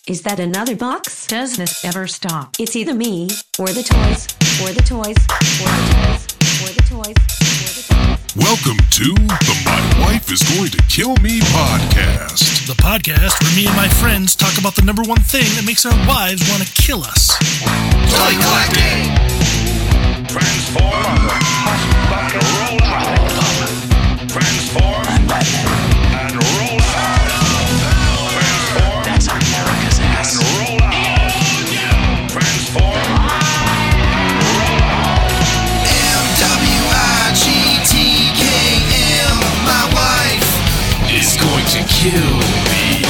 Is that another box? Does this ever stop? It's either me, or the toys, or the toys, or the toys, or the toys, or the toys. Welcome to the My Wife is Going to Kill Me podcast. The podcast where me and my friends talk about the number one thing that makes our wives want to kill us. Toy collecting! Transform and roll out. Transform and roll out. Transform. That's America's ass. And roll out. Transform. Roll out. MWIGTKM. My wife Is going to kill me.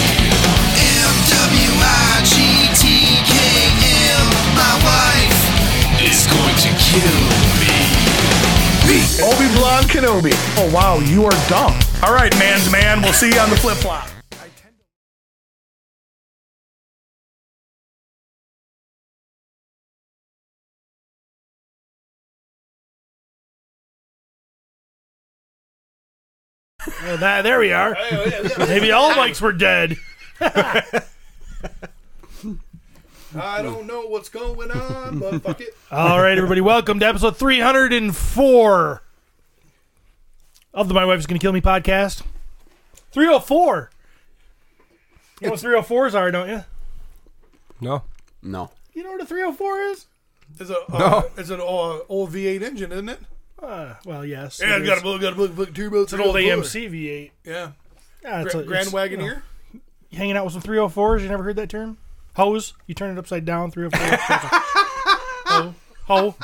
MWIGTKM. My wife Is going to kill me. Obi-Wan Kenobi. Oh, wow, you are dumb. All right, man's man. We'll see you on the flip-flop. Well, there we are. Maybe all mics were dead. I don't know what's going on, but fuck it. All right, everybody, welcome to episode 304 of the My Wife is Going to Kill Me podcast. 304. You know what 304s are, don't you? No. You know what a 304 is? It's an old V8 engine, isn't it? Well, yes. Yeah, it it's got is. a turbo. It's an old AMC V8. Yeah. Yeah, Grand Wagoneer. You hanging out with some 304s? You never heard that term? Hose? You turn it upside down, 304. Ho.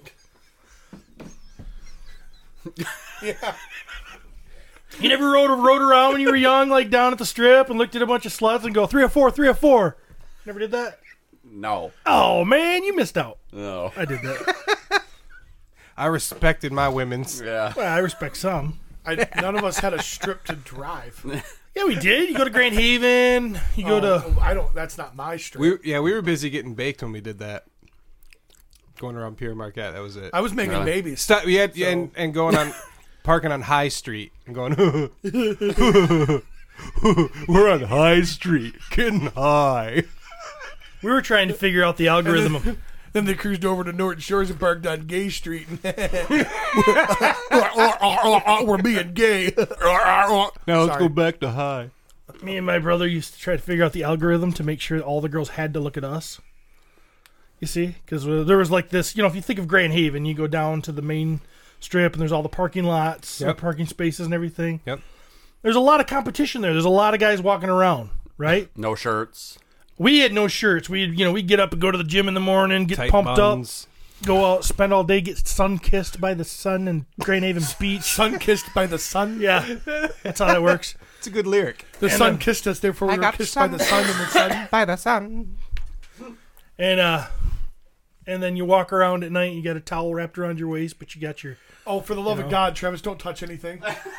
Yeah. You never rode around when you were young, like down at the strip and looked at a bunch of sluts and go, 304, 304. Never did that? No. Oh, man, you missed out. No. I did that. I respected my women's. Well, I respect some. None of us had a strip to drive. Yeah, we did. You go to Grand Haven. You go to... I don't. That's not my strip. We were busy getting baked when we did that. Going around Pierre Marquette, that was it. I was making babies. We had and going on parking on High Street and going we're on High Street, getting high. We were trying to figure out the algorithm of... Then they cruised over to Norton Shores and parked on Gay Street. And we're being gay. Now let's Sorry. go back to High. Me and my brother used to try to figure out the algorithm to make sure all the girls had to look at us. You see? Because there was like this, if you think of Grand Haven, you go down to the main strip and there's all the parking lots, Yep. parking spaces and everything. Yep. There's a lot of competition there. There's a lot of guys walking around, right? No shirts. We had no shirts. We'd get up and go to the gym in the morning, get Tight pumped buns. up, go out, spend all day, get sun-kissed by the sun in Grand Haven Beach. Sun-kissed by the sun? Yeah, that's how that works. It's a good lyric. The sun kissed us, therefore we were kissed by the sun and the sun. By the sun. And then you walk around at night, you got a towel wrapped around your waist, but you got your... Oh, for the love of God, Travis, don't touch anything.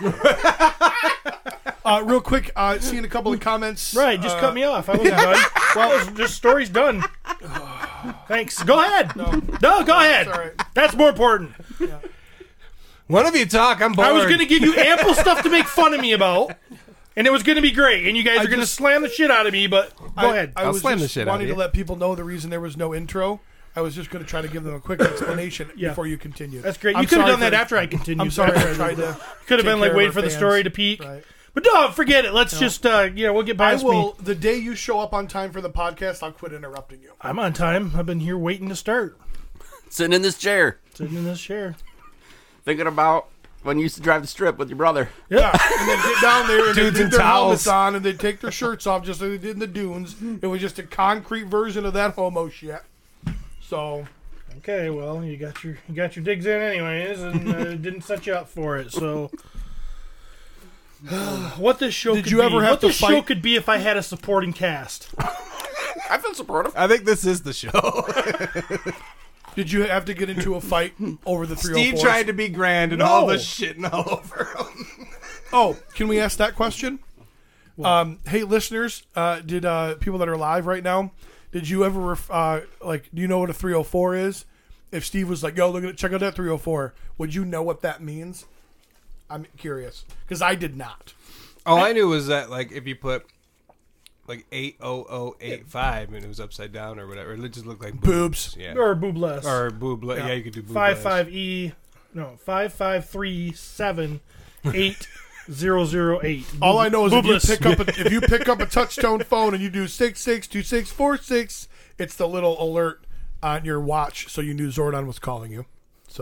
Real quick, seeing a couple of comments. Right, just cut me off. I wasn't done. Well, this story's done. Thanks. Go ahead. No, go ahead. All right. That's more important. One of you talk, I'm bored. I was going to give you ample stuff to make fun of me about, and it was going to be great, and you guys are going to slam the shit out of me, but go ahead. I I'll was slam just the shit out of wanting you. to let people know the reason there was no intro. I was just going to try to give them a quick explanation before you continue. That's great. I'm You could have sorry done that for- after I continued. I'm sorry I tried to. Could have take been like care of wait our for the fans. story to peak. Right. But no, forget it. Let's just, we'll get I past me. will. The day you show up on time for the podcast, I'll quit interrupting you. I'm on time. I've been here waiting to start. Sitting in this chair. Sitting in this chair. Thinking about when you used to drive the strip with your brother. Yeah, and then get down there and Dudes they'd in leave their towels. helmets on and they'd take their shirts off just like they did in the dunes. It was just a concrete version of that homo shit. So, Okay, well, you got your digs in anyways, and it didn't set you up for it. So, what this show Did could you be, ever have what to this show fight- could be if I had a supporting cast. I feel supportive. I think this is the show. did you have to get into a fight over the 304s? Steve tried to be grand and all this shitting all over him. Oh, can we ask that question? Hey, listeners, did people that are live right now, did you ever, do you know what a 304 is? If Steve was like, yo, look at it, check out that 304, would you know what that means? I'm curious, because I did not. All I knew was that, like, if you put like 80085 and it was upside down or whatever. It just looked like Boobs. Yeah. Or boobless. Or boobless. Yeah, you could do boobless. 55378008. All I know is Boobless. if you pick up a touch-tone phone and you do 662646, it's the little alert on your watch, so you knew Zordon was calling you. So,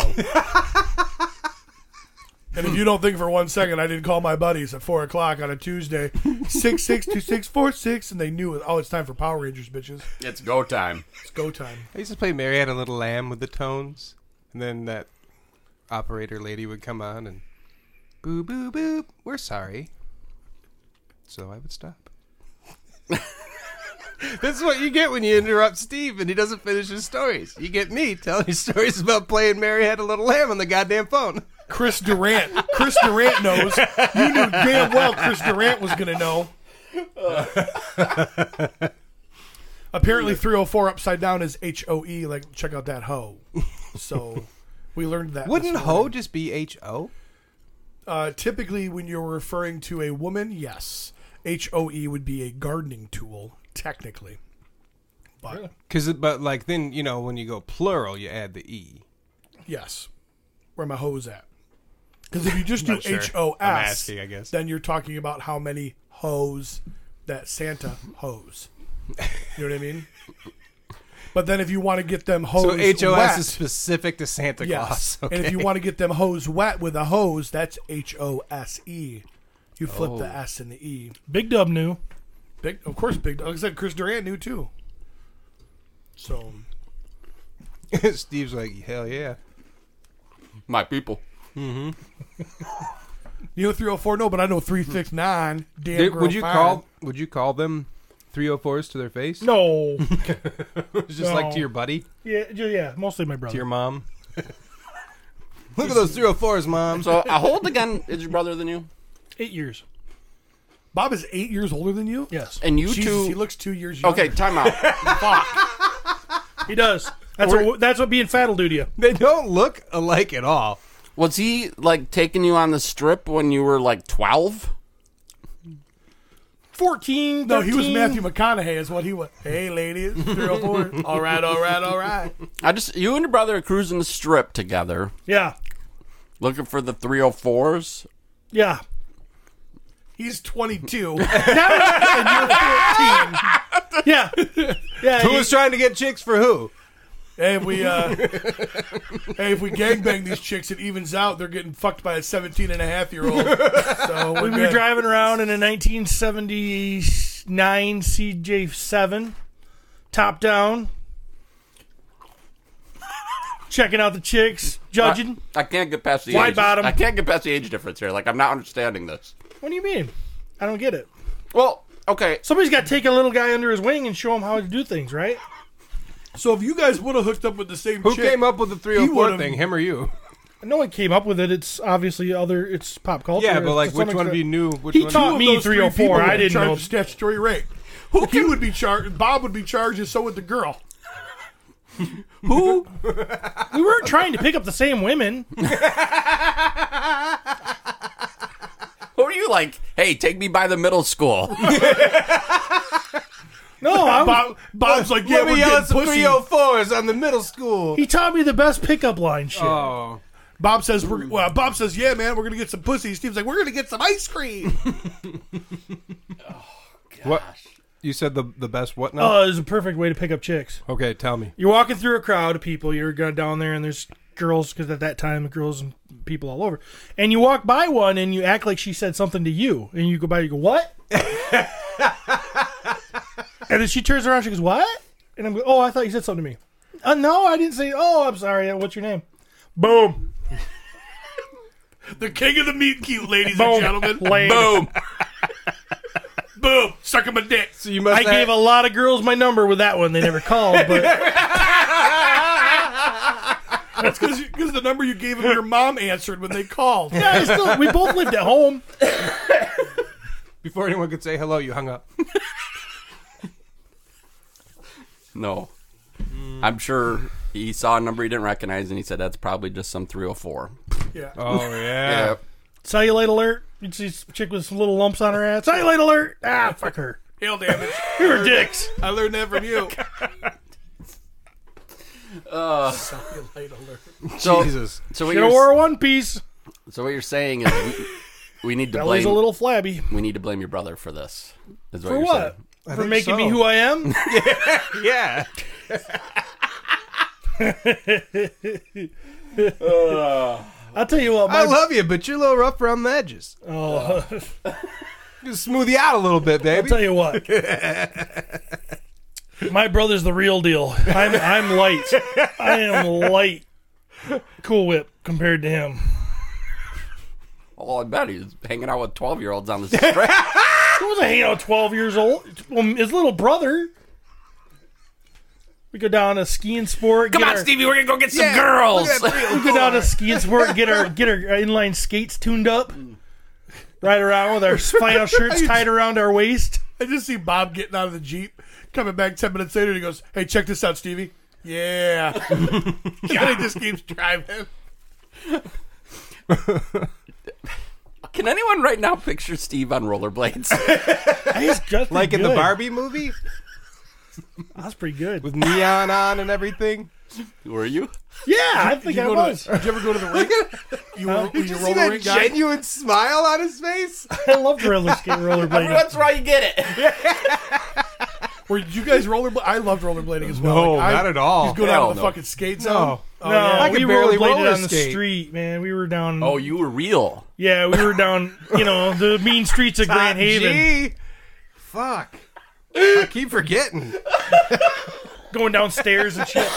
and if you don't think for 1 second I didn't call my buddies at 4:00 on a Tuesday, 662646, and they knew it's time for Power Rangers, bitches. It's go time. It's go time. I used to play Mary Had a Little Lamb with the tones, and then that operator lady would come on and boo, boo, boo, we're sorry. So I would stop. That's what you get when you interrupt Steve and he doesn't finish his stories. You get me telling you stories about playing Mary Had a Little Lamb on the goddamn phone. Chris Durant knows. You knew damn well Chris Durant was going to know. Apparently 304 upside down is HOE, like check out that hoe. So we learned that. Wouldn't hoe just be HO? Typically when you're referring to a woman, yes. HOE would be a gardening tool, technically. But But like then, you know, when you go plural, you add the E. yes. Where my hoes at? Because if you just do Not sure. HOS, I'm asking, I guess. then you're talking about how many hoes that Santa hoes. You know what I mean? But then if you want to get them hose So HOS wet, is specific to Santa yes. Claus. Okay. And if you want to get them hose wet with a hose, that's HOSE. You flip Oh. the S and the E. Big Dub knew. Of course, Big. Like I said, Chris Durant knew too. So Steve's like, hell yeah. My people. you know 304? No, but I know 369. Damn girl fine. Would you call them 304s to their face? No. It's just like to your buddy, Yeah, mostly my brother. to your mom. Look at those 304s, mom. So how old again is your brother than you? 8 years. Bob is 8 years older than you. Yes. And you Jesus, two. he looks 2 years younger. Okay, time out. He does. That's what being fat will do to you. They don't look alike at all. Was he like taking you on the strip when you were like 12? 14, 13. No, he was Matthew McConaughey is what he was. Hey, ladies, 304. all right. You and your brother are cruising the strip together, Yeah. looking for the 304s. Yeah. He's 22. Yeah. Yeah. Who was trying to get chicks for who? Hey, if we gangbang these chicks, it evens out. They're getting fucked by a 17-and-a-half-year-old. So We were driving around in a 1979 CJ7, top down, checking out the chicks, judging. I can't get past the Wide age. bottom. I can't get past the age difference here. Like, I'm not understanding this. What do you mean? I don't get it. Well, okay. Somebody's got to take a little guy under his wing and show him how to do things, right? So if you guys would have hooked up with the same Who chick, came up with the 304 would've- thing, him or you? No one came up with it. It's obviously it's pop culture. Yeah, but like, To some which one of extent. you knew? Which He one? taught two of me those three 304. people I would be didn't charged know. with statutory rape. He would be charged. Bob would be charged, and so would the girl. Who? We weren't trying to pick up the same women. Who are you like? Hey, take me by the middle school. No, Bob's like, yeah, Let we're me yell getting at some pussy. 304s on the middle school. he taught me the best pickup line shit. Oh. Bob says, Bob says, yeah, man, we're gonna get some pussy. Steve's like, we're gonna get some ice cream. What? You said the best what now? It's a perfect way to pick up chicks. Okay, tell me. You're walking through a crowd of people. You're going down there, and there's girls, because at that time, girls and people all over. And you walk by one, and you act like she said something to you. And you go by, you go, what? And then she turns around, she goes, what? And I'm going, oh, I thought you said something to me. No, I didn't say, oh, I'm sorry. What's your name? Boom. The king of the meat cute, ladies Boom. and gentlemen. Lame. Boom. Boom. Suck him a dick. So you must I gave a lot of girls my number with that one. They never called, but That's because the number you gave him, your mom answered when they called. yeah, we both lived at home. Before anyone could say hello, you hung up. No. I'm sure he saw a number he didn't recognize, and he said, that's probably just some 304. Yeah. Oh, yeah. Cellulite alert. You'd see a chick with some little lumps on her ass. Cellulite alert. Ah, fuck her. Hail damage. You're dicks. I learned that from you. Cellulite alert. So, Jesus. so what Should have you're wore a one piece. so what you're saying is we need to Belly's blame a little flabby. we need to blame your brother for this. Is what For you're what? saying. For making me who I am? Yeah. I'll tell you what. I love you, but you're a little rough around the edges. Oh, Just smooth you out a little bit, I'll baby. tell you what. My brother's the real deal. I'm light. I am light. Cool Whip compared to him. Oh, I bet he's hanging out with 12-year-olds on the street. He wasn't hanging out 12 years old. Well, his little brother. We go down to skiing sport. Come on, Stevie, we're gonna go get some girls. We go down to skiing sport, get our inline skates tuned up, ride around with our flannel shirts tied around our waist. I just see Bob getting out of the Jeep, coming back 10 minutes later, and he goes, "Hey, check this out, Stevie." Yeah. And then he just keeps driving. Can anyone right now picture Steve on rollerblades? He's just Like in the good. Barbie movie That's pretty good. with neon on and everything. Were you? Yeah, I think I was. Did you ever go to the rink? You were Did you you see roller that rink guy? genuine smile on his face? I love roller skate, rollerblading. That's why you get it. Were you guys rollerblade? I loved rollerblading as well. No, not at all. You go down Hell to the no. fucking skate zone. No. Oh, No, yeah. I could we barely rollerbladed roller on the skate. street, man. We were down. Oh, you were real. Yeah, we were down. The mean streets of Grand Haven, Gee. Fuck. I keep forgetting. going downstairs and shit.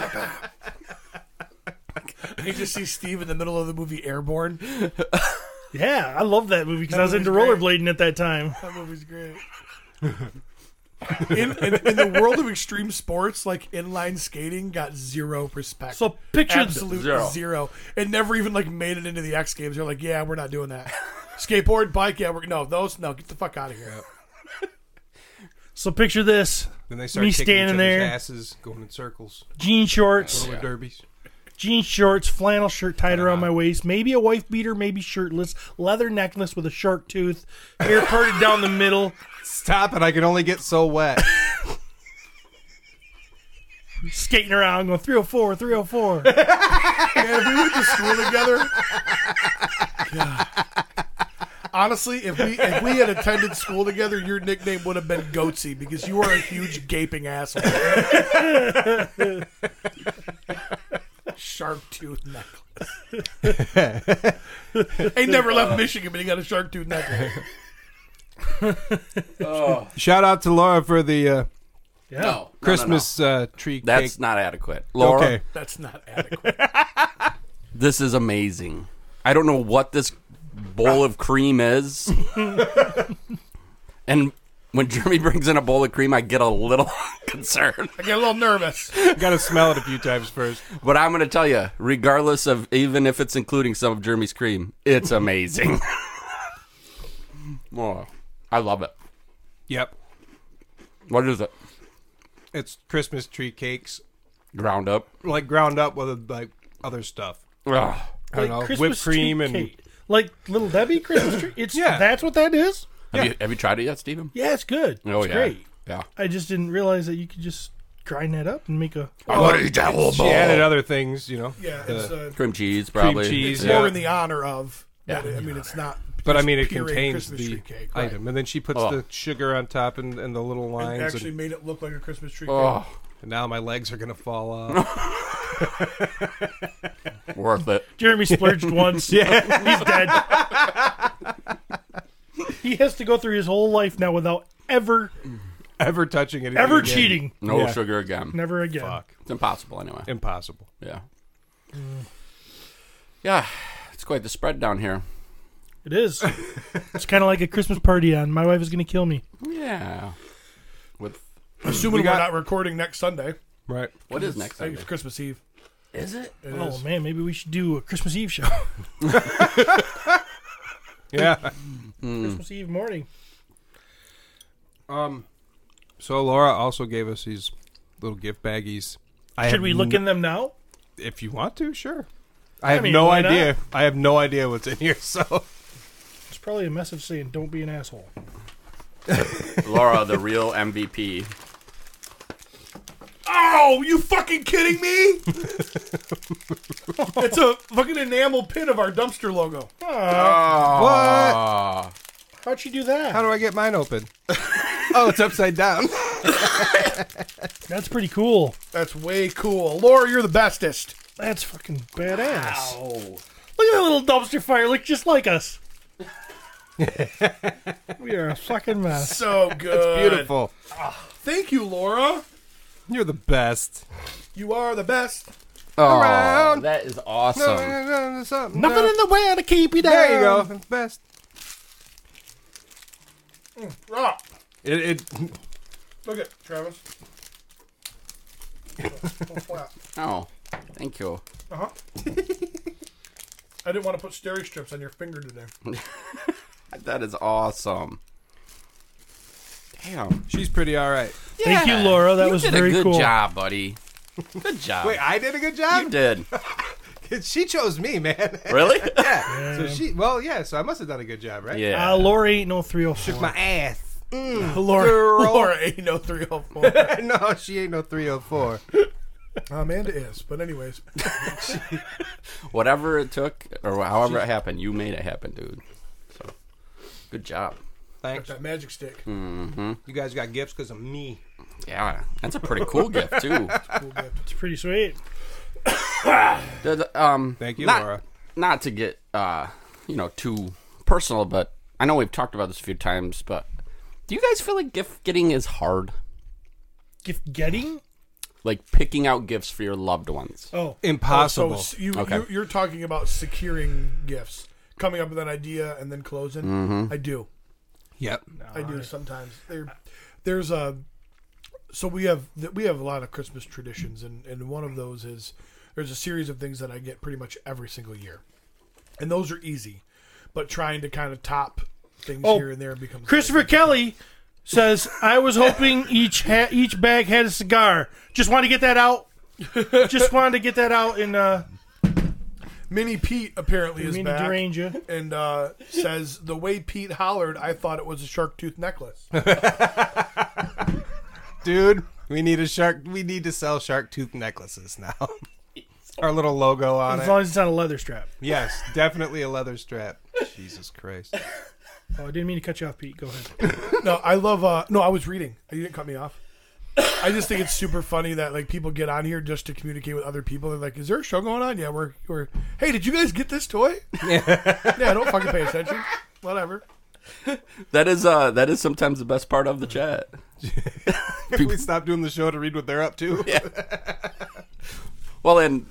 You just see Steve in the middle of the movie Airborne. Yeah, I love that movie because I was movie's into great. rollerblading at that time. That movie's great. In the world of extreme sports, like inline skating got zero respect. So picture Absolute Zero. zero. It never even like made it into the X Games. They're like, yeah, we're not doing that. Skateboard, bike, yeah, get the fuck out of here. So picture this: Then they start Me kicking standing each there. other's asses, going in circles, jean shorts, roller derbies. jean shorts, flannel shirt tied around my waist, maybe a wife beater, maybe shirtless, leather necklace with a shark tooth, hair parted down the middle, Stop it! I can only get so wet. skating around, going 304, 304. Man, if we went to school together. God. Honestly, if we had attended school together, your nickname would have been Goatsy because you are a huge gaping asshole. Shark tooth necklace. He never left Michigan, but he got a shark tooth necklace. Shout out to Laura for the Yeah. No. Christmas tree cake. That's not adequate. Laura, Okay. That's not adequate. this is amazing. I don't know what this bowl of cream is. And when Jeremy brings in a bowl of cream, I get a little concerned. I get a little nervous. Got to smell it a few times first. But I'm going to tell you, regardless of even if it's including some of Jeremy's cream, it's amazing. Oh, I love it. Yep. What is it? It's Christmas tree cakes, Ground up. like ground up with like other stuff. Ugh. I don't know, Christmas whipped cream tree and cake. Like Little Debbie Christmas tree. It's Yeah. That's what that is. Have you tried it yet, Steven? Yeah, it's good. Oh, it's yeah. great. Yeah. I just didn't realize that you could just grind that up and make a. I want to eat that whole she added other things, you know. Yeah, the- it's Cream cheese, probably. cheese, it's yeah. more in the honor of. Yeah. I mean, it's not. but I mean, it puree contains Christmas the tree cake, right. item, and then she puts Oh. the sugar on top and the little It lines. actually And, made it look like a Christmas tree cake. Oh, and now my legs are gonna fall off. worth it. Jeremy splurged once. Yeah, he's dead. He has to go through his whole life now without ever Ever touching it? again. cheating. No Yeah. sugar again. Never again. Fuck. It's impossible anyway. Impossible. Yeah. Yeah. It's quite the spread down here. It is. It's kind of like a Christmas party on. My wife is going to kill me. Yeah. With Assuming got- we're not recording next Sunday. Right. what is next I think Sunday? it's Christmas Eve. Is it? It Oh is. man, maybe we should do a Christmas Eve show. Yeah. Christmas Eve morning. So Laura also gave us these little gift baggies. Should we look in them now? If you want to, sure. I have mean, no why not? idea. I have no idea what's in here. So It's probably a message saying "Don't be an asshole." Laura, the real MVP. Oh, you fucking kidding me? It's a fucking enamel pin of our dumpster logo. What? How'd you do that? How do I get mine open? Oh, it's upside down. That's pretty cool. That's way cool. Laura, you're the bestest. That's fucking badass. Look at that little dumpster fire. Look just like us. We are a fucking mess. So good. Beautiful. Thank you, Laura. You're the best. You are the best. Oh, Around. that is awesome. Something. Nothing in the way to keep you down. There you go. That's best. Ah, It look at Travis. Oh, thank you. Uh-huh. I didn't want to put steri strips on your finger today. That is awesome. Damn. she's pretty all right. Thank you, Laura. That You was did very a good cool. job, buddy. Good job. Wait, I did a good you job? did. She chose me, man. Really? Yeah. So I must have done a good job, right? Yeah. Laura ain't no 304. Shook my ass. Laura ain't no 304. No, she ain't no 304. Amanda is, but anyways. Whatever it took, or however it happened, you made it happen, dude. So, good job. Thanks. That magic stick. You guys got gifts because of me. Yeah, that's a pretty cool gift too. Cool gift. It's pretty sweet. Thank you, Laura. Not to get too personal, but I know we've talked about this a few times. But do you guys feel like gift getting is hard? Gift getting? Like picking out gifts for your loved ones. Oh. Impossible. So Okay. you're talking about securing gifts, coming up with an idea and then closing. Mm-hmm. I do. Yep. I do sometimes. There's a so we have a lot of Christmas traditions, and one of those is there's a series of things that I get pretty much every single year, and those are easy, but trying to kind of top things here and there becomes Christopher Kelly says, I was hoping each bag had a cigar. Just wanted to get that out. Just wanted to get that out in Mini Pete apparently is Mini back Deranja. and says the way Pete hollered, I thought it was a shark tooth necklace. Dude, we need to sell shark tooth necklaces now. Our little logo on As it. long as it's on a leather strap. Yes, definitely a leather strap. Jesus Christ. Oh, I didn't mean to cut you off, Pete. Go ahead. No, I love. No, I was reading. You didn't cut me off. I just think it's super funny that like people get on here just to communicate with other people. They're like, "Is there a show going on?" Yeah, we're. Hey, did you guys get this toy? Yeah, don't fucking pay attention. Whatever. That is sometimes the best part of the chat. We stopped doing the show to read what they're up to. Yeah. Well, and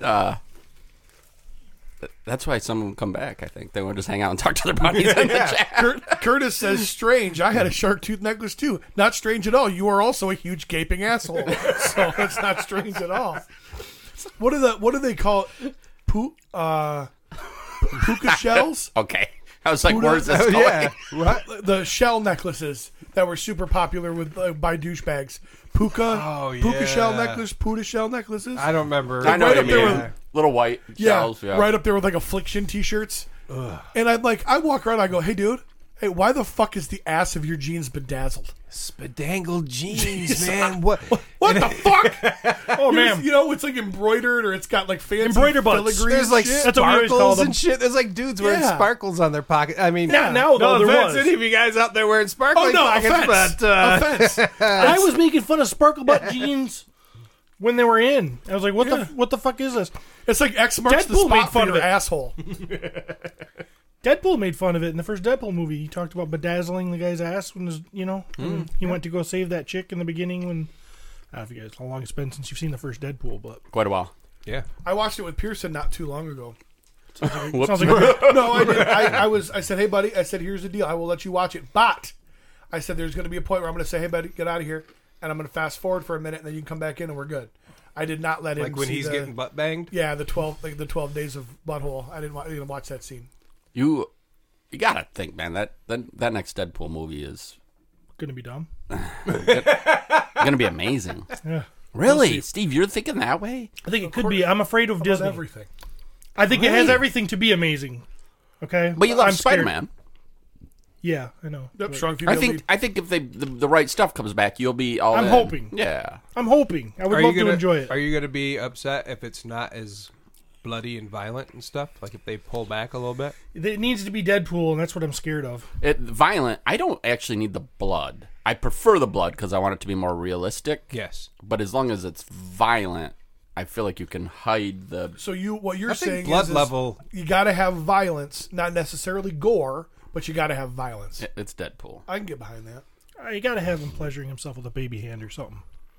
that's why some of them come back. I think they want to just hang out and talk to their buddies in the chat. Curtis says, "Strange. I had a shark tooth necklace too. Not strange at all. You are also a huge gaping asshole. So it's not strange at all." What do they call it? Puka shells? Okay, I was like, Puka- "Where's this Oh, going?" yeah. What? The shell necklaces that were super popular with by douchebags. Puka, Oh, puka shell yeah. necklace, Puka shell necklaces. I don't remember. I know Right what up you there mean. with- Little white shells. Yeah. right up there with like affliction T-shirts. And I walk around, I go, "Hey, dude, hey, why the fuck is the ass of your jeans bedazzled? Spadangled jeans, man. What What the fuck? Oh, man. You know, it's like embroidered or it's got like fancy Embroider butts. filigree There's like shit. That's what we always call sparkles them. and shit. There's like dudes wearing Yeah. sparkles on their pocket. I mean, Now, no though, there offense was. to any of you guys out there wearing sparkling Oh no, pockets, offense. but Offense. I was making fun of sparkle butt jeans when they were in. I was like, what the fuck is this? It's like X marks the Deadpool made spot fun for of your it. asshole. Deadpool made fun of it in the first Deadpool movie. He talked about bedazzling the guy's ass when when he went to go save that chick in the beginning. When I don't know if you guys how long it's been since you've seen the first Deadpool, but Quite a while. yeah. I watched it with Pearson not too long ago. Whoops. sounds like a No, I did. I said, "Hey, buddy," I said, "Here's the deal. I will let you watch it, but," I said, "There's going to be a point where I'm going to say, hey, buddy, get out of here,' and I'm going to fast forward for a minute, and then you can come back in, and we're good." I did not let him Like when see he's the, getting butt banged. yeah, the 12 days of butthole. I didn't watch that scene. You gotta think, man. That next Deadpool movie is gonna be dumb. gonna be amazing. Yeah. Really, Steve? You're thinking that way? I think it could be. I'm afraid of About Disney. everything. I think it has Really? everything to be amazing. Okay, But you love I'm scared. Spider-Man. Yeah, I know. Yep, But strong female lead. I think if the right stuff comes back, you'll be all I'm in. hoping. Yeah. I'm hoping. I would love to enjoy it. Are you gonna be upset if it's not as bloody and violent and stuff? Like if they pull back a little bit? It needs to be Deadpool, and that's what I'm scared of. Violent. I don't actually need the blood. I prefer the blood because I want it to be more realistic. Yes. But as long as it's violent, I feel like you can hide the. So what you're I think saying blood is level. you got to have violence, not necessarily gore, but you got to have violence. It's Deadpool. I can get behind that. You got to have him pleasuring himself with a baby hand or something.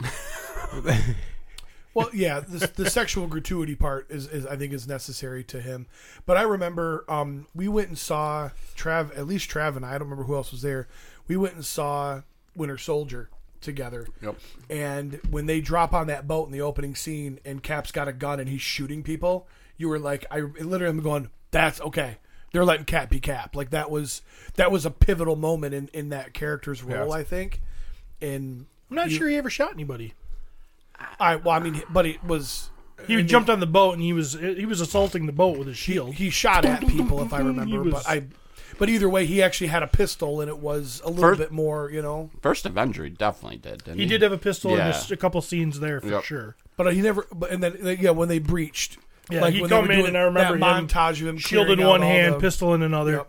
Well, yeah, the sexual gratuity part is I think is necessary to him. But I remember we went and saw at least Trav and I don't remember who else was there. We went and saw Winter Soldier together. Yep. And when they drop on that boat in the opening scene and Cap's got a gun and he's shooting people, you were like, I literally am going, that's okay. They're letting Cap be Cap. Like that was a pivotal moment in that character's role, I think. And I'm not sure he ever shot anybody. but it was. He jumped on the boat and he was assaulting the boat with his shield. He shot at people, if I remember. But either way, he actually had a pistol, and it was a little bit more, First Avenger, he definitely did. Didn't He did have a pistol in Yeah. a couple scenes there for sure. But he never. And then when they breached, Yeah, he'd when come they were in and I remember that him montage of him shield in clearing out one all hand, the- pistol in another.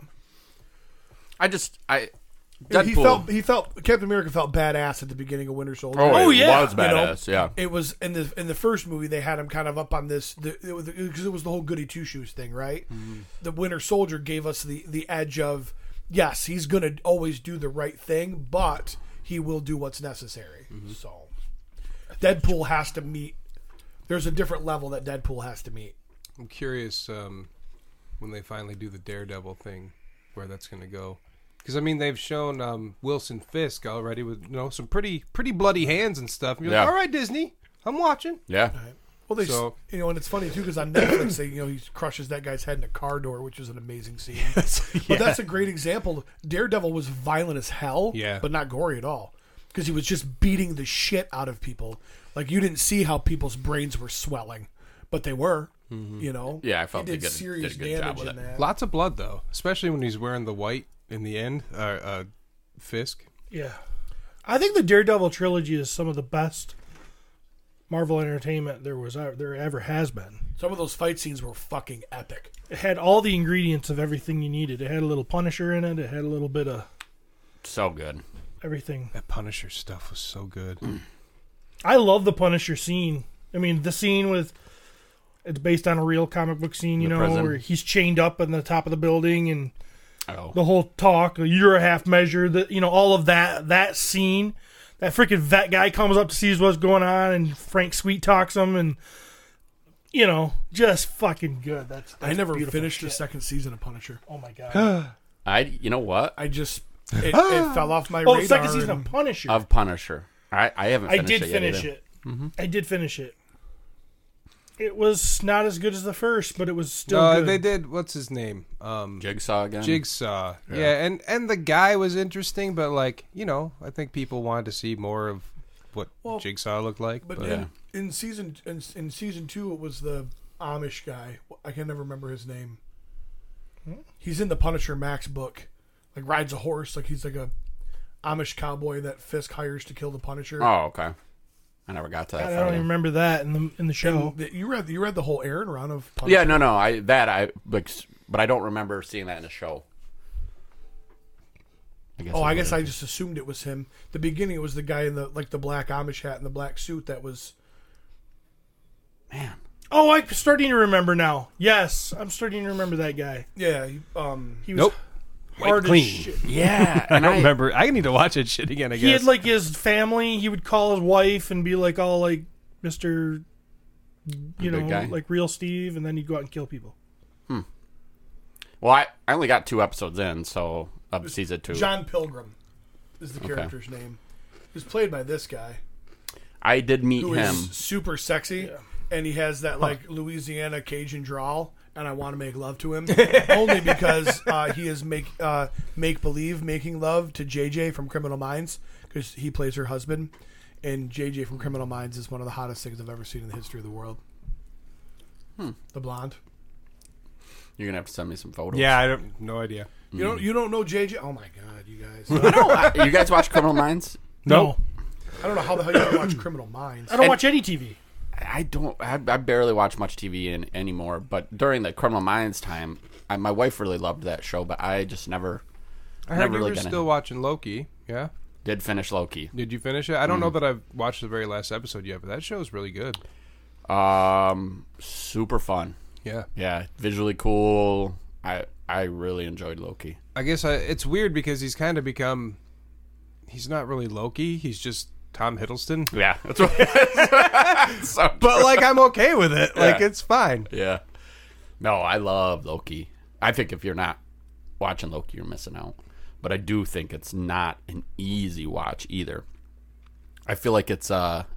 Yep. Deadpool. He felt Captain America felt badass at the beginning of Winter Soldier. Oh, yeah. It was badass. Yeah. It was in the first movie they had him kind of up on this because it was the whole goody two shoes thing, right? Mm-hmm. The Winter Soldier gave us the edge of yes, he's going to always do the right thing, but he will do what's necessary. Mm-hmm. So Deadpool has to meet. There's a different level that Deadpool has to meet. I'm curious when they finally do the Daredevil thing, where that's going to go. Because I mean, they've shown Wilson Fisk already with some pretty bloody hands and stuff. And you're like, all right, Disney, I'm watching. Yeah. Well, and it's funny too because on Netflix, he crushes that guy's head in a car door, which is an amazing scene. But that's a great example. Daredevil was violent as hell, but not gory at all because he was just beating the shit out of people. Like you didn't see how people's brains were swelling, but they were. Yeah, I felt he they did did serious a good job damage with in it. that. Lots of blood though, especially when he's wearing the white in the end. Fisk. Yeah. I think the Daredevil trilogy is some of the best Marvel entertainment there ever has been. Some of those fight scenes were fucking epic. It had all the ingredients of everything you needed. It had a little Punisher in it. It had a little bit of So good. everything. That Punisher stuff was so good. I love the Punisher scene. I mean, the scene with it's based on a real comic book scene, The prison. where he's chained up on the top of the building and Oh. the whole talk, you're a half measure, all of that scene. That freaking vet guy comes up to see what's going on, and Frank sweet talks him, and just fucking good. That's I never beautiful finished the shit. second season of Punisher. Oh my god! You know what? I just it fell off my radar. The second season and- of Punisher. Of Punisher. I haven't I finished did it yet finish either. it. I did finish it. It was not as good as the first, but it was still good. They did. What's his name? Jigsaw again? Jigsaw. Yeah, and the guy was interesting, but I think people wanted to see more of what Jigsaw looked like. But in season 2, it was the Amish guy. I can never remember his name. He's in the Punisher Max book. Rides a horse. He's like a Amish cowboy that Fisk hires to kill the Punisher. Oh, okay. I never got to that. I don't even remember that in the show. You read the whole Aaron run of Punisher? Yeah, no. But I don't remember seeing that in a show. I guess I just assumed it was him. The beginning, it was the guy in the black Amish hat and the black suit that was. Man. Oh, I'm starting to remember now. Yes, I'm starting to remember that guy. Yeah, He was Nope. hard as clean. shit. Yeah. I don't remember. I need to watch that shit again. I He guess. had his family. He would call his wife and be all Mr. Good guy. Real Steve, and then he'd go out and kill people. Well, I only got 2 episodes in, so of season 2. John Pilgrim is the character's name. He was played by this guy. I did meet Who him. is super sexy, and he has that Louisiana Cajun drawl, and I want to make love to him only because he is make believe making love to JJ from Criminal Minds because he plays her husband, and JJ from Criminal Minds is one of the hottest things I've ever seen in the history of the world. The blonde. You're gonna have to send me some photos. Yeah, I don't. No idea. You don't know JJ? Oh my god, you guys! You guys watch Criminal Minds? No. I don't know how the hell you don't watch Criminal Minds. I don't watch any TV. I don't. I barely watch much TV anymore. But during the Criminal Minds time, my wife really loved that show, but I just never. I heard never you really were got still into it. watching Loki. Yeah. Did finish Loki. Did you finish it? I don't know that I've watched the very last episode yet, but that show is really good. Super fun. Yeah. Yeah, visually cool. I really enjoyed Loki. I guess it's weird because he's kind of become. He's not really Loki. He's just Tom Hiddleston. Yeah, that's what. So But like, I'm okay with it. Like, Yeah. it's fine. yeah. No, I love Loki. I think if you're not watching Loki, you're missing out. But I do think it's not an easy watch either. I feel like it's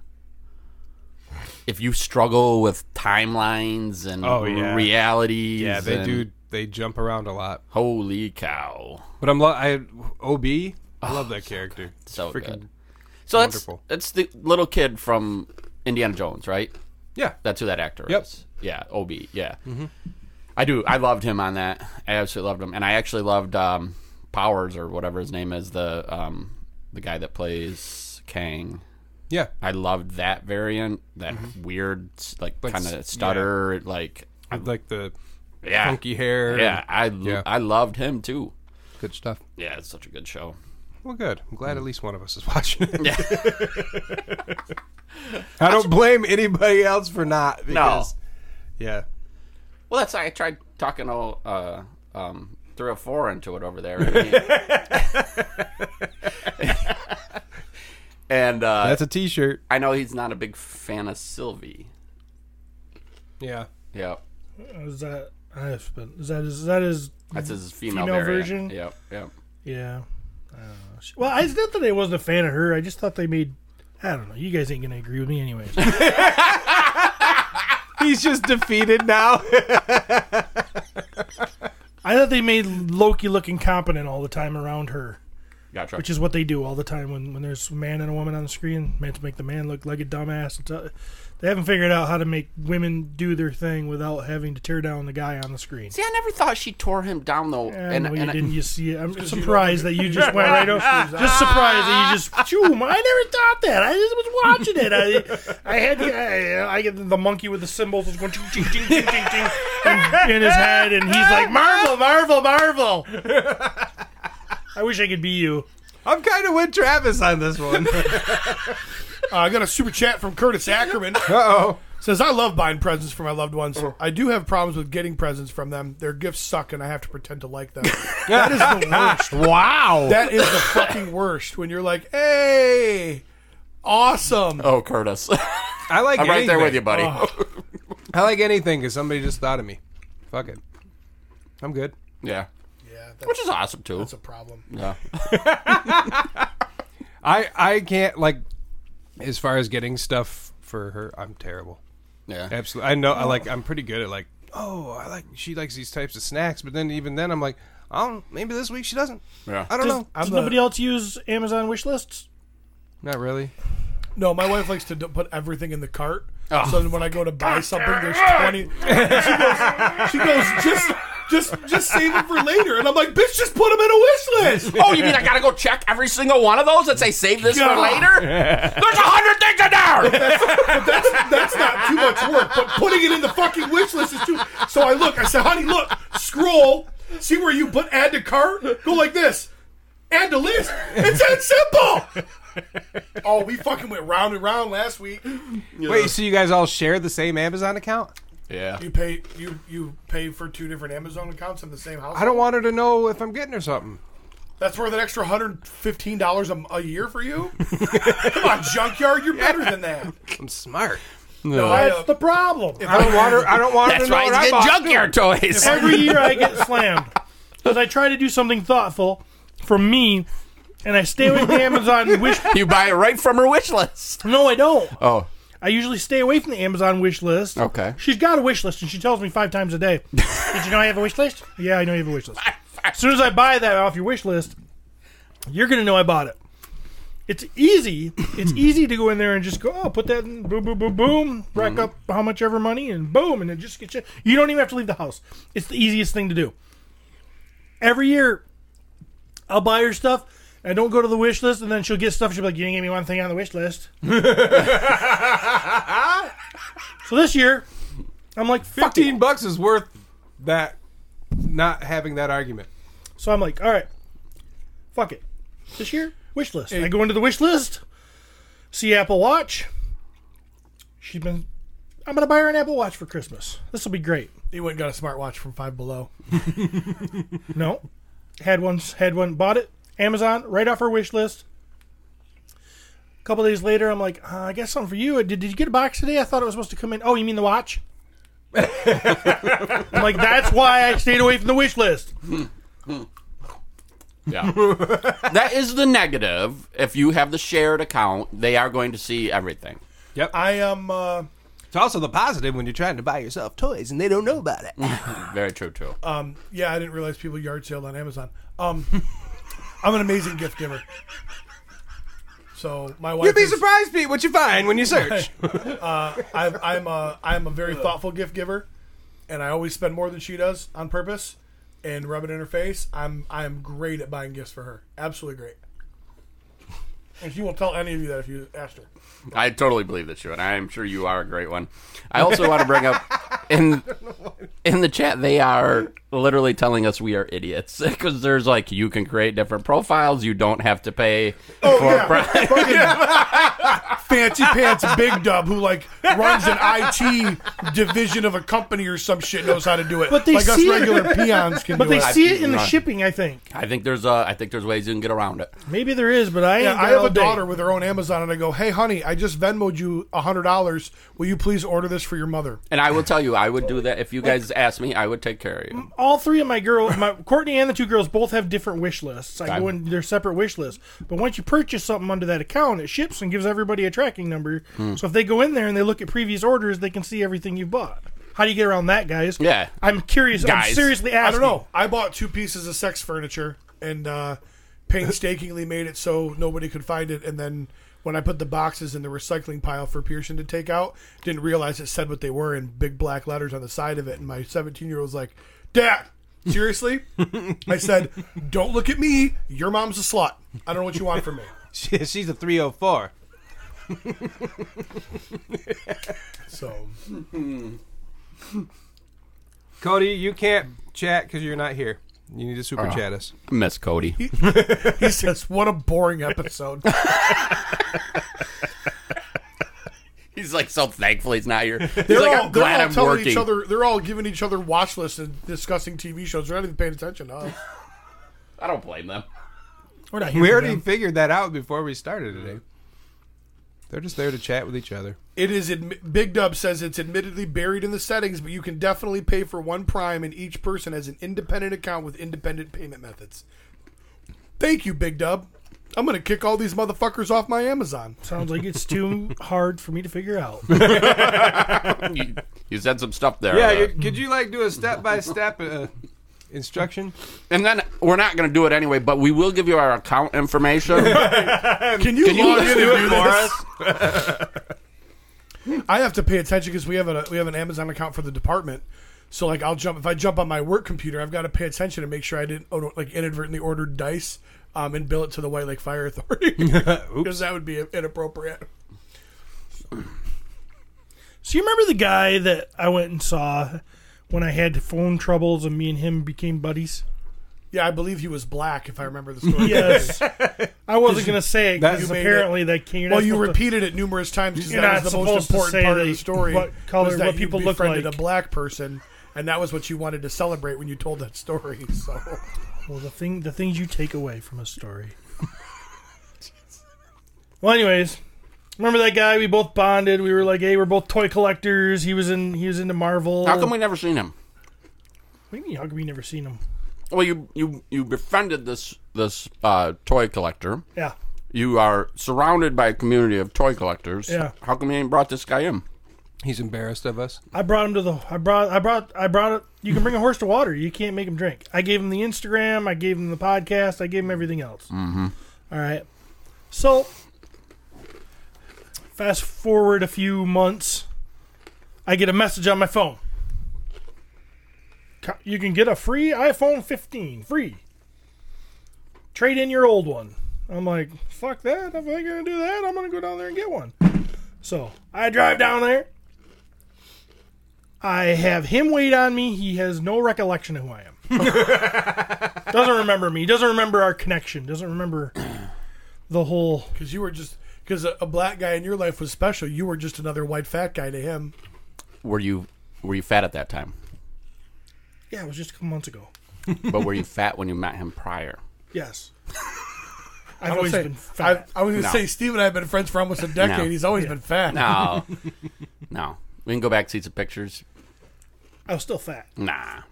if you struggle with timelines and Oh, yeah. realities. Yeah, they and- do. They jump around a lot. Holy cow! But OB. I love that character. So Freaking good. So wonderful. that's the little kid from Indiana Jones, right? Yeah. That's who that actor Yep. is. Yeah, OB. Yeah. Mm-hmm. I loved him on that. I absolutely loved him, and I actually loved Powers or whatever his name is, the guy that plays Kang. Yeah. I loved that variant, that weird, like Like, kind of stutter, like With like the yeah, funky hair. yeah. Yeah. I loved him too. Good stuff. Yeah, it's such a good show. Well, good. I'm glad at least one of us is watching it. Yeah. I don't blame anybody else for not. Because, yeah. Well, that's I tried talking 304 into it over there. And That's a T-shirt. I know he's not a big fan of Sylvie. Yeah. Yeah, Is that his that's his female Female variant. version? Yep, yep. Yeah. Well, it's not that I wasn't a fan of her. I just thought they made. I don't know. You guys ain't gonna agree with me anyways. He's just defeated now. I thought they made Loki look incompetent all the time around her, Gotcha. which is what they do all the time when there's a man and a woman on the screen, meant to make the man look like a dumbass. They haven't figured out how to make women do their thing without having to tear down the guy on the screen. See, I never thought she tore him down though. No, you didn't. You see it. I'm surprised that you just went right over. Just surprised that you just. Phew, I never thought that. I just was watching it. I get the monkey with the cymbals was going ching, ching, ching, ching, ching, ching, in his head, and he's like Marvel, Marvel, Marvel. I wish I could be you. I'm kind of with Travis on this one. I got a super chat from Curtis Ackerman. Uh-oh. Says, I love buying presents for my loved ones. I do have problems with getting presents from them. Their gifts suck, and I have to pretend to like them. That is the worst. Wow. That is the fucking worst. When you're like, hey, awesome. Oh, Curtis. I like I'm right there with you, anything. buddy. I like anything because somebody just thought of me. Fuck it. I'm good. Yeah. Yeah, Which is awesome too. that's a problem. Yeah. I can't, like, as far as getting stuff for her, I'm terrible. Yeah. Absolutely. I know. I'm pretty good at, like, she likes these types of snacks, but then even then I'm like, maybe this week she doesn't. Yeah. I don't know. Does nobody else use Amazon wish lists? Not really. No, my wife likes to put everything in the cart. Oh. So when I go to buy something, there's 20. She goes, just save it for later. And I'm like, bitch, just put them in a wish list. Oh, you mean I gotta go check every single one of those and say save this for God. later? There's 100 things in there. That's not too much work, but putting it in the fucking wish list is too. So I said, honey, look, scroll, see where you put add to cart, go like this, add to list. It's that simple. Oh, we fucking went round and round last week. Wait, so you guys all share the same Amazon account? Yeah. You pay for two different Amazon accounts in the same house. I don't want her to know if I'm getting her something. That's worth an extra $115 a year for you. Come on, junkyard, you're better than that. I'm smart. No, That's the problem. I don't want her. I don't want her That's to know why what I he's bought. getting junkyard toys. Every year I get slammed because I try to do something thoughtful for me, and I stay away from the Amazon wish. You buy it right from her wish list. No, I don't. Oh. I usually stay away from the Amazon wish list. Okay. She's got a wish list, and she tells me 5 times a day. Did you know I have a wish list? Yeah, I know you have a wish list. As soon as I buy that off your wish list, you're going to know I bought it. It's easy. It's easy to go in there and just go, put that in, boom, boom, boom, boom, rack up how much ever money, and boom, and it just gets you. You don't even have to leave the house. It's the easiest thing to do. Every year, I'll buy her stuff. I don't go to the wish list, and then she'll get stuff. She'll be like, "You didn't give me one thing on the wish list." So this year, I'm like, fuck it. $15 is worth that. Not having that argument. So I'm like, all right, fuck it. This year, wish list. I go into the wish list, see Apple Watch. I'm gonna buy her an Apple Watch for Christmas. This will be great. You went and got a smartwatch from Five Below. No, had one, bought it. Amazon, right off her wish list. A couple days later, I'm like, I got something for you. Did you get a box today? I thought it was supposed to come in. Oh, you mean the watch? I'm like, that's why I stayed away from the wish list. Yeah. That is the negative. If you have the shared account, they are going to see everything. Yep. I am. It's also the positive when you're trying to buy yourself toys and they don't know about it. Very true, too. Yeah, I didn't realize people yard sale on Amazon. I'm an amazing gift giver. So my wife. You'd be surprised, Pete, what you find when you search. I'm a very thoughtful gift giver, and I always spend more than she does on purpose, and rub it in her face. I'm great at buying gifts for her. Absolutely great. And she won't tell any of you that if you asked her. I totally believe that you, and I am sure you are a great one. I also want to bring up in the chat, they are literally telling us we are idiots because there's like, you can create different profiles, you don't have to pay for Fancy pants Big Dub, who like runs an IT division of a company or some shit, knows how to do it. But they like us see it. regular peons can But do they it. see it in the shipping, I think. I think there's ways you can get around it. Maybe there is, but I ain't Yeah, got I have all a day. daughter with her own Amazon, and I go, "Hey, honey, I just Venmo'd you $100. Will you please order this for your mother?" And I will tell you, I would do that if you guys asked me. I would take care of you. All three of my girls, Courtney and the two girls, both have different wish lists. I Okay. go in their separate wish lists. But once you purchase something under that account, it ships and gives everybody a tracking number. So if they go in there and they look at previous orders, they can see everything you've bought. How do you get around that, guys? Yeah. I'm curious. I'm Guys. seriously I asking. don't know. I bought 2 pieces of sex furniture and painstakingly made it so nobody could find it. And then when I put the boxes in the recycling pile for Pearson to take out, didn't realize it said what they were in big black letters on the side of it. And my 17-year-old was like, "Dad, seriously?" I said, "Don't look at me. Your mom's a slut. I don't know what you want from me." She's a 304. So Cody, you can't chat because you're not here. You need to super chat us. Miss Cody. he says, "What a boring episode." He's like so thankful he's not here. He's They're like, all, I'm glad they're all I'm telling working. each other. They're all giving each other watch lists and discussing TV shows. They're not even paying attention to us. I don't blame them. We're not here We for already them. figured that out before we started today. They're just there to chat with each other. It is. Big Dub says it's admittedly buried in the settings, but you can definitely pay for one Prime, and each person has an independent account with independent payment methods. Thank you, Big Dub. I'm gonna kick all these motherfuckers off my Amazon. Sounds like it's too hard for me to figure out. You said some stuff there. Yeah, could you like do a step-by-step instruction? And then we're not going to do it anyway, but we will give you our account information. Can you log in and do this? I have to pay attention because we have an Amazon account for the department. So like if I jump on my work computer, I've got to pay attention and make sure I didn't like inadvertently ordered dice and bill it to the White Lake Fire Authority because that would be inappropriate. So you remember the guy that I went and saw when I had phone troubles and me and him became buddies? Yeah, I believe he was black, if I remember the story. Yes. I wasn't going to say it because You made apparently that can't. Well, you repeated it numerous times because You're that not was the most supposed to important say part of that the story. what color- was that what you people look befriended like. a black person, and that was what you wanted to celebrate when you told that story. So, Well, the things you take away from a story. Well, anyways, remember that guy? We both bonded. We were like, hey, we're both toy collectors. He was into Marvel. How come we never seen him? What do you mean? How come we never seen him? Well, you befriended this toy collector. Yeah. You are surrounded by a community of toy collectors. Yeah. How come you ain't brought this guy in? He's embarrassed of us. I brought him to the. I brought it. You can bring a horse to water. You can't make him drink. I gave him the Instagram. I gave him the podcast. I gave him everything else. Mm-hmm. All right. So, fast forward a few months, I get a message on my phone. You can get a free iPhone 15, free. Trade in your old one. I'm like, fuck that. If I'm going to do that, I'm going to go down there and get one. So, I drive down there. I have him wait on me. He has no recollection of who I am. Doesn't remember me. Doesn't remember our connection. Doesn't remember the whole... Because a black guy in your life was special. You were just another white fat guy to him. Were you fat at that time? Yeah, it was just a couple months ago. But were you fat when you met him prior? Yes. I've always been fat. I was going to No. say, Steve and I have been friends for almost a decade. No. He's always been fat. No. No. We can go back and see some pictures. I was still fat. Nah.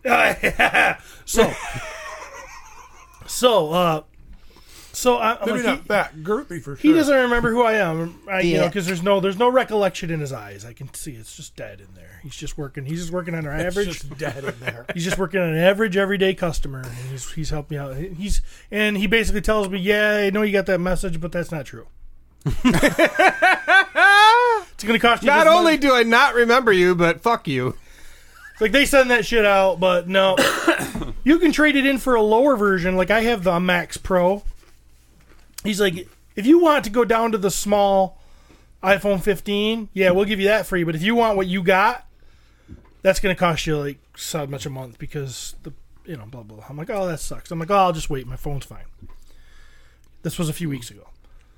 I'm Maybe like, not fat, girthy for sure. he doesn't remember who I am. You know, because there's no recollection in his eyes. I can see it's just dead in there. He's just working. He's just working on our average. just dead in there. He's just working on an average everyday customer, and he's helped me out. He basically tells me, yeah, I know you got that message, but that's not true. It's going to cost you. Not this only much. do I not remember you, but fuck you. Like, they send that shit out, but no. You can trade it in for a lower version. Like, I have the Max Pro. He's like, if you want to go down to the small iPhone 15, yeah, we'll give you that free. But if you want what you got, that's going to cost you, like, so much a month because, blah, blah, blah. I'm like, oh, that sucks. I'm like, oh, I'll just wait. My phone's fine. This was a few weeks ago.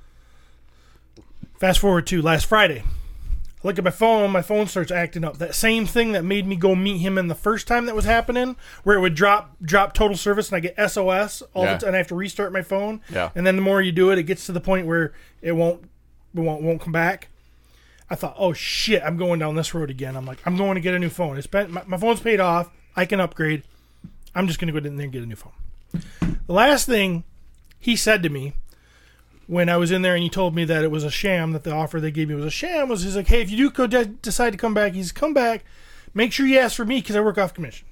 Fast forward to last Friday. I look at my phone starts acting up. That same thing that made me go meet him in the first time that was happening, where it would drop total service and I get SOS all the time, and I have to restart my phone. Yeah. And then the more you do it, it gets to the point where it won't come back. I thought, oh shit, I'm going down this road again. I'm like, I'm going to get a new phone. My phone's paid off. I can upgrade. I'm just going to go in there and get a new phone. The last thing he said to me when I was in there and he told me that it was a sham, that the offer they gave me was a sham, was he's like, hey, if you do decide to come back, he's come back, make sure you ask for me because I work off commission.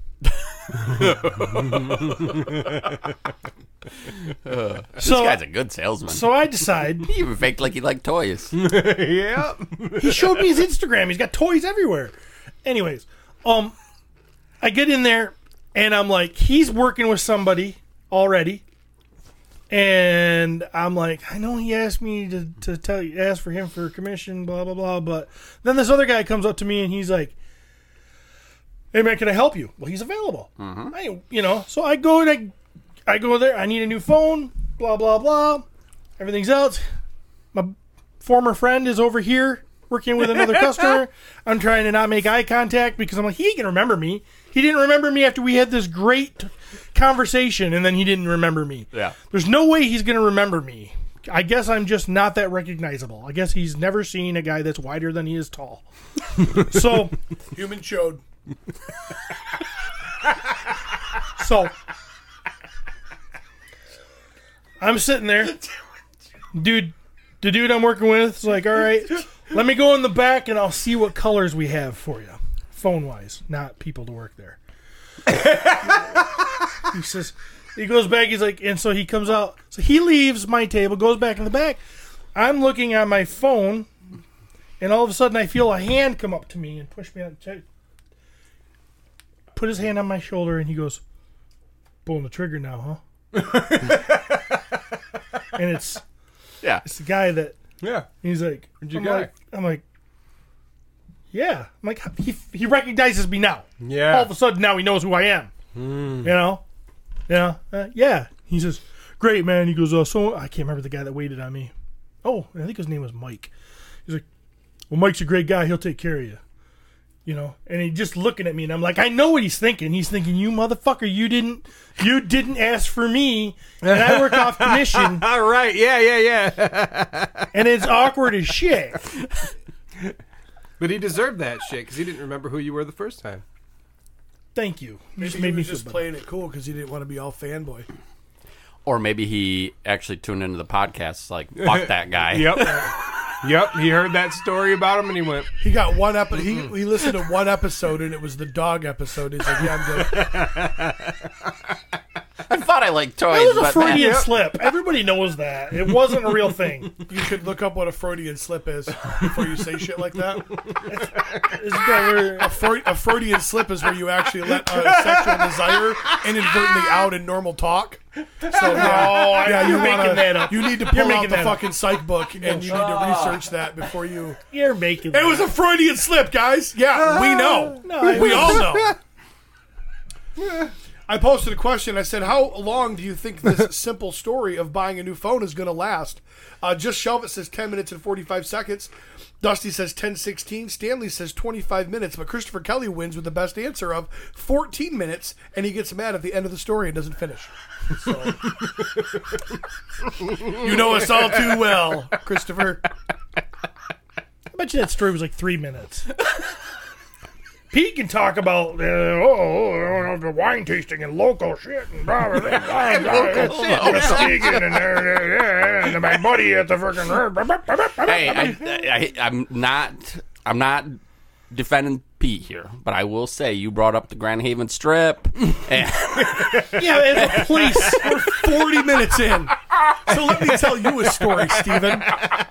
This guy's a good salesman. So I decide. He even faked like he liked toys. Yeah. He showed me his Instagram. He's got toys everywhere. Anyways, I get in there and I'm like, he's working with somebody already. And I'm like, I know he asked me to ask for him for commission, blah, blah, blah. But then this other guy comes up to me and he's like, hey, man, can I help you? Well, he's available. So I go there. I need a new phone, blah, blah, blah. Everything's out. My former friend is over here working with another customer. I'm trying to not make eye contact because I'm like, he can remember me. He didn't remember me after we had this great conversation, and then he didn't remember me. Yeah. There's no way he's going to remember me. I guess I'm just not that recognizable. I guess he's never seen a guy that's wider than he is tall. So, Human showed. So, I'm sitting there. The dude I'm working with is like, all right, let me go in the back and I'll see what colors we have for you. Phone-wise, not people to work there. He says, he goes back, he's like, and so he comes out. So he leaves my table, goes back in the back. I'm looking at my phone, and all of a sudden I feel a hand come up to me and push me out. Put his hand on my shoulder, and he goes, pulling the trigger now, huh? And it's the guy that, Yeah. he's like, Your guy. I'm like, yeah. I'm like, he recognizes me now. Yeah. All of a sudden, now he knows who I am. You know? Yeah. He says, great, man. He goes, so I can't remember the guy that waited on me. Oh, I think his name was Mike. He's like, well, Mike's a great guy. He'll take care of you. You know? And he's just looking at me, and I'm like, I know what he's thinking. He's thinking, you motherfucker, you didn't ask for me, and I work off commission. All right. Yeah. And it's awkward as shit. But he deserved that shit because he didn't remember who you were the first time. Thank you. You just Maybe made he me was feel just better. playing it cool because he didn't want to be all fanboy. Or maybe he actually tuned into the podcast like, fuck that guy. Yep. He heard that story about him and he went, He got one episode. He listened to one episode and it was the dog episode. He's like, yeah, I'm good. I thought I liked toys. It was a but Freudian man, slip. Everybody knows that. It wasn't a real thing. You should look up what a Freudian slip is before you say shit like that. Is that where, A Freudian slip is where you actually let sexual desire inadvertently out in normal talk. So yeah, you're making that up. You need to You're pull out making the that up. fucking psych book and you need to research that before you. you're making It was a Freudian slip, guys. Yeah, we know. We all know. I posted a question. I said, how long do you think this simple story of buying a new phone is going to last? Just Shelf It says 10 minutes and 45 seconds. Dusty says 10:16. Stanley says 25 minutes. But Christopher Kelly wins with the best answer of 14 minutes, and he gets mad at the end of the story and doesn't finish. So. You know us all too well, Christopher. I bet you that story was like 3 minutes. Pete can talk about the wine tasting and local shit and blah blah blah. And my buddy at the freaking. Hey, I'm not defending Pete here, but I will say you brought up the Grand Haven Strip. And Yeah, it's a place. We're 40 minutes in. So let me tell you a story, Steven.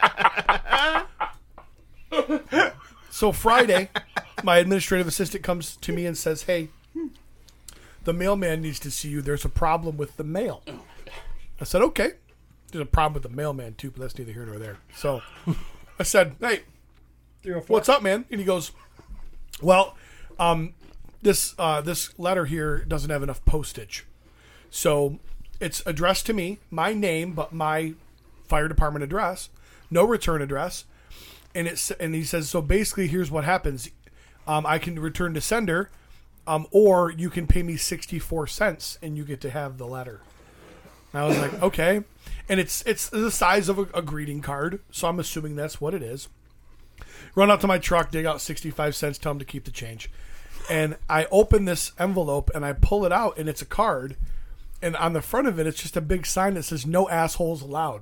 So Friday, my administrative assistant comes to me and says, hey, the mailman needs to see you. There's a problem with the mail. I said, okay. There's a problem with the mailman, too, but that's neither here nor there. So I said, hey, what's up, man? And he goes, well, this letter here doesn't have enough postage. So it's addressed to me, my name, but my fire department address, no return address. And he says, so basically, here's what happens. I can return to sender, or you can pay me 64 cents and you get to have the letter. And I was like, okay. And it's the size of a greeting card, so I'm assuming that's what it is. Run out to my truck, dig out 65 cents, tell him to keep the change. And I open this envelope and I pull it out, and it's a card. And on the front of it, it's just a big sign that says, no assholes allowed.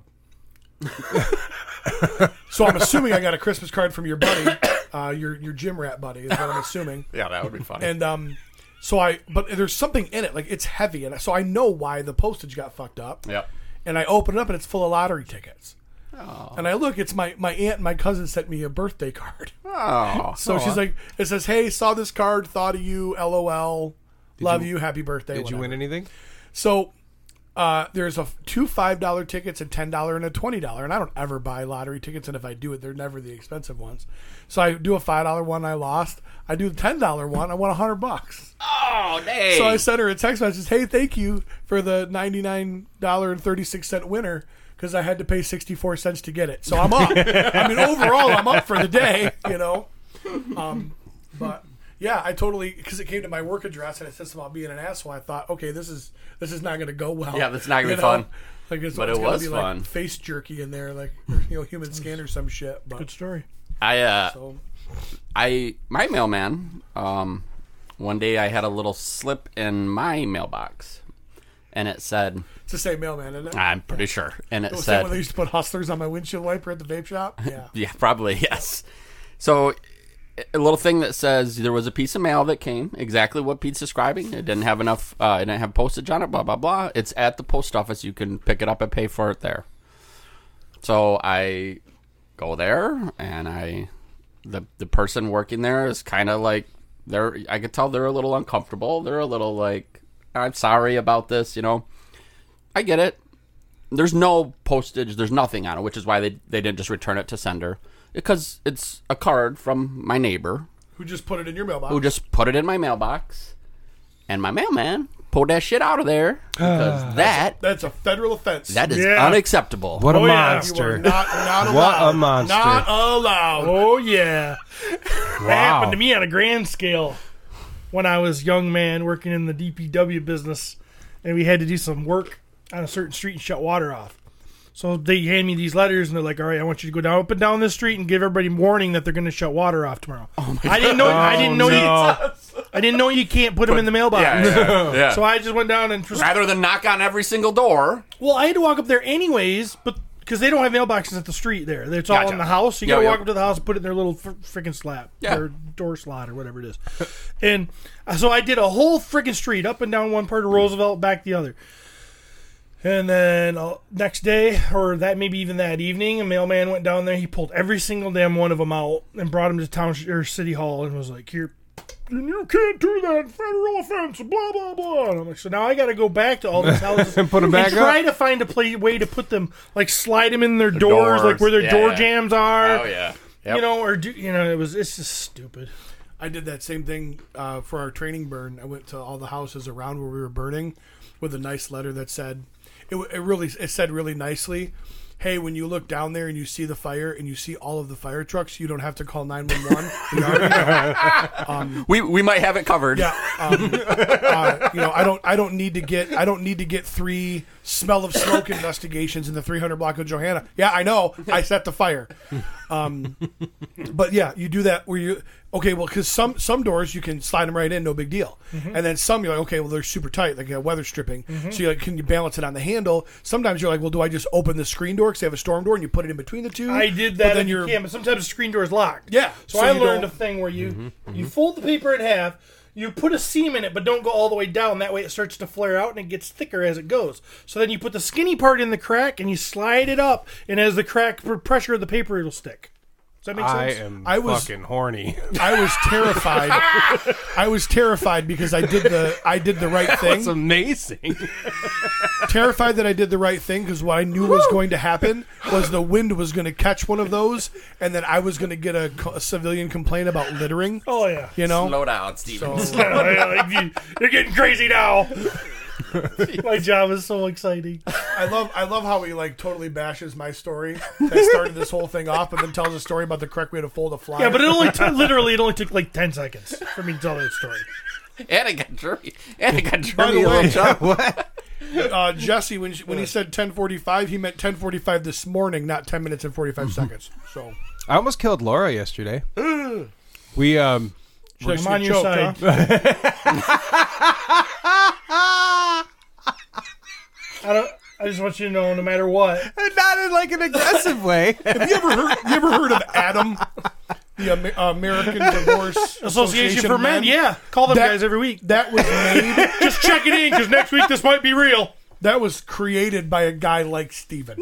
So I'm assuming I got a Christmas card from your buddy, your gym rat buddy, is what I'm assuming. yeah, that would be funny. And but there's something in it, like it's heavy, and so I know why the postage got fucked up. Yep. And I open it up, and it's full of lottery tickets. Oh. And I look, it's my aunt and my cousin sent me a birthday card. Oh. So she's like, it says, hey, saw this card, thought of you, LOL, love you, happy birthday. Did you win anything? So there's two $5 tickets, a $10 and a $20, and I don't ever buy lottery tickets, and if I do it, they're never the expensive ones. So I do a $5 one, I lost. I do the $10 one, I won $100. Oh, dang. So I sent her a text message, hey, thank you for the $99.36 winner, because I had to pay 64 cents to get it. So I'm up. I mean, overall, I'm up for the day, you know. But yeah, I totally, because it came to my work address and it says about being an asshole. I thought, okay, this is not going to go well. Yeah, that's not gonna You be know? fun. Like it's, But it's it gonna was be fun. Like face jerky in there, like human scan or some shit. But Good story. so My mailman, one day I had a little slip in my mailbox, and it said, it's the same mailman, isn't it? I'm pretty sure, and it Was that when they said, used to put hustlers on my windshield wiper at the vape shop? Yeah. yeah, probably, yes. So, a little thing that says there was a piece of mail that came, exactly what Pete's describing. It didn't have enough, it didn't have postage on it, blah, blah, blah. It's at the post office. You can pick it up and pay for it there. So, I go there, and the person working there is kind of like, I could tell they're a little uncomfortable. They're a little like, I'm sorry about this, you know. I get it. There's no postage. There's nothing on it, which is why they didn't just return it to sender. Because it's a card from my neighbor. Who just put it in your mailbox? Who just put it in my mailbox. And my mailman pulled that shit out of there. Because That's a federal offense. that is Yeah. unacceptable. What a Oh, yeah. You are monster. not allowed. What a monster. Not allowed. Oh yeah, that Wow. happened to me on a grand scale when I was a young man working in the DPW business, and we had to do some work on a certain street and shut water off. So they hand me these letters, and they're like, "All right, I want you to go down up and down this street and give everybody warning that they're going to shut water off tomorrow." I didn't know. I didn't know. I didn't know you can't put them in the mailbox. Yeah. So I just went down and Rather than knock on every single door. well, I had to walk up there anyways, but because they don't have mailboxes at the street there, it's all Gotcha. in the house. You Yeah, got to yeah. walk up to the house and put it in their little freaking slab, Yeah. their door slot or whatever it is. And so I did a whole freaking street up and down one part of Roosevelt, back the other. And then next day, or that maybe even that evening, a mailman went down there. He pulled every single damn one of them out and brought them to town or city hall and was like, "Here, you can't do that, federal offense, blah blah blah." And I'm like, so now I got to go back to all these houses And put 'em back try up? to find a way to put them, like slide them in their doors, like where their yeah, door yeah. jams are. Oh yeah. Yep. You know, or it's just stupid. I did that same thing for our training burn. I went to all the houses around where we were burning with a nice letter that said, it said really nicely, "Hey, when you look down there and you see the fire and you see all of the fire trucks, you don't have to call 911. We already know." We might have it covered. Yeah, I don't need to get 3 smell of smoke investigations in the 300 block of Johanna. Yeah, I know. I set the fire. But yeah, you do that where you because some doors you can slide them right in, no big deal, and then some you're like, okay, well they're super tight, like weather stripping. So you're like, can you balance it on the handle? Sometimes you're like, well, do I just open the screen door because they have a storm door and you put it in between the two? I did that. Then you can, but sometimes the screen door is locked. Yeah, So so I you learned don't- a thing where you fold the paper in half. You put a seam in it, but don't go all the way down. That way it starts to flare out and it gets thicker as it goes. So then you put the skinny part in the crack and you slide it up. And as the crack pressure of the paper, it'll stick. Does that make sense? I was- fucking horny. I was terrified. I was terrified because I did the right thing. That's amazing. Terrified that I did the right thing because what I knew was going to happen was the wind was going to catch one of those, and then I was going to get a civilian complaint about littering. Oh, yeah. You know, Slow down, Steven. You're getting crazy now. My job is so exciting. I love how he like totally bashes my story that started this whole thing off, and then tells a story about the correct way to fold a flyer. Yeah, but it only took like 10 seconds for me to tell that story. And it got jury. And it got jury. By the a way, little chub. Jesse, when he said 10:45, he meant 10:45 this morning, not 10 minutes and 45 seconds. So I almost killed Laura yesterday. We should I I'm see on a your choke, side. huh? I just want you to know, no matter what. not in like an aggressive way. Have you ever heard of Adam, the American Divorce Association for of Men, yeah. Call them That- guys every week. That was made. Just check it in, because next week this might be real. That was created by a guy like Steven.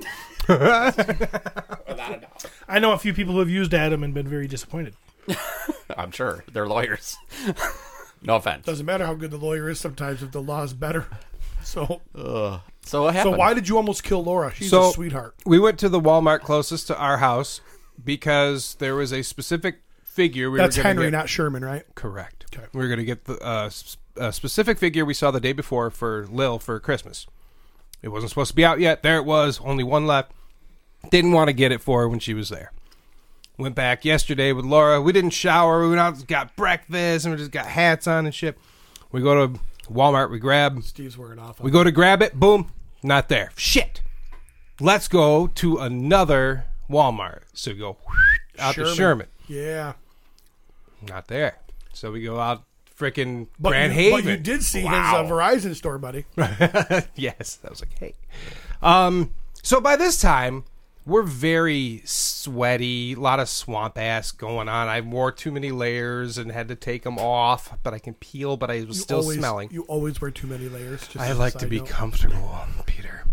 I know a few people who have used Adam and been very disappointed. I'm sure. They're lawyers. No offense. Doesn't matter how good the lawyer is sometimes if the law is better. So So what happened? why did you almost kill Laura? She's So- a sweetheart. We went to the Walmart closest to our house because there was a specific figure we That's were going to Henry, get. not Sherman, right? Correct. Okay. We were going to get a specific figure we saw the day before for Lil for Christmas. It wasn't supposed to be out yet. There it was. Only one left. Didn't want to get it for her when she was there. Went back yesterday with Laura. We didn't shower. We went out, got breakfast, and we just got hats on and shit. We go to Walmart. Steve's wearing off. We go to grab it. Boom. Not there. Shit. Let's go to another Walmart. So we go out to Sherman. Yeah. Not there. So we go out frickin' But Grand you, Haven. But you did see Wow. his Verizon store, buddy. Yes. I was like, hey. So by this time, we're very sweaty. A lot of swamp ass going on. I wore too many layers and had to take them off, but I can peel, but I was still smelling. You always wear too many layers. Just I as a like to side be note. comfortable, Peter.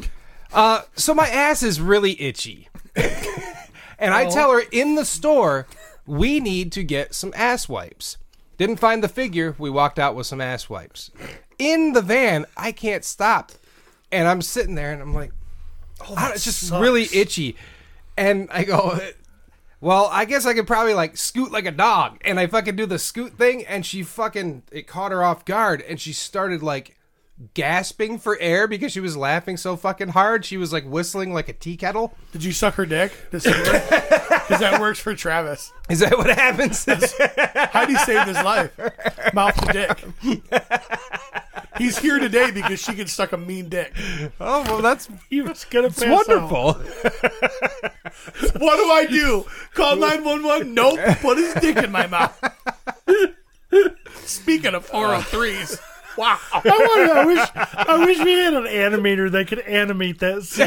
So my ass is really itchy. And I tell her in the store, we need to get some ass wipes. Didn't find the figure. We walked out with some ass wipes. In the van, I can't stop. And I'm sitting there and I'm like, it's just sucks. really itchy. And I go, well, I guess I could probably like scoot like a dog. And I fucking do the scoot thing, and it caught her off guard, and she started like gasping for air because she was laughing so fucking hard. She was like whistling like a tea kettle. Did you suck her dick? Because that works for Travis. Is that what happens? Heidi saved his life. Mouth to dick. He's here today because she can suck a mean dick. Oh, well, that's He was gonna pass wonderful. What do? Call 911? Nope. Put his dick in my mouth. Speaking of 403s. Wow. I wish we had an animator that could animate that scene.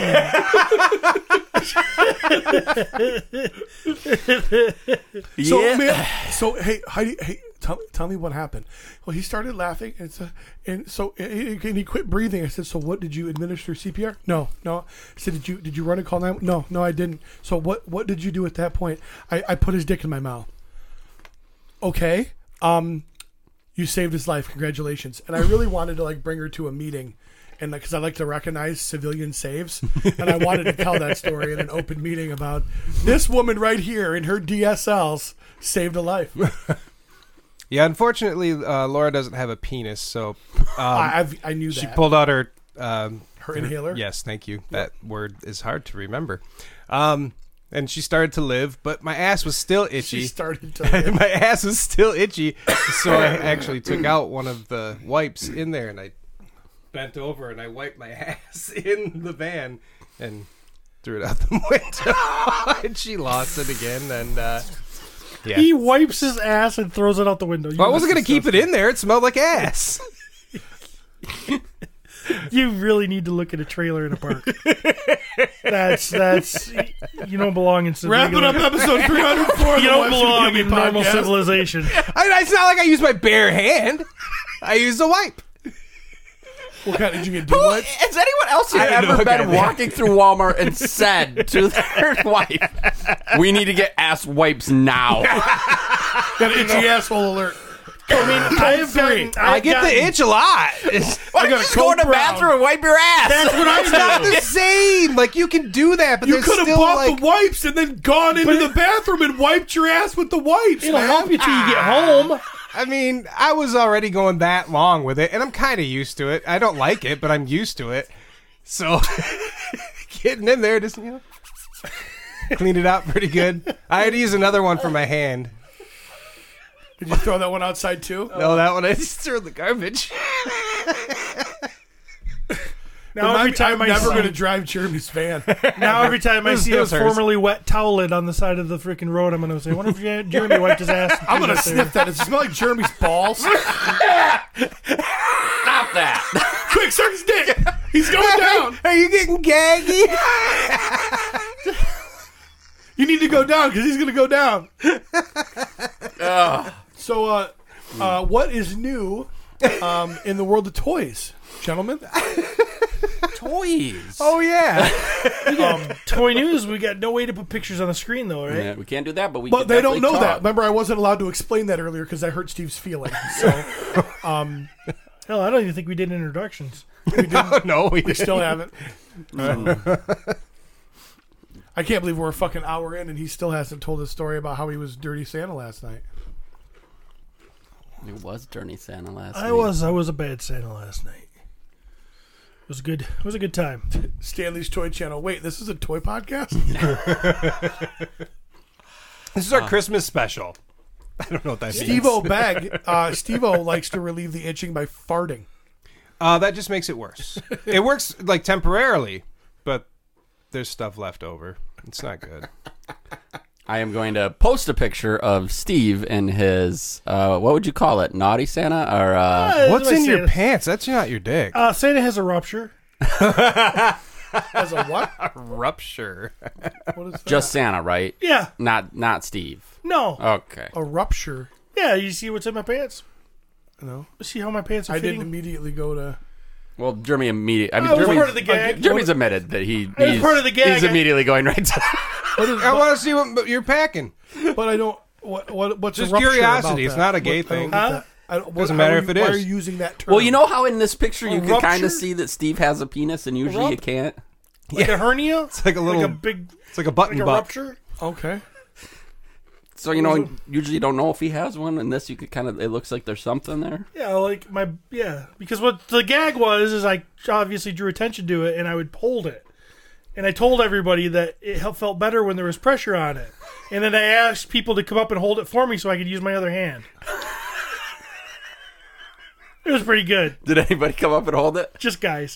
So, man, hey, Heidi, tell me what happened. Well, he started laughing, and he quit breathing. I said, so what, did you administer CPR? No. I said, did you run and call 911? No, I didn't. So what did you do at that point? I put his dick in my mouth. Okay. You saved his life. Congratulations. And I really wanted to like bring her to a meeting, and because I like to recognize civilian saves, and I wanted to tell that story in an open meeting about this woman right here in her DSLs saved a life. Yeah, unfortunately, Laura doesn't have a penis, so I knew that. she pulled out her her inhaler. Yes, thank you. That word is hard to remember. And she started to live, but my ass was still itchy. She started to live. My ass was still itchy, so I actually took out one of the wipes in there, and I bent over and I wiped my ass in the van and threw it out the window. And she lost it again, and yeah. He wipes his ass and throws it out the window. Well, I wasn't going to keep it in there. It smelled like ass. You really need to look at a trailer in a park. That's you don't belong in Wrapping up episode 304. You don't belong in normal civilization. It's not like I used my bare hand. I used a wipe. What kind did you get? What? Has anyone else here I ever know, been okay, walking through Walmart and said to their wife, "We need to get ass wipes now"? Got an itchy asshole alert. I mean, I get the itch a lot. Why don't you just go in the bathroom and wipe your ass? That's what I It's not do. the same. Like, you can do that, but You there's could have still bought like... the wipes and then gone into the bathroom and wiped your ass with the wipes. It'll man. help you till you get home. I mean, I was already going that long with it, and I'm kind of used to it. I don't like it, but I'm used to it. So, getting in there, just, cleaned it out pretty good. I had to use another one for my hand. Did you throw that one outside too? No, that one I just threw in the garbage. Now every time I'm I never see, going to drive Jeremy's van. now every time I see It a was hers. formerly wet towelette on the side of the freaking road, I'm going to say, "I wonder if Jeremy wiped his ass." I'm going to sniff that. Does it smell like Jeremy's balls? Stop that! Quick, suck his dick. He's going down. Are you getting gaggy? You need to go down because he's going to go down. So, what is new in the world of toys, gentlemen? Toys. Oh, yeah. Toy news. We got no way to put pictures on the screen, though, right? Yeah, we can't do that, but we. But can they don't know definitely that. talk. Remember, I wasn't allowed to explain that earlier because I hurt Steve's feelings. So, Hell, I don't even think we did introductions. No, we we still haven't. I can't believe we're a fucking hour in and he still hasn't told his story about how he was Dirty Santa last night. It was Dirty Santa last I night. was a bad Santa last night. It was good. It was a good time. Stanley's Toy Channel. Wait, this is a toy podcast? This is our Christmas special. I don't know what that means. Steve-O likes to relieve the itching by farting. That just makes it worse. It works like temporarily, but there's stuff left over. It's not good. I am going to post a picture of Steve in his, what would you call it? Naughty Santa? Or, What's in your Santa? pants? That's not your dick. Santa has a rupture. As a what? Rupture. What is that? just Santa, right? Yeah. Not Steve. No. Okay. A rupture. Yeah, you see what's in my pants? No. See how my pants are I fitting? didn't immediately go to... Well, Jeremy immediately. I mean, That was Jeremy's, part of the gag. Jeremy's admitted that he's part of the gag. He's immediately going right to. I want to see what you're packing. But I don't... What's Just a rupture curiosity. about It's that? not a gay I don't thing. get that. Doesn't matter if it Why is. are you using that term? Well, you know how in this picture you A can rupture? kind of see that Steve has a penis, and usually you rup- can't. Like a hernia? It's like a little. Like a big... it's like a button Like a butt. rupture? Okay. So usually you don't know if he has one. And this, you could kind of. It looks like there's something there. Yeah, like my... Yeah. Because what the gag was is I obviously drew attention to it, and I would hold it. And I told everybody that it felt better when there was pressure on it. And then I asked people to come up and hold it for me so I could use my other hand. It was pretty good. Did anybody come up and hold it? Just guys.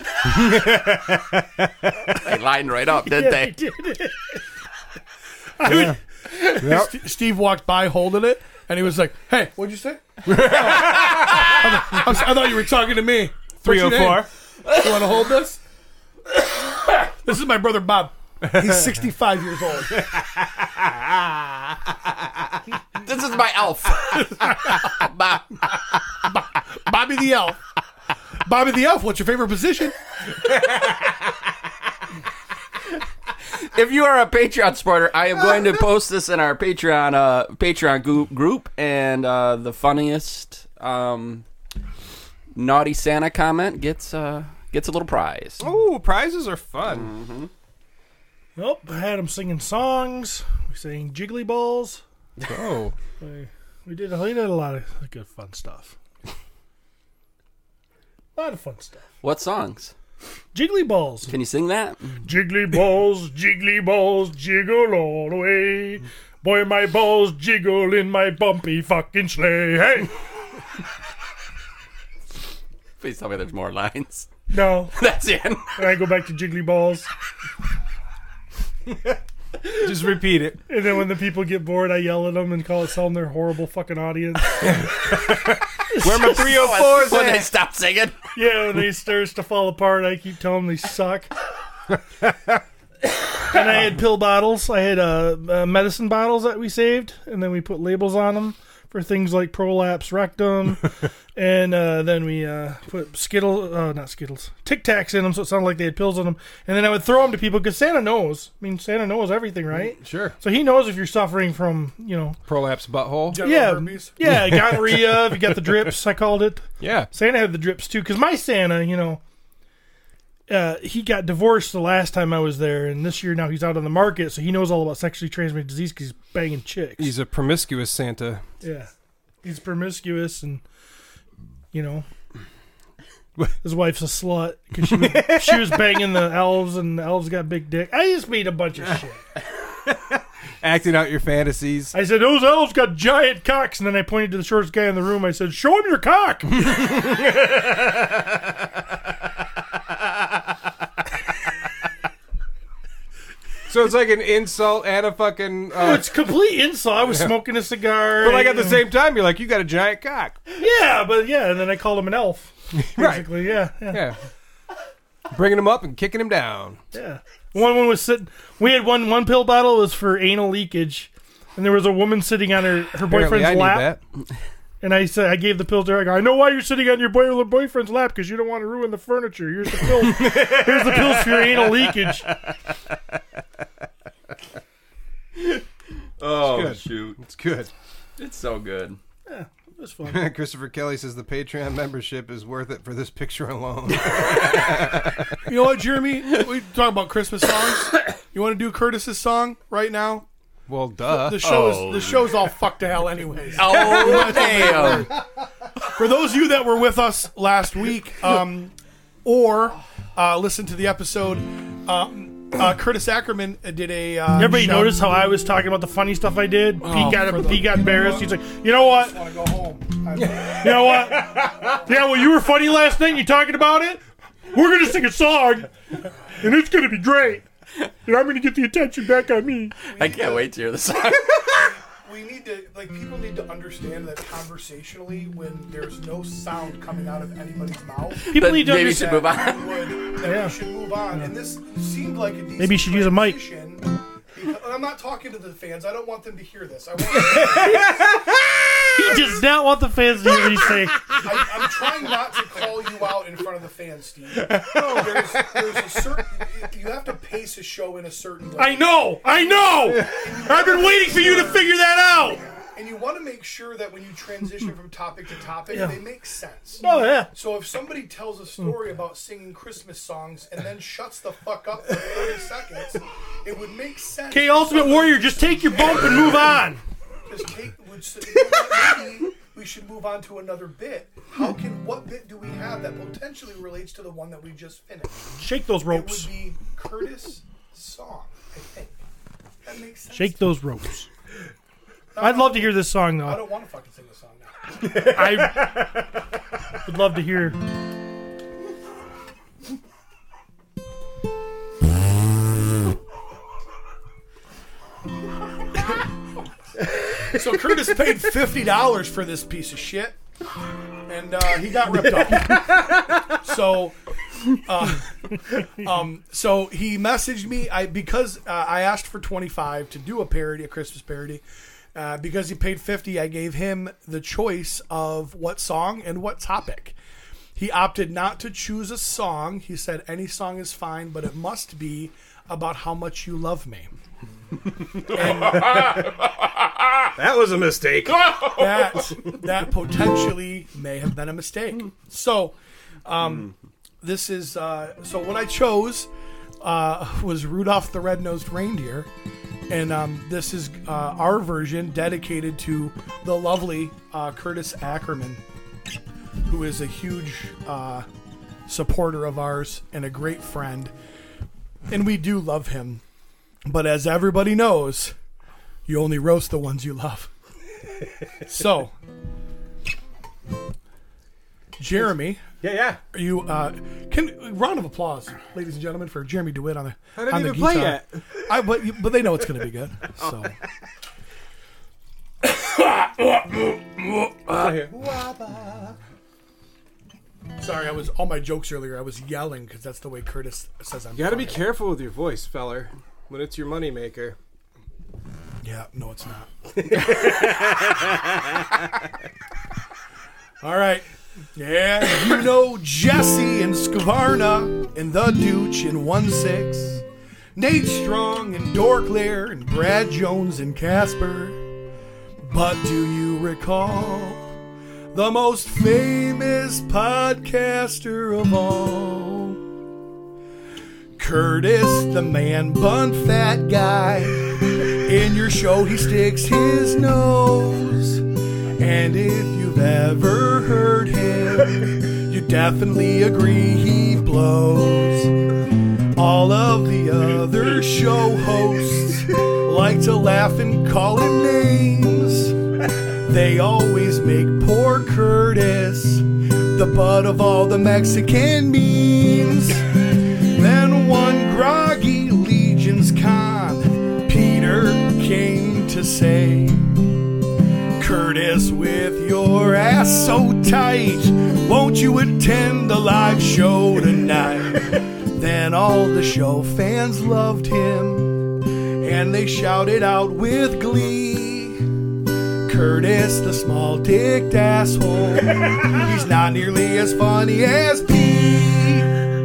They lined right up, didn't Yeah, they? did. Steve walked by holding it, and he was like, "Hey, what'd you say?" I thought you were talking to me. 304. You want to hold this? This is my brother Bob. He's 65 years old. This is my elf. Bobby the Elf. Bobby the Elf, what's your favorite position? If you are a Patreon supporter, I am going to post this in our Patreon group, and the funniest naughty Santa comment gets a little prize. Oh, prizes are fun. Nope, I had them singing songs. We sang Jiggly Balls. Oh. We did a lot of good fun stuff. A lot of fun stuff. What songs? Jiggly Balls. Can you sing that? Jiggly balls, jiggle all the way. Boy, my balls jiggle in my bumpy fucking sleigh. Hey! Please tell me there's more lines. No. That's it. And I go back to Jiggly Balls. Just repeat it. And then when the people get bored, I yell at them and tell them they're horrible fucking audience. Where my 304s When at? they stop singing. Yeah, when they starts to fall apart, I keep telling them they suck. And I had pill bottles. I had medicine bottles that we saved, and then we put labels on them for things like prolapse rectum, and then we put Tic Tacs in them, so it sounded like they had pills in them. And then I would throw them to people because Santa knows. I mean, Santa knows everything, right? Sure. So he knows if you're suffering from, Prolapse butthole. Herpes. gonorrhea. If you got the drips, I called it. Yeah. Santa had the drips too, because my Santa, he got divorced the last time I was there, and this year now he's out on the market, so he knows all about sexually transmitted disease because he's banging chicks. He's a promiscuous Santa. Yeah, he's promiscuous, and his wife's a slut because she was banging the elves, and the elves got big dick. I just made a bunch of shit. Acting out your fantasies. I said, those elves got giant cocks, and then I pointed to the shortest guy in the room. I said, show him your cock. So it's like an insult and a fucking... It's complete insult. I was smoking a cigar. but like at the same time, you're like, you got a giant cock. Yeah, and then I called him an elf. Basically, yeah. Yeah. Bringing him up and kicking him down. Yeah. One was sitting. We had one pill bottle was for anal leakage, and there was a woman sitting on her boyfriend's Apparently, I lap. need that. And I said, I gave the pill to her. I go, I know why you're sitting on your boyfriend's lap because you don't want to ruin the furniture. Here's the pill. Here's the pills for your anal leakage. Oh, good. shoot. It's good. It's so good. Yeah, it was fun. Christopher Kelly says the Patreon membership is worth it for this picture alone. You know what, Jeremy? We talk about Christmas songs. You want to do Curtis's song right now? Well, duh. The show's all fucked to hell anyways. Oh, damn. For those of you that were with us last week, or listen to the episode, Curtis Ackerman did a. Everybody show. noticed how I was talking about the funny stuff I did? Pete got embarrassed. He's like, you know what? I want to go home. You know what? Yeah, well, you were funny last night. You talking about it? We're going to sing a song, and it's going to be great. And I'm going to get the attention back on me. I can't wait to hear the song. We need to, people need to understand that conversationally, when there's no sound coming out of anybody's mouth, People need to maybe you should understand. move on. we should move on. And this seemed like a decent Maybe you should use a mic. transition, because- I'm not talking to the fans. I don't want them to hear this. I want. He does not want the fans to hear what he's saying. I'm trying not to call you out in front of the fans, Steve. No, there's a certain. You have to pace a show in a certain way. I know. I've been waiting for you to figure that out. And you want to make sure that when you transition from topic to topic, they make sense. Oh, yeah. So if somebody tells a story about singing Christmas songs and then shuts the fuck up for 30 seconds, it would make sense. Okay, Ultimate Warrior, just take your bump and move on. Maybe we should move on to another bit. What bit do we have that potentially relates to the one that we just finished? Shake those It ropes. would be Curtis' song, I think. That makes sense. Shake those ropes. I'd love to hear this song, I though. don't want to fucking sing the song now. I would love to hear. So Curtis paid $50 for this piece of shit, and he got ripped off. So he messaged me because I asked for $25 to do a Christmas parody. Because he paid $50, I gave him the choice of what song and what topic. He opted not to choose a song. He said any song is fine, but it must be about how much you love me. And That was a mistake. that potentially may have been a mistake. So, this is so what I chose was Rudolph the Red-Nosed Reindeer, and this is our version dedicated to the lovely Curtis Ackerman, who is a huge supporter of ours and a great friend, and we do love him. But as everybody knows, you only roast the ones you love. So, Jeremy, Yeah. are you round of applause, ladies and gentlemen, for Jeremy DeWitt on the I didn't on the even play guitar. yet. But they know it's going to be good. So. Sorry, all my jokes earlier. I was yelling because that's the way Curtis says I'm. You gotta be funny. careful with your voice, feller, when it's your moneymaker. Yeah, no, it's not. All right. Yeah, you know Jesse and Skvarna and the Dooch in 1-6. Nate Strong and Dorklair and Brad Jones and Casper. But do you recall the most famous podcaster of all? Curtis, the man bun fat guy. In your show he sticks his nose. And if you've ever heard him, you definitely agree he blows. All of the other show hosts like to laugh and call him names. They always make poor Curtis the butt of all the Mexican memes. Then one groggy Legion's con, Peter came to say, Curtis, with your ass so tight, won't you attend the live show tonight? Then all the show fans loved him, and they shouted out with glee, Curtis, the small-dicked asshole, he's not nearly as funny as Pete.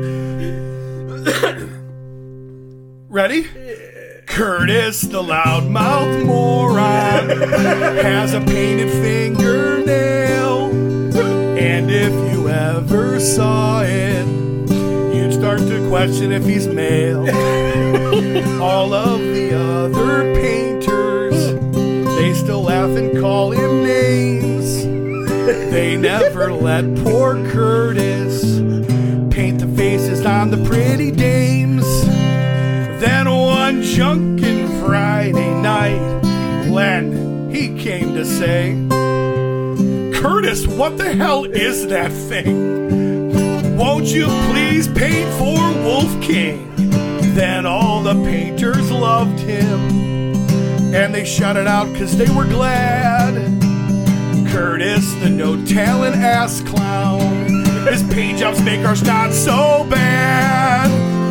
Ready? Curtis, the loudmouth moron, has a painted fingernail. And if you ever saw it, you'd start to question if he's male. All of the other painters, they still laugh and call him names. They never let poor Curtis paint the faces on the pretty dames. Then one junkin' Friday night, Len, he came to say, Curtis, what the hell is that thing? Won't you please paint for Wolf King? Then all the painters loved him, and they shouted out because they were glad. Curtis, the no-talent ass clown, his paint jobs make our not so bad.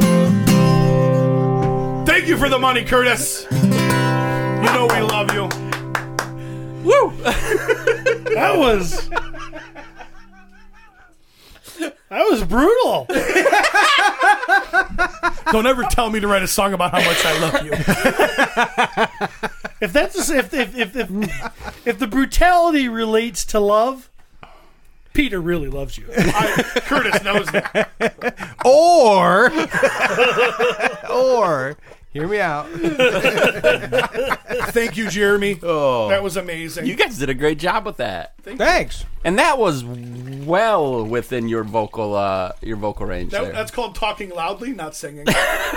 Thank you for the money, Curtis. You know we love you. Woo! That was brutal. Don't ever tell me to write a song about how much I love you. If the brutality relates to love, Peter really loves you. Curtis knows that. Or hear me out. Thank you, Jeremy. Oh, That was amazing. you guys did a great job with that, Thanks. and that was well within your vocal range. there. That's called talking loudly, not singing.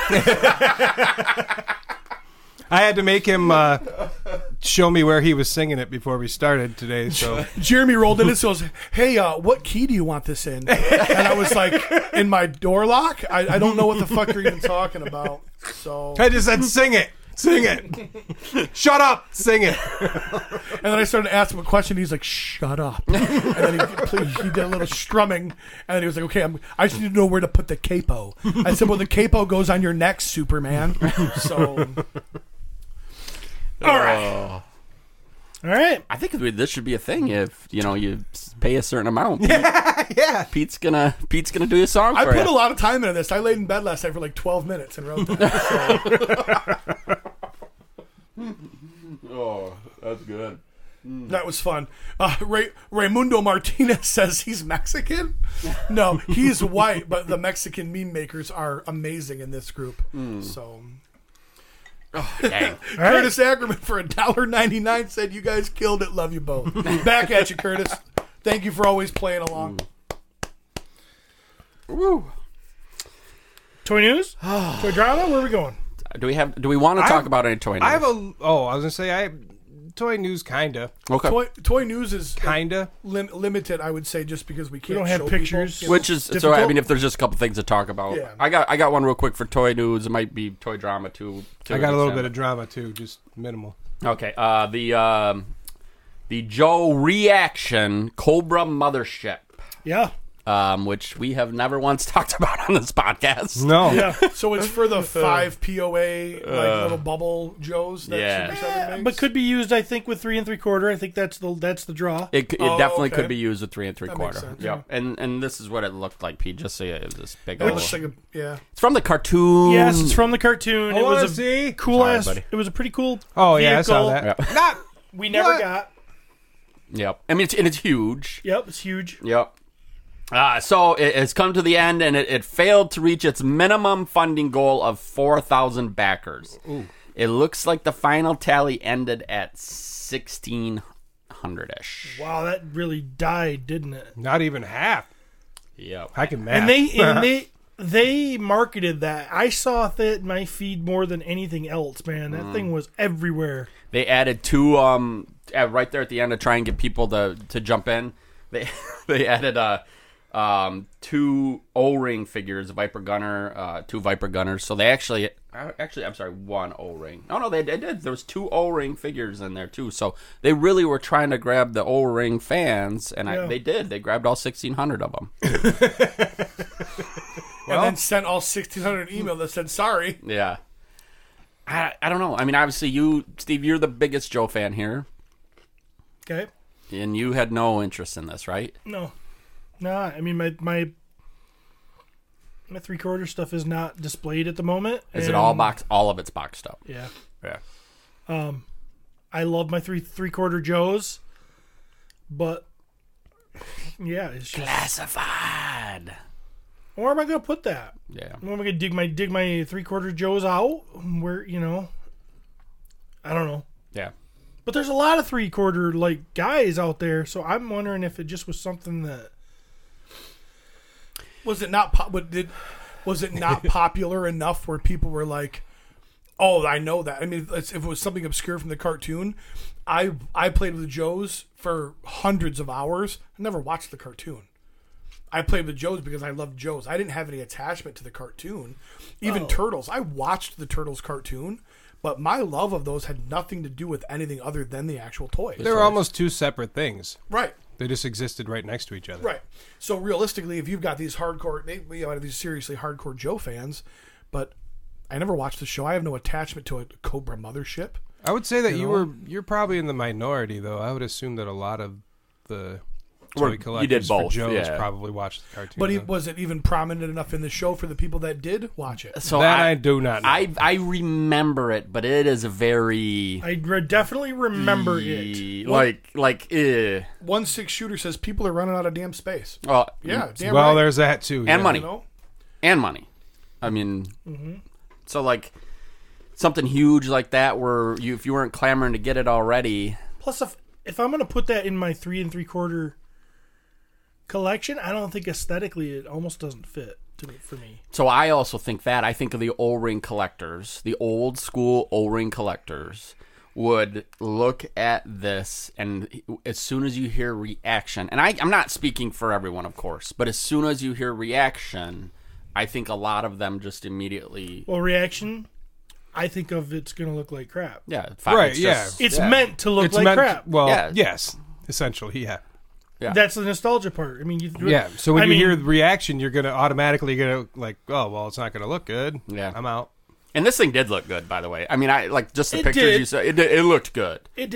I had to make him show me where he was singing it before we started today. So Jeremy rolled in and goes, hey, what key do you want this in? And I was like, in my door lock? I don't know what the fuck you're even talking about. So I just said, sing it. Sing it. Shut up. Sing it. And then I started to ask him a question. He's like, shut up. And then he did a little strumming. And then he was like, okay, I just need to know where to put the capo. I said, well, the capo goes on your neck, Superman. So, all right. All right. I think this should be a thing. If you pay a certain amount, Yeah. Pete's gonna do a song I for put you. a lot of time into this. I laid in bed last night for like 12 minutes and wrote that. Oh, that's good. That was fun. Raimundo Martinez says he's Mexican. No, he's white, but the Mexican meme makers are amazing in this group. So, Dang. Curtis Ackerman for $1.99 said, "You guys killed it. Love you both." Back at you, Curtis. Thank you for always playing along. Woo. Toy news? Toy drama? Where are we going? Do we want to talk about any toy news? I was gonna say toy news kinda. Okay. Toy news is Kinda. limited, I would say, just because we can't don't have show pictures. people. Which is so. I difficult? mean, if there's just a couple things to talk about, Yeah. I got one real quick for toy news. It might be toy drama too. I got a little bit of drama too, just minimal. Okay. The Joe Reaction Cobra Mothership, Yeah. which we have never once talked about on this podcast. No. Yeah. So it's for the 5 POA little bubble Joes that Yeah. Super 7 makes? But could be used, I think, with 3 3/4. I think that's the draw. It Oh, definitely okay. could be used with 3 makes 3/4. sense. Yep. And this is what it looked like, Pete. Just so you, it was this big. It old- looks like a, yeah. It's from the cartoon. Yes, it's from the cartoon. I It wanna was a see. cool Sorry, ass. buddy. It was a pretty cool. Oh yeah, I saw vehicle. that. Yeah. Not. We never What? got. Yep. I mean, it's huge. Yep, it's huge. Yep. So it has come to the end, and it failed to reach its minimum funding goal of 4,000 backers. Ooh. It looks like the final tally ended at 1,600-ish. Wow, that really died, didn't it? Not even half. Yep. I can math. And they marketed that. I saw that in my feed more than anything else, man. That thing was everywhere. They added two right there at the end to try and get people to jump in. They added 2 O-ring figures, Viper Gunner, 2 Viper Gunners. So they actually, I'm sorry, 1 O-ring. No, they did. There was 2 O-ring figures in there too. So they really were trying to grab the O-ring fans, and Yeah. they did. They grabbed all 1,600 of them. And then sent all 1,600 email that said sorry. Yeah. I don't know. I mean, obviously you, Steve, you're the biggest Joe fan here, Okay. and you had no interest in this, right? No. Nah, I mean, my 3/4 stuff is not displayed at the moment. Is it and- all of it's boxed up? Yeah. Yeah. I love my 3/4 Joes, but yeah, it's just. Classified. Where am I going to put that? Yeah. Where am I going to dig my 3/4 Joes out? Where I don't know. Yeah. But there's a lot of 3/4 like guys out there, so I'm wondering if it just was something that. Was it not was it not popular enough where people were like, "Oh, I know that." I mean, if it was something obscure from the cartoon, I played with the Joes for hundreds of hours. I never watched the cartoon. I played with Joes because I loved Joes. I didn't have any attachment to the cartoon. Even Turtles. I watched the Turtles cartoon, but my love of those had nothing to do with anything other than the actual toys. They're almost 2 separate things. Right. They just existed right next to each other. Right. So realistically, if you've got these hardcore, these seriously hardcore Joe fans, but I never watched the show. I have no attachment to a Cobra Mothership. I would say that you're probably in the minority, though. I would assume that a lot of the toy You collectors did both, for Joe's yeah. probably watched the cartoon. But though. was it even prominent enough in the show for the people that did watch it? So That I do not know. I remember it, but it is a very I definitely remember it. like 1-6 shooter says people are running out of damn space. well, Yeah, damn well, right. there's that too. and money You know? and money. I mean, so like something huge like that, where if you weren't clamoring to get it already, Plus, if I'm going to put that in my 3 3/4 collection, I don't think aesthetically it almost doesn't fit for me. So I also think that. I think of the O-ring collectors, the old school O-ring collectors would look at this, and as soon as you hear reaction, and I'm not speaking for everyone, of course, but as soon as you hear reaction, I think a lot of them just immediately... Well, reaction, I think of it's going to look like crap. Yeah, Right, it's yeah. just- It's yeah. meant to look It's like meant. crap. Well, Yeah. yes, essentially, yeah. Yeah. That's the nostalgia part. I mean, Yeah. So when I you mean, hear the reaction, you're gonna automatically like, oh well, it's not gonna look good. Yeah. I'm out. And this thing did look good, by the way. I mean, I like just the It pictures did. you saw. It looked good. it did.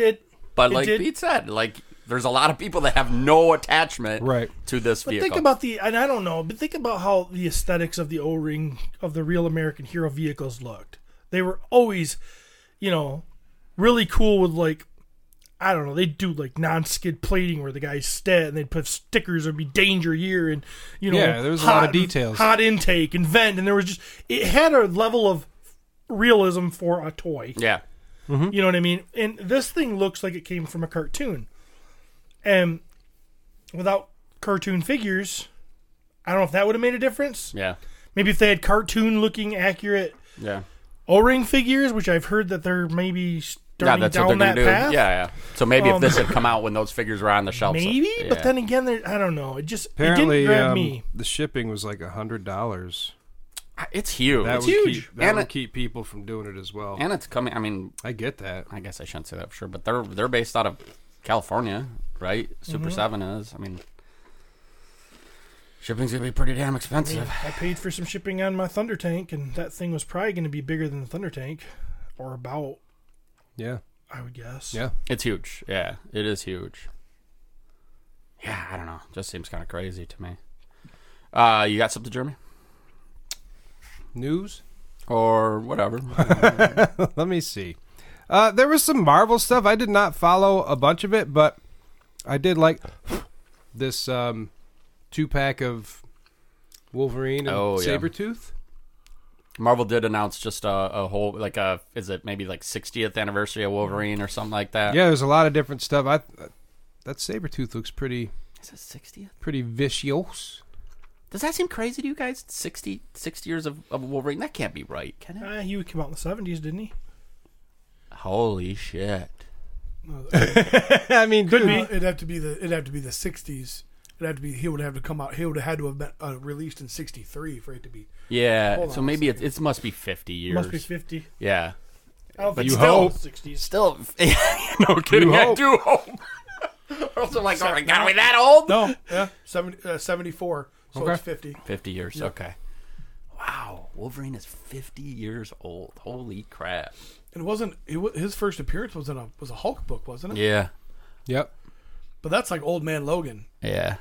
But It like did- Pete said, like there's a lot of people that have no attachment to this But vehicle. think about and I don't know, but think about how the aesthetics of the O-ring of the real American Hero vehicles looked. They were always, really cool with like, I don't know, they'd do like non-skid plating where the guys stead and they'd put stickers or be danger here and, Yeah, there was a lot of details. Hot intake and vent, and there was it had a level of realism for a toy. Yeah. You know what I mean? And this thing looks like it came from a cartoon. And without cartoon figures, I don't know if that would have made a difference. Yeah. Maybe if they had cartoon-looking, accurate Yeah. O-ring figures, which I've heard that they're maybe starting that's what down they're that gonna do. path. Yeah. So maybe if this had come out when those figures were on the shelves. Maybe, yeah. but then again, I don't know. It Apparently, didn't grab me. the shipping was like $100. It's huge. That It's would huge. Keep, that would keep people from doing it as well. And it's coming. I mean, I get that. I guess I shouldn't say that for sure, but they're based out of California, right? Super 7 is. I mean, shipping's gonna be pretty damn expensive. I paid for some shipping on my Thunder Tank, and that thing was probably going to be bigger than the Thunder Tank, or about. Yeah. I would guess. Yeah. It's huge. Yeah, it is huge. Yeah, I don't know. Just seems kind of crazy to me. You got something, Jeremy? News? Or whatever. Let me see. There was some Marvel stuff. I did not follow a bunch of it, but I did like this 2-pack of Wolverine and Sabretooth. Marvel did announce just a whole, like is it maybe like 60th anniversary of Wolverine or something like that? Yeah, there's a lot of different stuff. That Sabretooth looks pretty... Is it 60th? Pretty vicious. Does that seem crazy to you guys? 60 years of Wolverine? That can't be right, can it? He came out in the 70s, didn't he? Holy shit. I mean, could be. It'd have to be the 60s. It'd have to be. He would have to come out. He would have had to have been released in 63 for it to be. Yeah. Hold So on a maybe second. it must be 50 years. Must be 50. Yeah. I don't think You still hope. 60s. Still. No kidding. I do hope. Also, like, oh my God, are we that old? No. Yeah. 74. So it's 50. 50 years. Yeah. Okay. Wow. Wolverine is 50 years old. Holy crap. It wasn't. His first appearance was a Hulk book, wasn't it? Yeah. Yep. But that's like Old Man Logan. Yeah.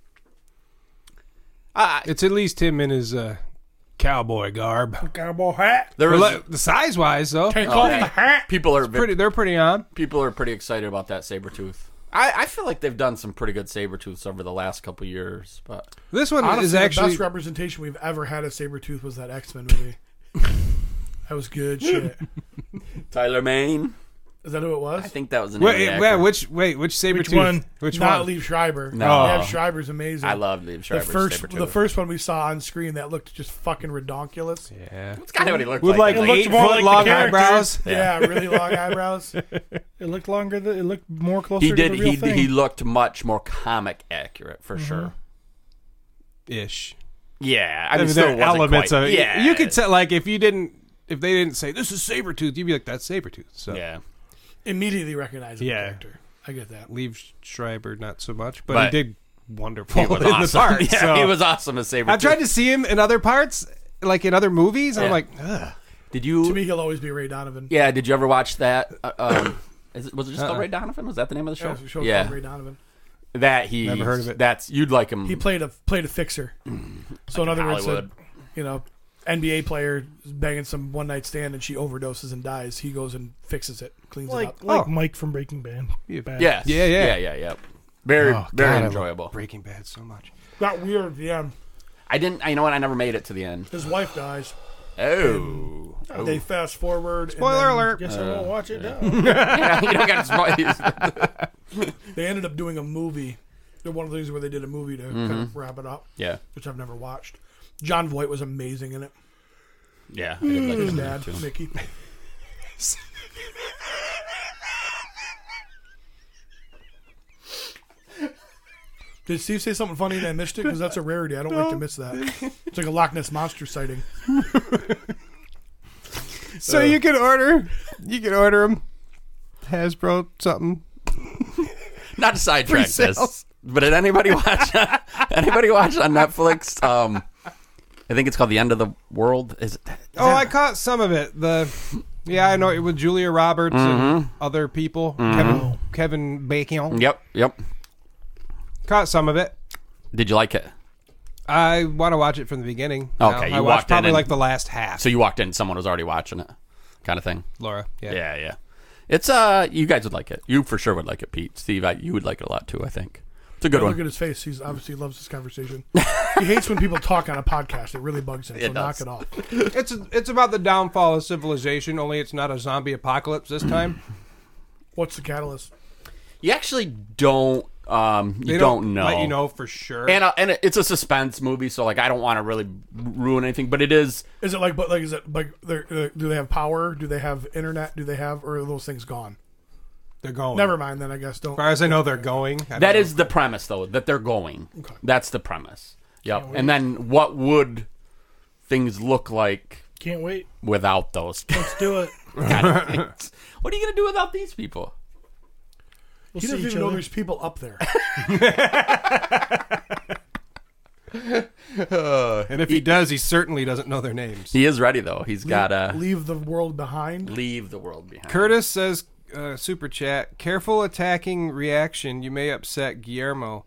It's at least him in his cowboy garb. Cowboy hat. There was, The size-wise, though, Take off the hat. people are they're pretty on. people are pretty excited about that Sabretooth. I feel like they've done some pretty good Sabretooths over the last couple years, but This one Honestly, is actually... the best representation we've ever had of Sabretooth was that X-Men movie. That was good shit. Tyler Mane. Is that who it was? I think that was the name of the actor. which Sabretooth? Which one? Which Not one? Liev Schreiber. No. Liev Schreiber's amazing. I love Liev Schreiber's Sabretooth. The first one we saw on screen that looked just fucking redonkulous. Yeah. That's kind of what he looked With like like. looked 8 more foot like the long character. eyebrows. Yeah, really long eyebrows. It looked longer. It looked more closer He to did. the real He thing. he looked much more comic accurate for sure. Ish. Yeah, I I mean, mean, still there are wasn't elements quite. of it. Yeah, You could tell, like, if they didn't say, this is Sabretooth, you'd be like, that's Sabretooth. So, Yeah, Immediately recognizable Yeah. character. I get that. Liev Schreiber, not so much, but But he did wonderful he was in the awesome. part. Yeah, so. he was awesome as Sabretooth. I've tried to see him in other parts, like in other movies, and Yeah. I'm like, ugh. Did you? To me, he'll always be Ray Donovan. Yeah. Did you ever watch that? Was it just called Ray Donovan? Was that the name of the Yeah, show? it's a show called Ray Donovan. That he Never heard of it. That's you'd like him. He played a fixer. So in other words, Hollywood. NBA player is banging some one night stand and she overdoses and dies. He goes and fixes it, cleans it up. like Oh. Mike from Breaking Bad. Bad. Yes. Yeah. Yeah. Very Oh, very God, I love enjoyable. Breaking Bad so much. Got weird at the end. I didn't. You know what? I never made it to the end. His wife dies. Oh. They fast forward. Spoiler alert. Guess I won't watch it now. Yeah, you don't got to spoil. They ended up doing a movie. They're one of the things where they did a movie to kind of wrap it up, Yeah. which I've never watched. John Voight was amazing in it. Yeah. I did like His his dad, too. Mickey. Did Steve say something funny and I missed it? Because that's a rarity. I don't like to miss that. It's like a Loch Ness Monster sighting. So you can order them. Hasbro something. Not to sidetrack Pre-sales. this, but did anybody watch? Anybody watch on Netflix? I think it's called The End of the World. Is it? I caught some of it. I know it with Julia Roberts and other people. Kevin Bacon. Yep. Caught some of it. Did you like it? I want to watch it from the beginning. Okay, I you watched walked in probably and- like the last half. So you walked in, someone was already watching it, kind of thing. Laura, Yeah. It's you guys would like it. You for sure would like it, Pete. Steve, you would like it a lot too. I think it's a good Look one. at his face. He's obviously loves this conversation. He hates when people talk on a podcast. It really bugs him. So knock it off. It's about the downfall of civilization. Only it's not a zombie apocalypse this time. What's the catalyst? You actually don't. They don't know. Let you know for sure. And it's a suspense movie, so like I don't want to really ruin anything. But it is. Is it like? But like, is it like? Do they have power? Do they have internet? Do they have? Or are those things gone? They're going. Never mind. Then I guess don't. As far as I know, they're going. That is the premise, though, that they're going. Okay. That's the premise. Yep. And then what would things look like Can't wait. without those? Let's do it. What are you gonna do without these people? We'll He see doesn't each even know other. there's people up there. And if he does, he certainly doesn't know their names. He is ready though. He's gotta Leave the world behind. leave the world behind. Curtis says, super chat, careful attacking reaction. You may upset Guillermo.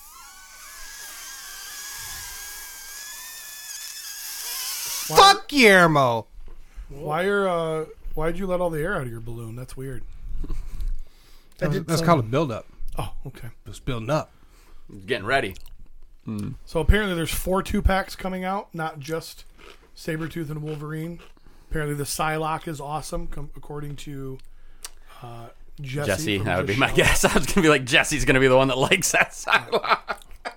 Fuck Guillermo. Why'd you let all the air out of your balloon? That's weird. That's called a buildup. Oh, okay. It was building up. He's getting ready. So apparently there's 4 2-packs coming out, not just Sabretooth and Wolverine. Apparently the Psylocke is awesome, according to Jesse. Jesse, from that would be Just my Shout. guess. I was gonna be like, Jesse's gonna be the one that likes that Psylocke.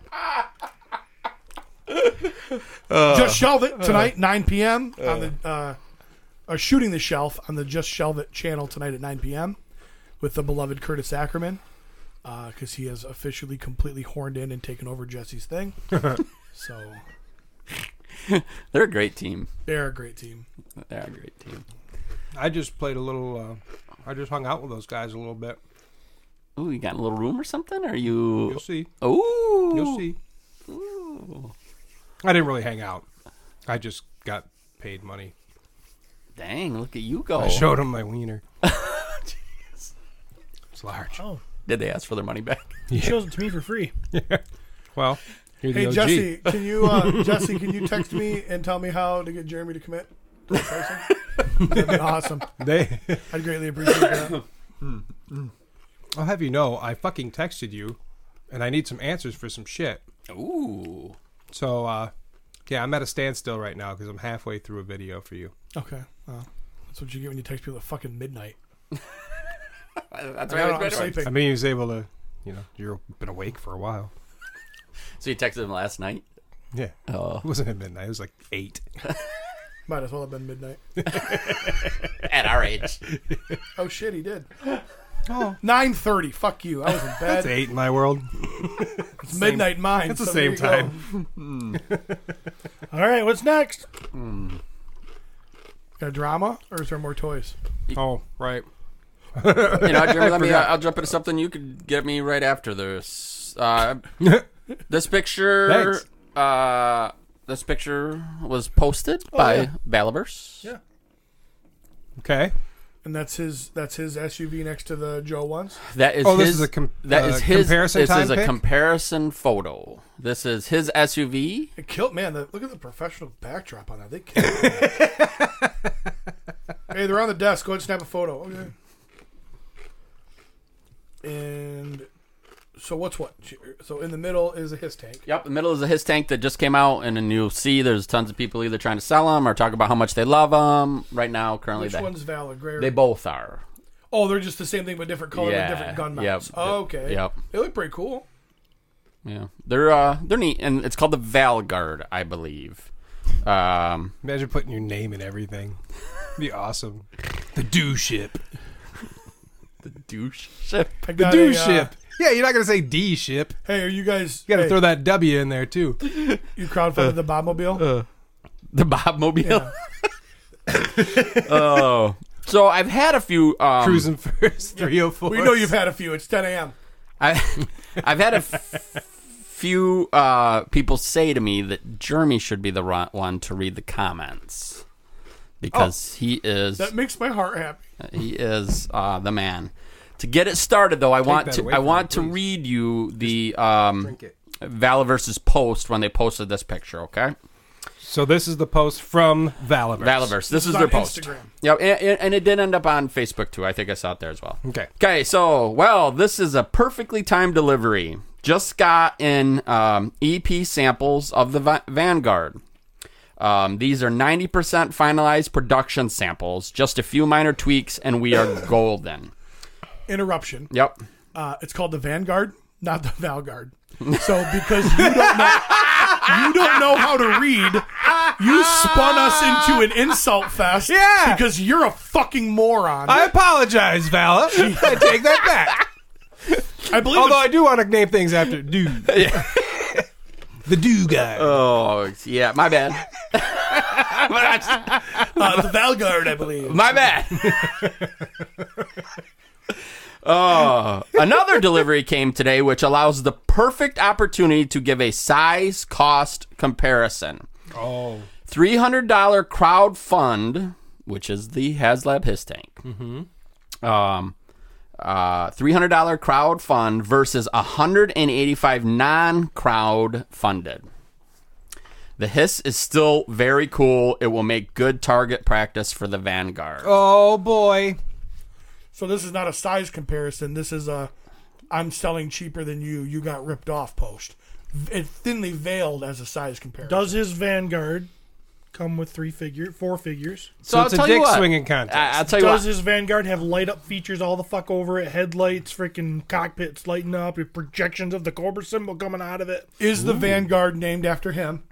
Just Shelve It tonight, 9 p.m. on the Shooting the Shelf on the Just Shelve It channel tonight at 9 p.m. with the beloved Curtis Ackerman, because he has officially completely horned in and taken over Jesse's thing. So They're a great team. they're a great team. They're a great team. I just played a little. I just hung out with those guys a little bit. Ooh, you got in a little room or something? Or you? You'll see. Ooh, You'll see. Ooh. I didn't really hang out. I just got paid money. Dang, look at you go. I showed them my wiener. It's large. Oh, Did they ask for their money back? he shows it to me for free. Well, you're the Hey OG. Jesse, can you Jesse, can you text me and tell me how to get Jeremy to commit to the person? That'd be awesome. I'd greatly appreciate that. I'll have you know, I fucking texted you, and I need some answers for some shit. Ooh. So, yeah, I'm at a standstill right now because I'm halfway through a video for you. Okay, well, that's what you get when you text people at fucking midnight. That's I right. don't know, I'm sleeping. I mean, he was able to, you've been awake for a while. So you texted him last night? Yeah. Oh. It wasn't at midnight. It was like 8. Might as well have been midnight. At our age. Oh shit, he did. Oh. 9:30. Fuck you. I was in bed. It's 8 in my world. It's midnight in mine. It's the so same there you go. time. All right, what's next? Got a drama, or is there more toys? Oh, right. You know, Jeremy, I'll jump into something you could get me right after this. This picture, Thanks. this picture was posted by Balaverse. Yeah. Okay. And that's his SUV next to the Joe ones. That is Oh, this his. is a that is his comparison This time is a pic? comparison photo. This is his SUV. It killed, man. Look at the professional backdrop on that. They killed it. Hey, they're on the desk. Go ahead and snap a photo. Okay. And so what's what? So in the middle is a his tank. Yep, the middle is a his tank that just came out, and then you'll see there's tons of people either trying to sell them or talk about how much they love them. Right now, currently, Which one's valid? Gray or- they both are. Oh, they're just the same thing but different color Yeah, with different gun yep, mounts. Oh, okay. yep. They look pretty cool. Yeah, they're neat, and it's called the Valguard, I believe. Imagine putting your name in everything. Be awesome. The do ship. Douche ship. I The got do a, ship. Yeah, you're not going to say D ship. Hey, are you guys... You got to hey, throw that W in there, too. You crowdfunded the Bobmobile? The Bobmobile. Oh, so I've had a few Cruising first, 304. We know you've had a few. It's 10 a.m. I've had a few people say to me that Jeremy should be the one to read the comments because he is That makes my heart happy. the man. To get it started, though, I want that to away I from want me, to please. read you the Drink it. Valaverse's post when they posted this picture. Okay, So this is the post from Valaverse. Valaverse. This is on their post. Instagram. Yep, and it did end up on Facebook too. I think I saw it there as well. Okay. Okay, so this is a perfectly timed delivery. Just got in EP samples of the Vanguard. These are 90% finalized production samples. Just a few minor tweaks, and we are golden. Interruption. Yep. It's called the Vanguard, not the Valguard. So because you don't know how to read, you spun us into an insult fest. Yeah. Because you're a fucking moron. I apologize, Vala. I take that back. I believe Although I do want to name things after dude. The do guy. Oh, yeah, my bad. the Valguard, I believe. My bad. Another delivery came today, which allows the perfect opportunity to give a size-cost comparison. Oh. $300 crowd fund, which is the HasLab His Tank. $300 crowd fund versus $185 non-crowd funded. The Hiss is still very cool. It will make good target practice for the Vanguard. Oh, boy. So this is not a size comparison. This is a I'm selling cheaper than you. You got ripped off post. It's thinly veiled as a size comparison. Does his Vanguard come with 4 figures? So it's I'll a tell you dick what. swinging contest. I'll tell you Does what. his Vanguard have light up features all the fuck over it? Headlights, freaking cockpits lighting up, with projections of the Cobra symbol coming out of it. Is the Vanguard named after him?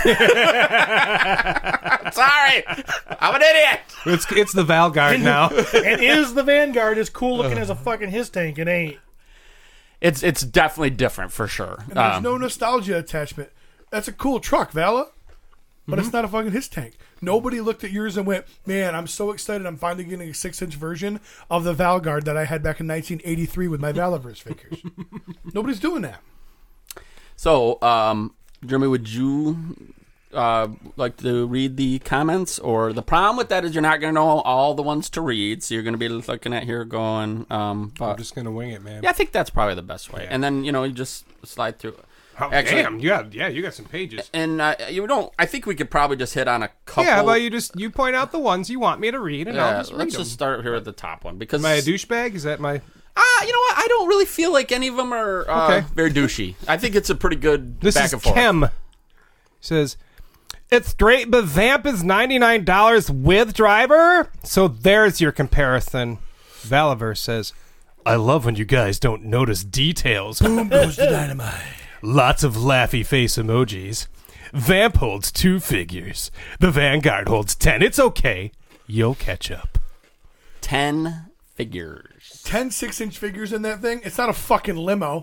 Sorry, I'm an idiot. It's the Valguard now. And is the Vanguard as cool looking as a fucking his tank? It ain't. It's definitely different for sure. And there's no nostalgia attachment. That's a cool truck, Vala. But it's not a fucking his tank. Nobody looked at yours and went, man, I'm so excited I'm finally getting a 6-inch version of the Valguard that I had back in 1983 with my Valaverse figures. Nobody's doing that. So, Jeremy, would you like to read the comments? Or the problem with that is you're not going to know all the ones to read, so you're going to be looking at here going, I'm but just going to wing it, man. yeah, I think that's probably the best way. Yeah. And then, you just slide through. Oh, Actually- damn. You got some pages. And I think we could probably just hit on a couple. Yeah, how about you point out the ones you want me to read, and I'll just read let's them. just start here at the top one because Am I a douchebag? Is that my... you know what? I don't really feel like any of them are Okay. very douchey. I think it's a pretty good This back is and forth. Kim. Says, it's great, but Vamp is $99 with driver? So there's your comparison. Valaverse says, I love when you guys don't notice details. Boom goes the dynamite. Lots of laughy face emojis. Vamp holds 2 figures. The Vanguard holds 10. It's okay. You'll catch up. 10 figures. 10 6-inch figures in that thing? It's not a fucking limo.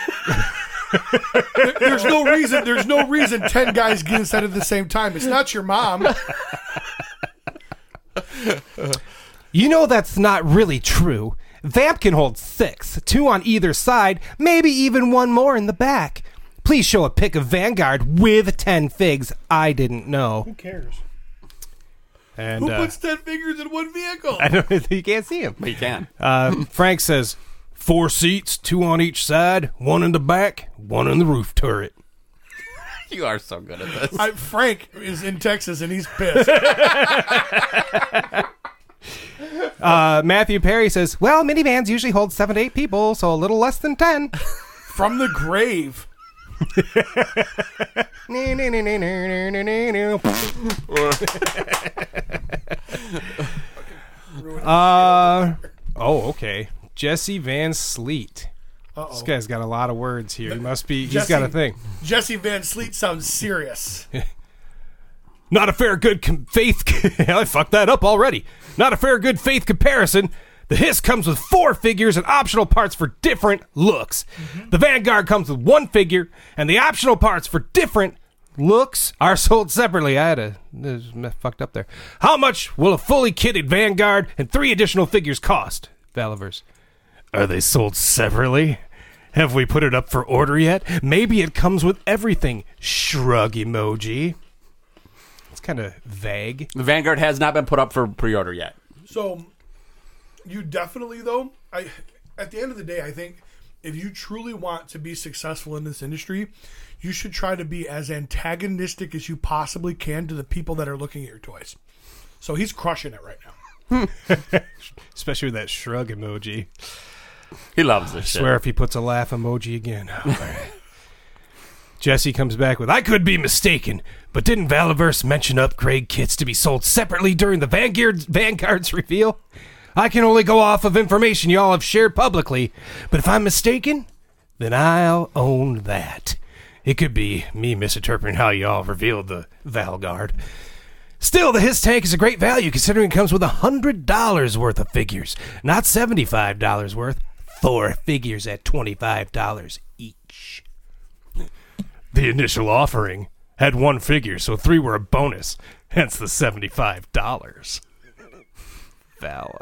There's no reason 10 guys get inside at the same time. It's not your mom. You know that's not really true. Vamp can hold 6, 2 on either side, maybe even 1 more in the back. Please show a pic of Vanguard with 10 figs. I didn't know. Who cares? And Who puts 10 figures in one vehicle? I don't. You can't see him. But you can. Frank says 4 seats, 2 on each side, 1 in the back, 1 in the roof turret. You are so good at this. Frank is in Texas and he's pissed. Matthew Perry says, well, minivans usually hold 7 to 8 people, so a little less than 10. From the grave. Okay. Jesse Van Sleet. This guy's got a lot of words here. He must be. He's got a thing. Jesse Van Sleet sounds serious. Not a fair good faith. I fucked that up already. Not a fair good faith comparison. The Hiss comes with 4 figures and optional parts for different looks. The Vanguard comes with 1 figure, and the optional parts for different looks are sold separately. I had fucked up there. How much will a fully kitted Vanguard and 3 additional figures cost? Valaverse. Are they sold separately? Have we put it up for order yet? Maybe it comes with everything. Shrug emoji. It's kind of vague. The Vanguard has not been put up for pre-order yet. So, you definitely, though, at the end of the day, I think if you truly want to be successful in this industry, you should try to be as antagonistic as you possibly can to the people that are looking at your toys. So he's crushing it right now. Especially with that shrug emoji. He loves this I shit. swear if he puts a laugh emoji again. Jesse comes back with, I could be mistaken, but didn't Valaverse mention upgrade kits to be sold separately during the Vanguard's reveal? I can only go off of information y'all have shared publicly, but if I'm mistaken, then I'll own that. It could be me misinterpreting how y'all revealed the Valguard. Still, the Hiss tank is a great value considering it comes with $100 worth of figures, not $75 worth. 4 figures at $25 each. The initial offering had 1 figure, so 3 were a bonus, hence the $75. Vala.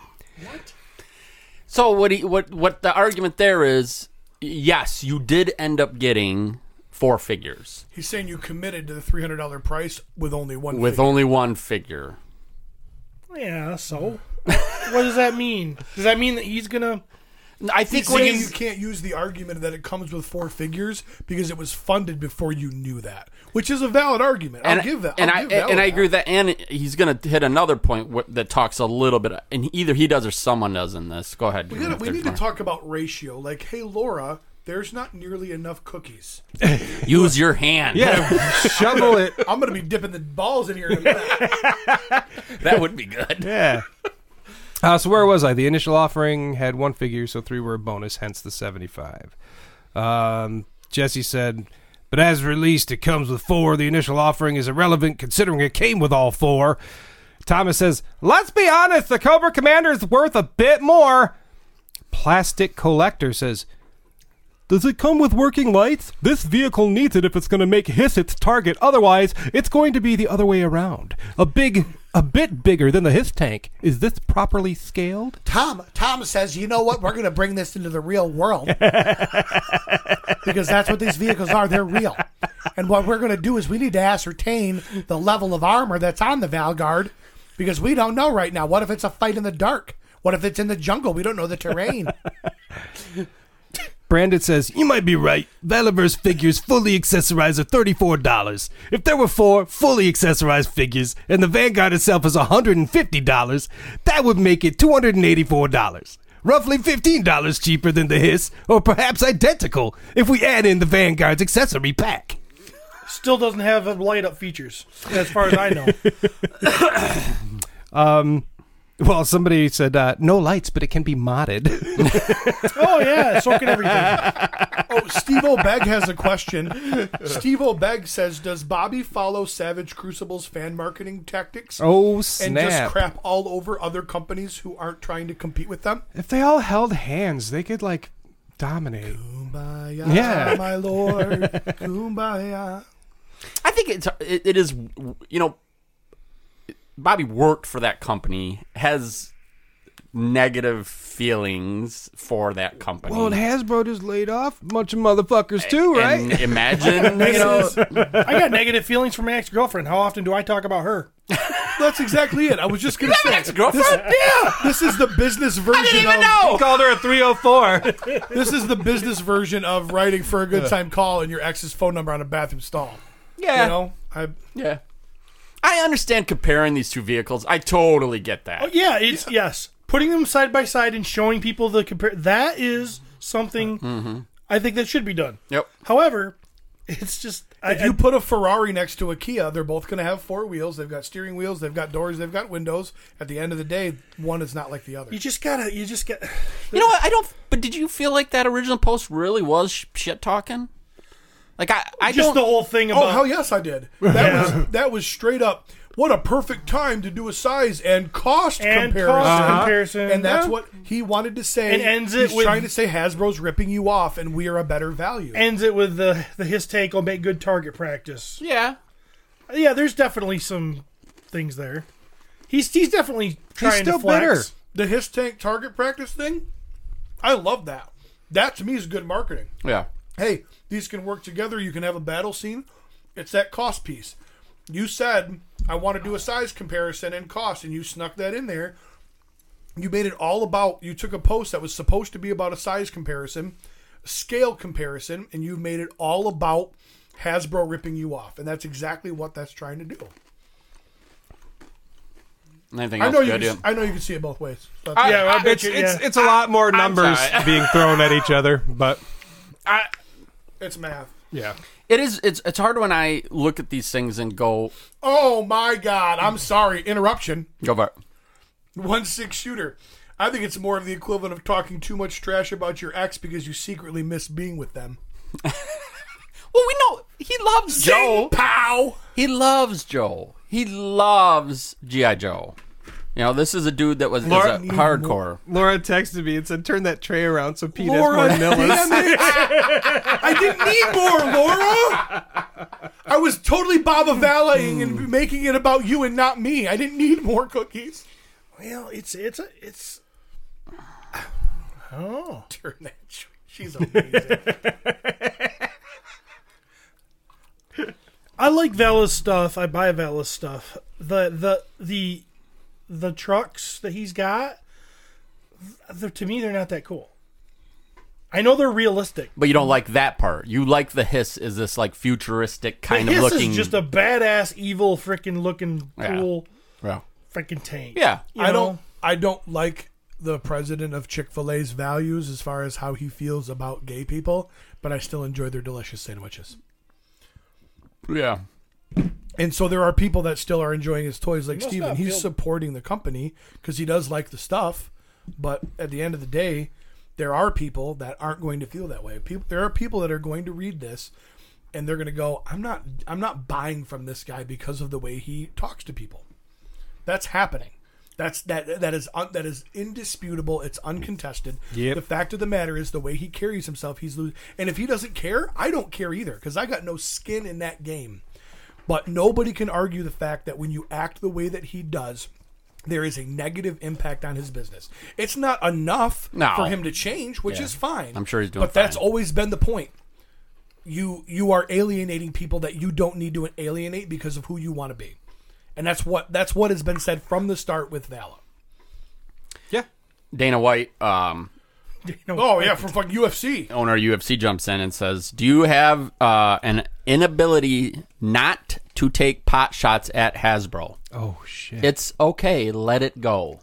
So what the argument there is, yes, you did end up getting 4 figures. He's saying you committed to the $300 price with only one With figure. only 1 figure. Yeah, so what does that mean? Does that mean that he's gonna? I think He's when saying you you can't use the argument that it comes with 4 figures because it was funded before you knew that, which is a valid argument. I'll give that. And I'll give valid I that. agree with that. And he's going to hit another point that talks a little bit, and either he does or someone does in this. Go ahead. We Jim, if need there's to more. talk about ratio. Like, hey, Laura, there's not nearly enough cookies. Use your hand. Yeah, shovel it. I'm going to be dipping the balls in here in a minute. That would be good. Yeah. So where was I? The initial offering had 1 figure, so 3 were a bonus, hence the $75. Jesse said, but as released, it comes with 4. The initial offering is irrelevant considering it came with all 4. Thomas says, let's be honest, the Cobra Commander is worth a bit more. Plastic Collector says, does it come with working lights? This vehicle needs it if it's going to make Hiss its target. Otherwise, it's going to be the other way around. A bit bigger than the Hiss tank. Is this properly scaled? Tom says, you know what? We're going to bring this into the real world. Because that's what these vehicles are. They're real. And what we're going to do is we need to ascertain the level of armor that's on the Valguard because we don't know right now. What if it's a fight in the dark? What if it's in the jungle? We don't know the terrain. Brandon says, you might be right. Valaverse figures fully accessorized are $34. If there were 4 fully accessorized figures and the Vanguard itself is $150, that would make it $284. Roughly $15 cheaper than the Hiss, or perhaps identical if we add in the Vanguard's accessory pack. Still doesn't have light up features, as far as I know. Well, somebody said, no lights, but it can be modded. Oh yeah, so can everything. Oh, Steve O'Beg has a question. Steve O'Beg says, does Bobby follow Savage Crucible's fan marketing tactics? Oh, And snap. just crap all over other companies who aren't trying to compete with them? If they all held hands, they could, like, dominate. Kumbaya, Yeah. my lord. Kumbaya. I think it is, you know, Bobby worked for that company, has negative feelings for that company. Well, and Hasbro just laid off a bunch of motherfuckers too, right? And imagine, you know, I got negative feelings for my ex-girlfriend. How often do I talk about her? That's exactly it. I was just going to say. ex-girlfriend? This is the business version He called her a 304. This is the business version of writing for a good time call and your ex's phone number on a bathroom stall. Yeah. You know? Yeah. I understand comparing these two vehicles. I totally get that. Oh, yeah, it's yes. Putting them side by side and showing people the compare, that is something I think that should be done. Yep. However, it's just If you put a Ferrari next to a Kia, they're both going to have 4 wheels. They've got steering wheels. They've got doors. They've got windows. At the end of the day, one is not like the other. you just got. You know what? I don't. But did you feel like that original post really was shit talking? Like I just don't. the whole thing about. Oh, hell yes, I did. That was straight up. What a perfect time to do a size and cost comparison. And that's what he wanted to say. And ends He's it with- trying to say Hasbro's ripping you off and we are a better value. ends it with the his take will make good target practice. Yeah. Yeah, there's definitely some things there. He's definitely trying still to flex. bitter. The His Tank target practice thing, I love that. That to me is good marketing. Yeah. Hey, these can work together. You can have a battle scene. It's that cost piece. You said, I want to do a size comparison and cost, and you snuck that in there. You made it all about, you took a post that was supposed to be about a size comparison, a scale comparison, and you've made it all about Hasbro ripping you off. And that's exactly what that's trying to do. Anything I else know good? I know you can see it both ways. So I bet It's a lot more numbers sorry. being thrown at each other, but it's math. yeah. It is. It's hard when I look at these things and go, Oh my God. I'm sorry. Interruption. go for it. 1-6 shooter. I think it's more of the equivalent of talking too much trash about your ex because you secretly miss being with them. Well, we know he loves Joe. Pow! He loves Joe. He loves G.I. Joe. You know, this is a dude that was is a hardcore. Laura texted me and said, "Turn that tray around so Pete Laura, has more Millis." I didn't need more, Laura. I was totally Baba Valleying and making it about you and not me. I didn't need more cookies. Well, it's. Oh, Turn that. She's amazing. I like Vala's stuff. I buy Vala's stuff. The trucks that he's got, to me, they're not that cool. I know they're realistic. But you don't like that part. You like the Hiss is this like futuristic kind the of Hiss looking. is just a badass, evil, freaking looking, cool, Yeah. freaking tank. Yeah. You I know? don't like the president of Chick-fil-A's values as far as how he feels about gay people, but I still enjoy their delicious sandwiches. Yeah. And so there are people that still are enjoying his toys, like must Steven. not He's feel- supporting the company because he does like the stuff, but at the end of the day, there are people that aren't going to feel that way. There are people that are going to read this and they're going to go, I'm not buying from this guy because of the way he talks to people. That's happening. That is indisputable. It's uncontested. Yep. The fact of the matter is the way he carries himself, he's losing. And if he doesn't care, I don't care either because I got no skin in that game. But nobody can argue the fact that when you act the way that he does, there is a negative impact on his business. It's not enough for him to change, which is fine. I'm sure he's doing But that's fine. always been the point. You are alienating people that you don't need to alienate because of who you want to be. And that's what has been said from the start with Vala. Yeah. Dana White, Oh yeah, from fucking UFC. owner of UFC, jumps in and says, "Do you have an inability not to take pot shots at Hasbro? Oh shit. It's okay. Let it go.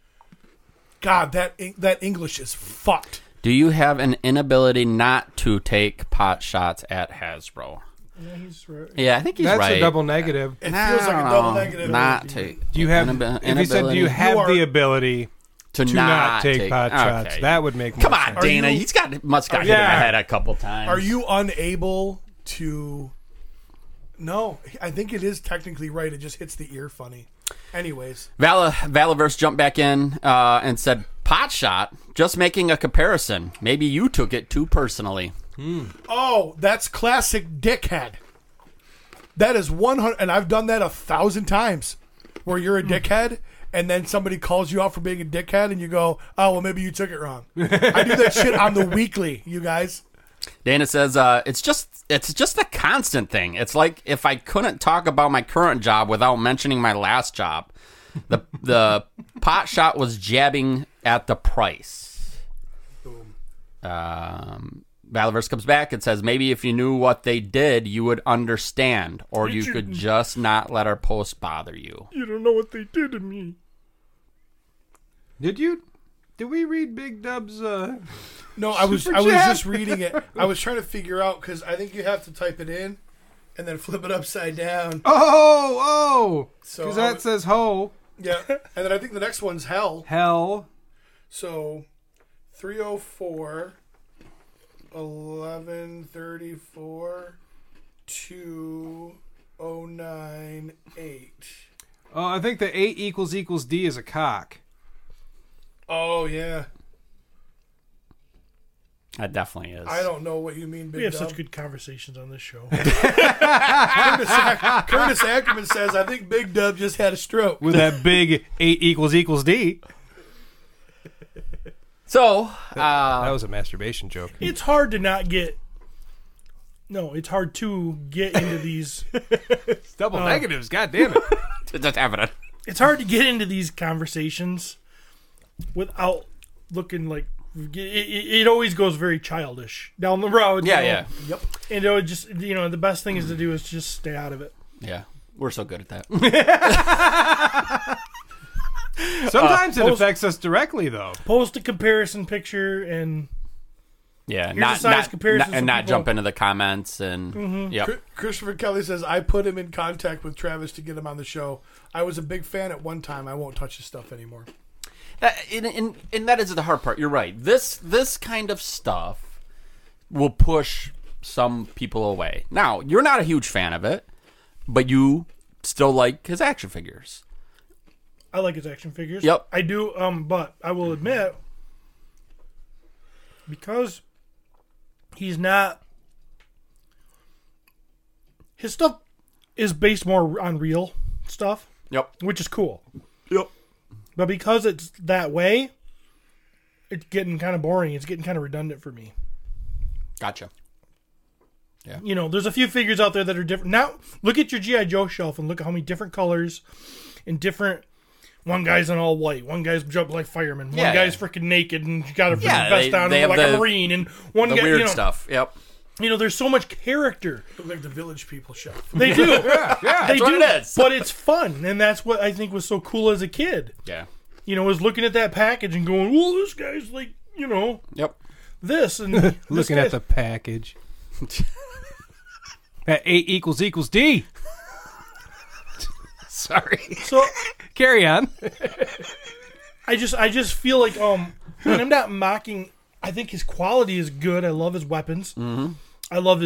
God, that English is fucked. Do you have an inability not to take pot shots at Hasbro?" Yeah, he's right. Yeah, I think he's That's right. a double negative. It feels like a double negative. Not take. Do you have? If you said, "Do you have the ability to to not take pot shots?" Okay. That would make more Come on, sense. Dana. you- He's must got hit in the Yeah. head a couple times. Are you unable to? No, I think it is technically right. It just hits the ear funny. Anyways, Valaverse jumped back in and said, "Pot shot. Just making a comparison. Maybe you took it too personally." oh, that's classic dickhead. That is 100, and I've done that 1,000 times. Where you're a dickhead, and then somebody calls you out for being a dickhead, and you go, "Oh, well, maybe you took it wrong." I do that shit on the weekly, you guys. Dana says, "It's just a constant thing. It's like if I couldn't talk about my current job without mentioning my last job. The pot shot was jabbing at the price." Valaverse comes back and says, "Maybe if you knew what they did, you would understand, or you could just not let our post bother you." You don't know what they did to me. Did we read Big Dub's? No, I was Super chat? just reading it. I was trying to figure out because I think you have to type it in and then flip it upside down. Oh, So because that says ho. Yeah, and then I think the next one's hell. Hell. So 304, 1134, 2098. Oh, I think the 8 equals D is a cock. Oh yeah, That definitely is. I don't know what you mean, Big We have Dub. such good conversations on this show. Curtis Ackerman says, "I think Big Dub just had a stroke." With that big 8 equals D. So, That was a masturbation joke. It's hard to not get. No, it's hard to get into these. Double negatives, god damn it. just having it. It's hard to get into these conversations without looking like it always goes very childish down the road. Yeah, you know? yeah. Yep. And it would just, the best thing is to do is just stay out of it. Yeah. We're so good at that. Sometimes it affects us directly, though. Post a comparison picture and Yeah, Here's not a size not, comparison not, and so not people- jump into the comments and yep. Christopher Kelly says, I put him in contact with Travis to get him on the show. I was a big fan at one time. I won't touch his stuff anymore. And that is the hard part. You're right. This kind of stuff will push some people away. Now, you're not a huge fan of it, but you still like his action figures. I like his action figures. Yep. I do, but I will admit, because he's not, his stuff is based more on real stuff, Yep. which is cool. Yep. But because it's that way, it's getting kind of boring. It's getting kind of redundant for me. Gotcha. There's a few figures out there that are different. Now, look at your G.I. Joe shelf and look at how many different colors and different. One guy's in all white. One guy's jumped like fireman. One guy's freaking naked and got a freaking vest on they and have like the- a marine. And one The guy, weird stuff. Yep. There's so much character. Look like the Village People shelf. They do. They that's what do. it is. But it's fun. And that's what I think was so cool as a kid. Yeah. Was looking at that package and going, well, this guy's like, Yep. this. And this Looking at the package. That 8 equals D. Sorry. So Carry on. I just feel like and I'm not mocking. I think his quality is good. I love his weapons. Mm-hmm. I love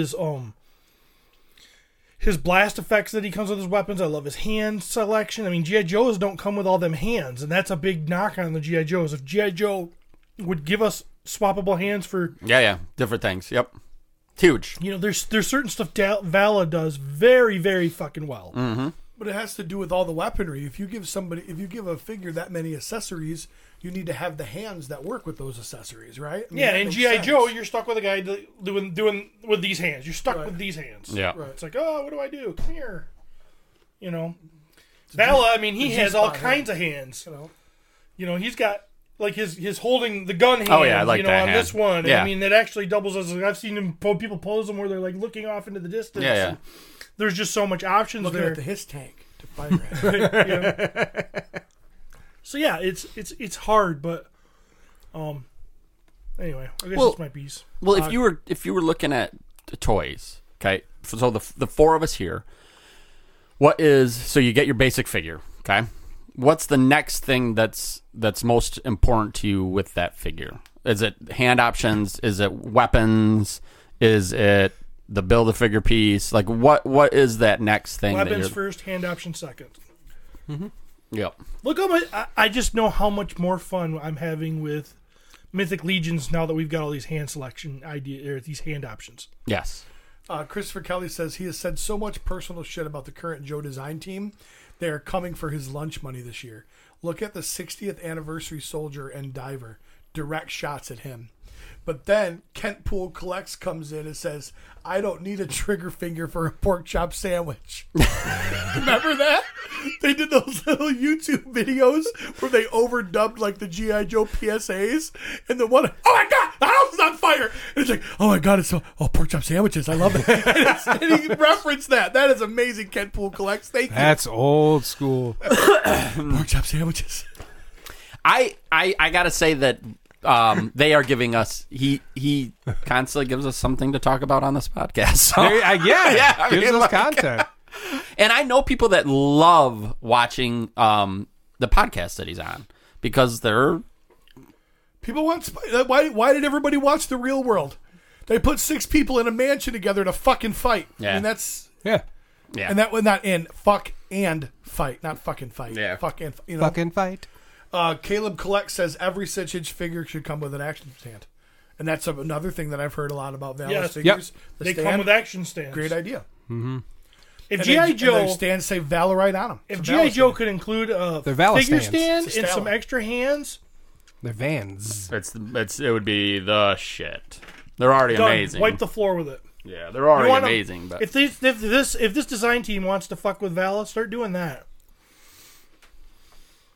his blast effects that he comes with his weapons. I love his hand selection. I mean, G.I. Joes don't come with all them hands, and that's a big knock on the G.I. Joes. If G.I. Joe would give us swappable hands for Yeah. Different things. Yep. It's huge. there's certain stuff Vala does very, very fucking well. Mm-hmm. But it has to do with all the weaponry. If you give a figure that many accessories, you need to have the hands that work with those accessories, right? I mean, Yeah, that in makes G.I. sense. Joe, you're stuck with a guy doing with these hands. You're stuck with these hands. Yeah. Right. It's like, oh, what do I do? Come here. Vala, I mean, he has all kinds of hands. He's got like his holding the gun hand. Oh, yeah, I like that on hand. this one. Yeah. I mean, that actually doubles as I've seen people pose them where they're like looking off into the distance. Yeah. And there's just so much options Looking there. at his tank to fire at. So yeah, it's hard, but anyway, I guess Well- it's my piece. Well, if you were looking at the toys, okay. So the four of us here, so you get your basic figure, okay. What's the next thing that's most important to you with that figure? Is it hand options? Is it weapons? Is it the Build-A-Figure piece? Like what is that next thing? Weapons first, hand option second. Yep. Look how much I just know how much more fun I'm having with Mythic Legions now that we've got all these hand selection these hand options. Yes. Christopher Kelly says he has said so much personal shit about the current Joe design team. They are coming for his lunch money this year. Look at the 60th anniversary soldier and diver. Direct shots at him. But then Kent Poole Collects comes in and says, I don't need a trigger finger for a pork chop sandwich. Remember that? They did those little YouTube videos where they overdubbed like the G.I. Joe PSAs. And the one, oh my God, the house is on fire. And it's like, oh my God, it's pork chop sandwiches. I love it. And he referenced that. That is amazing, Kent Poole Collects. Thank you. That's old school. Pork chop sandwiches. I gotta say that they are giving us. He constantly gives us something to talk about on this podcast. So. Yeah, I gives mean, us like- content. And I know people that love watching the podcast that he's on because they're. People want. Why did everybody watch The Real World? They put 6 people in a mansion together to fucking fight. Yeah. I mean, that's. Yeah. Yeah. And that was not in fuck and fight, not fucking fight. Yeah. Fuck and Fucking fight. Caleb Collect says every 6-inch figure should come with an action stand, and that's another thing that I've heard a lot about Vala's Yes. figures. The They stand, come with action stands. great idea. If And G.I. their Joe, stands say Vala right on them. if G.I. Joe could include a They're Vala figure stands. stand It's a and some Stella. extra hands, They're vans. It would be the shit. They're already done. amazing. Wipe the floor with it. Yeah, they're already You want 'em- amazing. But If this design team wants to fuck with Vala, start doing that.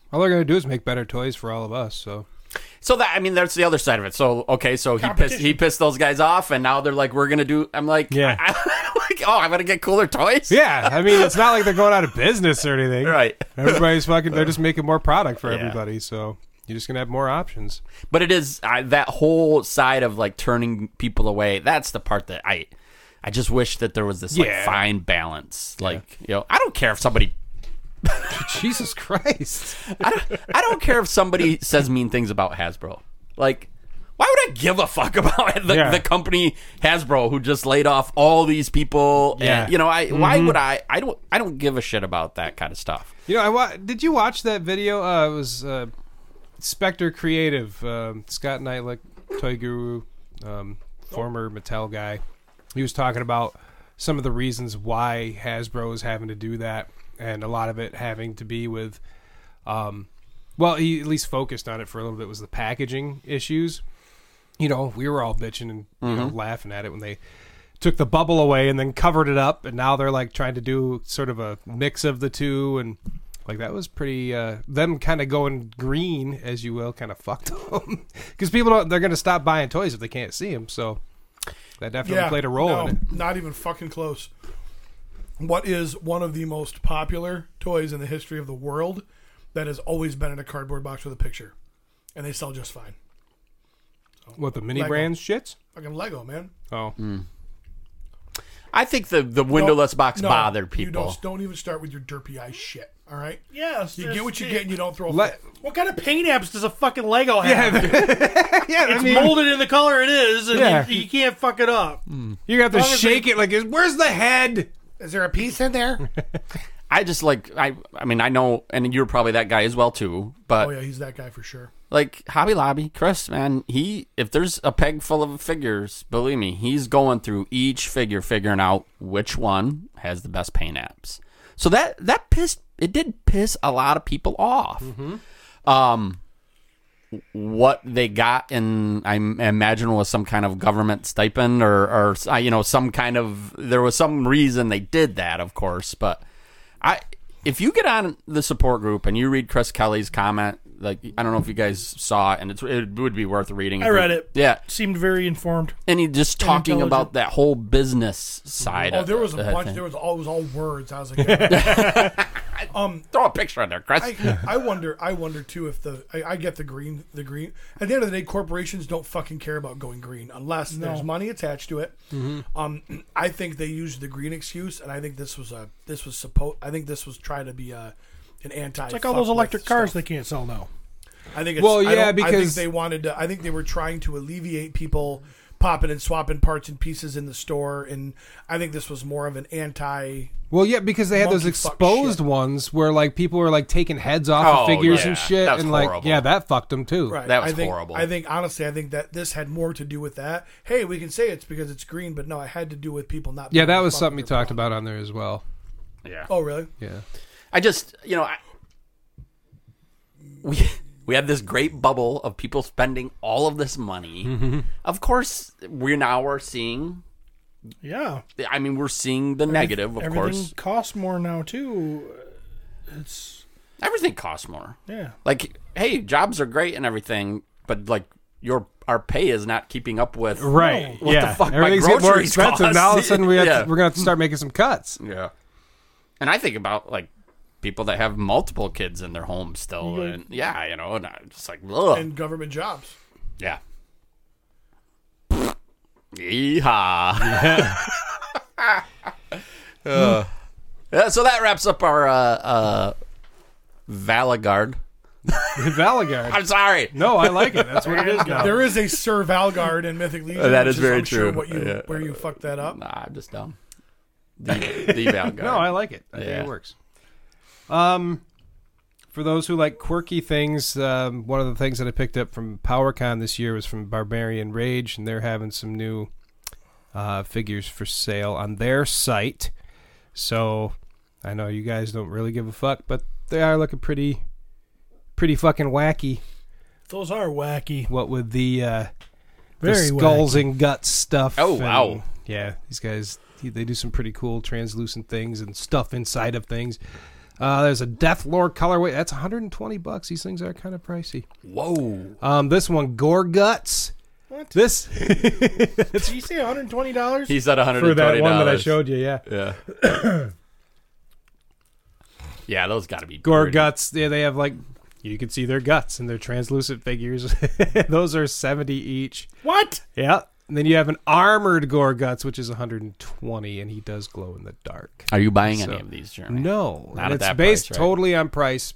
All they're going to do is make better toys for all of us. So that, I mean, that's the other side of it. So, okay, so he pissed those guys off, and now they're like, we're going to do, I'm like, Yeah. I'm going to get cooler toys? yeah, I mean, it's not like they're going out of business or anything. Right. Everybody's fucking. They're just making more product for everybody. So you're just going to have more options. But it is that whole side of like turning people away. That's the part that I just wish that there was this like fine balance. Like, I don't care if somebody. Jesus Christ. I don't care if somebody says mean things about Hasbro. Like, why would I give a fuck about the company Hasbro who just laid off all these people? Yeah. And, why would I don't give a shit about that kind of stuff. Did you watch that video? It was Spectre Creative, Scott Knight, Toy Guru, former Mattel guy. He was talking about some of the reasons why Hasbro is having to do that, and a lot of it having to be with, he at least focused on it for a little bit, was the packaging issues. We were all bitching and laughing at it when they took the bubble away and then covered it up, and now they're like trying to do sort of a mix of the two, and like that was pretty. Them kind of going green, as you will, kind of fucked them because they're going to stop buying toys if they can't see them. So that definitely played a role in it. Not even fucking close. What is one of the most popular toys in the history of the world that has always been in a cardboard box with a picture, and they sell just fine? What, the mini Lego. brands shits? Fucking Lego, man. Oh. I think the windowless box bothered You people. don't even start with your derpy eye shit, all right? Yes. You get what you get and you don't throw a fit. What kind of paint apps does a fucking Lego have? Yeah, It's molded in the color it is, and you can't fuck it up. You have to shake it like, where's the head? Is there a piece in there? I just I mean, I know, and you're probably that guy as well too, but Oh, yeah, he's that guy for sure. like Hobby Lobby, Chris, man, if there's a peg full of figures, believe me, he's going through each figure, figuring out which one has the best paint apps. So that did piss a lot of people off. What they got in, I imagine, was some kind of government stipend or some kind of, there was some reason they did that, of course, but if you get on the support group and you read Chris Kelly's comment, like, I don't know if you guys saw it, and it would be worth reading. I read it. Yeah. Seemed very informed. And he just talking about that whole business side of there was a the bunch. thing. It was all words. I was like, throw a picture in there, Chris. I wonder too if I get the green. At the end of the day, corporations don't fucking care about going green unless there's money attached to it. I think they used the green excuse, and I think this was trying to be an anti. It's like all those electric cars they can't sell now. I think it's, because I think they wanted to. I think they were trying to alleviate people popping and swapping parts and pieces in the store, and I think this was more of an anti. Well, yeah, because they had those Monkey fuck exposed shit. ones where like people were like taking heads off of figures and shit, that was and horrible. that fucked them too. Right. That was horrible. horrible. Honestly, I think that this had more to do with that. Hey, we can say it's because it's green, but no, it had to do with people not. Yeah, being that was fucking something he their talked product. about on there as well. Yeah. Oh, really? Yeah. I just, we had this great bubble of people spending all of this money. Of course, we're seeing. Yeah. I mean, we're seeing the negative, of Everything course. costs more now, too. Everything costs more. Yeah. Like, hey, jobs are great and everything, but like our pay is not keeping up with Right. what yeah. the fuck Everything's my getting more groceries expensive. cost. Now all of a sudden we're Yeah. going to have to start making some cuts. Yeah. And I think about like people that have multiple kids in their home still, and and I'm just like, ugh. And government jobs. Yeah. Yeehaw. Yeah, so that wraps up our Valagard. Valagard. I'm sorry. No, I like it. That's what it is now. There is a Sir Valgard in Mythic Legion. That which is very I'm sure true. where you fucked that up. Nah, I'm just dumb. The Valagard. No, I like it. I think it works. For those who like quirky things, one of the things that I picked up from PowerCon this year was from Barbarian Rage, and they're having some new figures for sale on their site. So I know you guys don't really give a fuck, but they are looking pretty fucking wacky. Those are wacky. What with the Very skulls and guts stuff. Oh, and, wow. Yeah, these guys, they do some pretty cool translucent things and stuff inside of things. There's a Death Lord colorway. That's $120. These things are kind of pricey. Whoa. This one, Gore Guts. What? This Did you say $120? He said $120 for that one that I showed you. Yeah. Yeah. Yeah, those got to be Gore pretty. Guts. Yeah, they have like you can see their guts and their translucent figures. Those are $70 each. What? Yeah. And then you have an armored Gore Guts, which is $120, and he does glow in the dark. Are you buying any of these, Jeremy? No, Not at it's that based price, right? totally on price.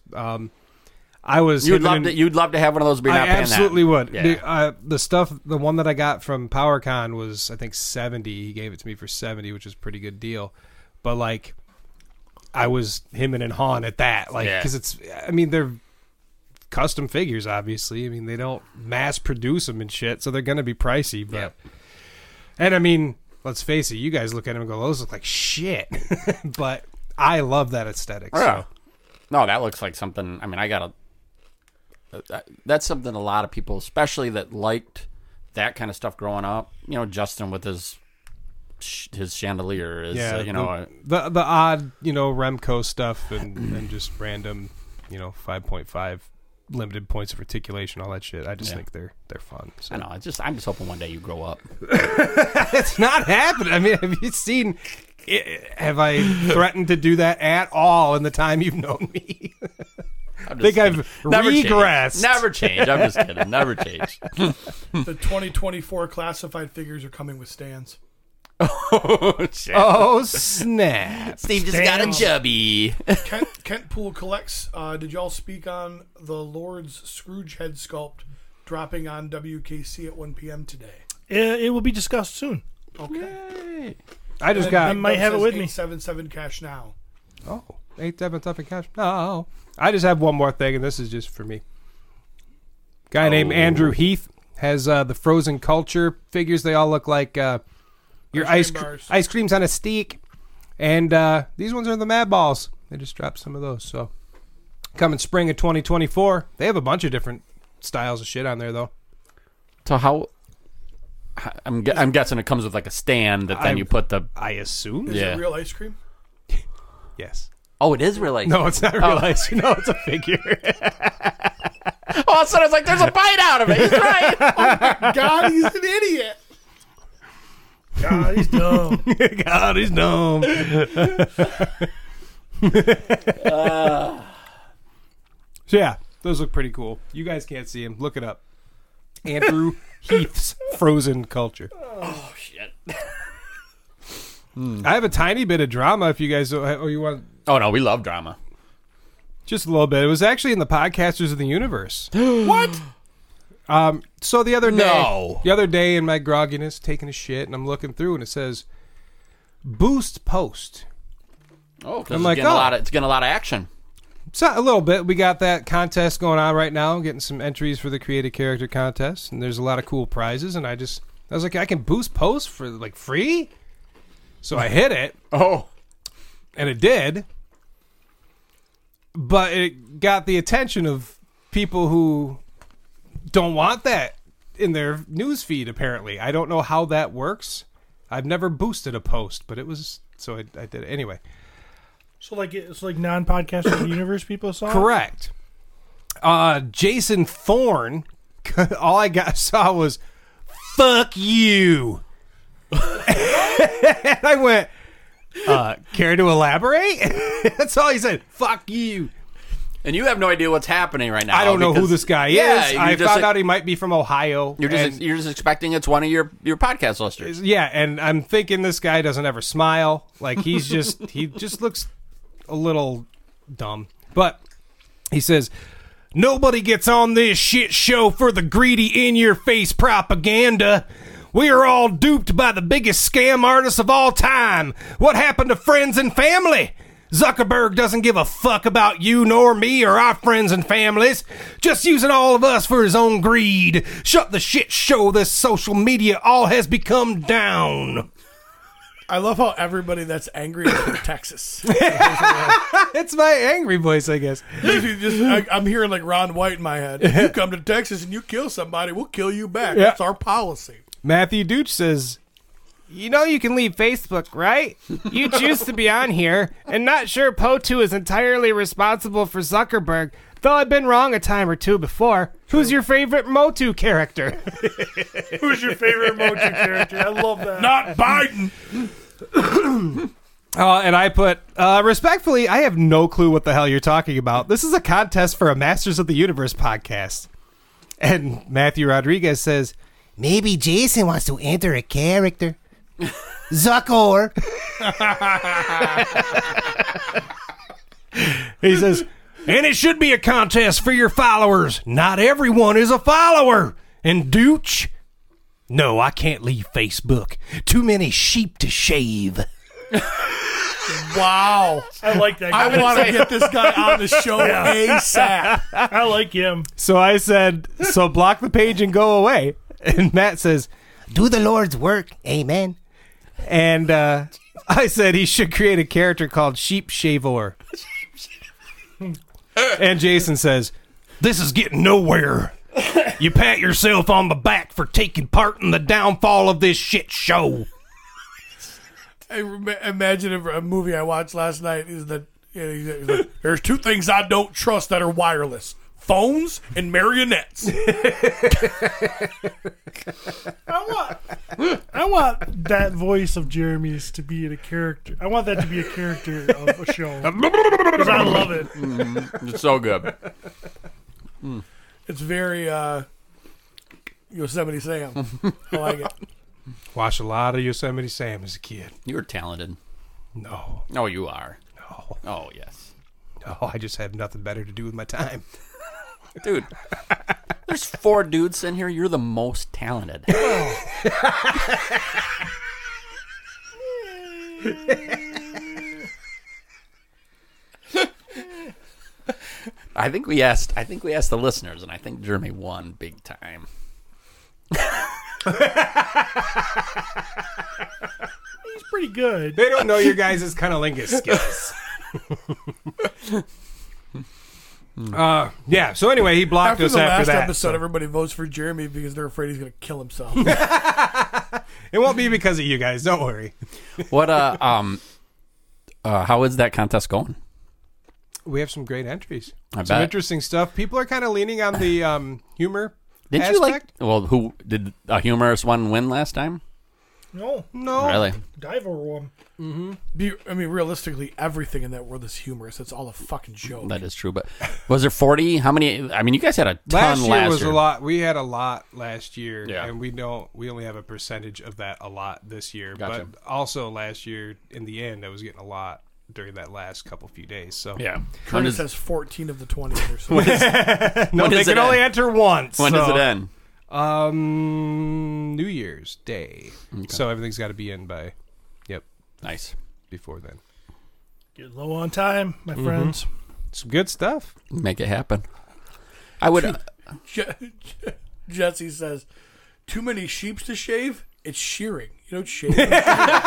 I was You'd love to have one of those, but you're I not paying absolutely that. would. Yeah. The one that I got from PowerCon was I think $70. He gave it to me for $70, which is a pretty good deal. But like, I was hemming and hawing at that, like, because it's. I mean, they're custom figures, obviously. I mean, they don't mass produce them and shit, so they're going to be pricey. But and I mean, let's face it, you guys look at them and go, "Those look like shit," but I love that aesthetic. Yeah. So. No, that looks like something. I mean, that's something a lot of people, especially that liked that kind of stuff growing up. You know, Justin with his chandelier is, the odd, Remco stuff and just random, 5.5 limited points of articulation, all that shit. I just think they're fun. So. I know. I'm just hoping one day you grow up. It's not happening. I mean, have you seen? Have I threatened to do that at all in the time you've known me? I think I've regressed. Never change. I'm just kidding. Never change. The 2024 classified figures are coming with stands. Oh, shit. Oh, snap. Steve just got a chubby. Kent Poole collects. Did y'all speak on the Lord's Scrooge head sculpt dropping on WKC at 1 p.m. today? It will be discussed soon. Okay. Yay. I just got. I might have it with me. 877 cash now. Oh, 877 cash. No. I just have one more thing, and this is just for me. Guy named Andrew Heath has the Frozen Culture figures. They all look like your ice creams on a stick. And these ones are the Mad Balls. They just dropped some of those. So, coming spring of 2024. They have a bunch of different styles of shit on there, though. So how... I'm guessing it comes with like a stand that then you put the... I assume? Is it real ice cream? Yes. Oh, it is real ice cream. No, it's not real ice cream. No, it's a figure. All of a sudden, it's like there's a bite out of it. He's right. Oh my God, he's an idiot. God, he's dumb. God, he's dumb. So yeah, those look pretty cool. You guys can't see him. Look it up. Andrew Heath's Frozen Culture. Oh, shit. I have a tiny bit of drama if you guys... Oh, you want... Oh, no, we love drama. Just a little bit. It was actually in the Podcasters of the Universe. What? So the other day in my grogginess, taking a shit, and I'm looking through, and it says, Boost Post. Oh, because it's getting a lot of action. So a little bit. We got that contest going on right now, getting some entries for the Creative Character Contest, and there's a lot of cool prizes, and I was like, I can boost posts for, like, free? So I hit it. Oh. And it did. But it got the attention of people who don't want that in their news feed, apparently. I don't know how that works. I've never boosted a post, but it was... So I did it. Anyway. So it's like non-podcasters of the universe people saw? Correct. Jason Thorne, all I saw was, fuck you. And I went, care to elaborate? That's all he said. Fuck you. And you have no idea what's happening right now. I don't know who this guy is. I found out he might be from Ohio. You're just expecting it's one of your podcast listeners. Yeah, and I'm thinking this guy doesn't ever smile. Like he just looks a little dumb. But he says, nobody gets on this shit show for the greedy in-your-face propaganda. We are all duped by the biggest scam artists of all time. What happened to friends and family? Zuckerberg doesn't give a fuck about you nor me or our friends and families. Just using all of us for his own greed. Shut the shit show. This social media all has become down. I love how everybody that's angry is from Texas. It's my angry voice, I guess. I'm hearing like Ron White in my head. If you come to Texas and you kill somebody, we'll kill you back. Yeah. That's our policy. Matthew Dooch says, You know you can leave Facebook, right? You choose to be on here, and not sure Potu is entirely responsible for Zuckerberg, though I've been wrong a time or two before. Who's your favorite Motu character? Who's your favorite Motu character? I love that. Not Biden. And I put, respectfully, I have no clue what the hell you're talking about. This is a contest for a Masters of the Universe podcast. And Matthew Rodriguez says, maybe Jason wants to enter a character. Zucker. He says, and it should be a contest for your followers. Not everyone is a follower. And Dooch? No, I can't leave Facebook. Too many sheep to shave. Wow. I like that guy. I want to get this guy on the show ASAP. I like him. So I said, so block the page and go away. And Matt says, do the Lord's work. Amen. And I said he should create a character called Sheep Shavor. And Jason says, this is getting nowhere. You pat yourself on the back for taking part in the downfall of this shit show. I imagine a movie I watched last night is that he's like, there's two things I don't trust that are wireless: phones and marionettes. I want that voice of Jeremy's to be in a character. I want that to be a character of a show. 'Cause I love it. It's so good. It's very Yosemite Sam. I like it. Watched a lot of Yosemite Sam as a kid. You were talented. No. Oh, you are. No. Oh, yes. No, I just had nothing better to do with my time. Dude, there's 4 dudes in here. You're the most talented. I think we asked the listeners, and I think Jeremy won big time. He's pretty good. They don't know your guys' cunnilingus skills. Yeah, so anyway, he blocked After us the after last that. episode, so. everybody votes for Jeremy because they're afraid he's going to kill himself. It won't be because of you guys, don't worry. What how is that contest going? We have some great entries. I Some bet. interesting stuff. People are kind of leaning on the humor Did aspect. you like? Well, who did a humorous one win last time? No. Really? Diver one. Realistically, everything in that world is humorous. It's all a fucking joke. That is true. But was there 40? How many? I mean, you guys had a ton Last year was a lot. We had a lot last year, Yeah. and we only have a percentage of that a lot this year. Gotcha. But also last year, in the end, I was getting a lot during that last few days. So Yeah. Curtis has 14 of the 20 or so. no, When they does can it only end? enter once. When does it end? New Year's Day. So everything's got to be in by, Nice. before then. Get low on time, my friends. Some good stuff. Make it happen. I would. Jesse says, too many sheeps to shave? It's shearing. You don't shave. That's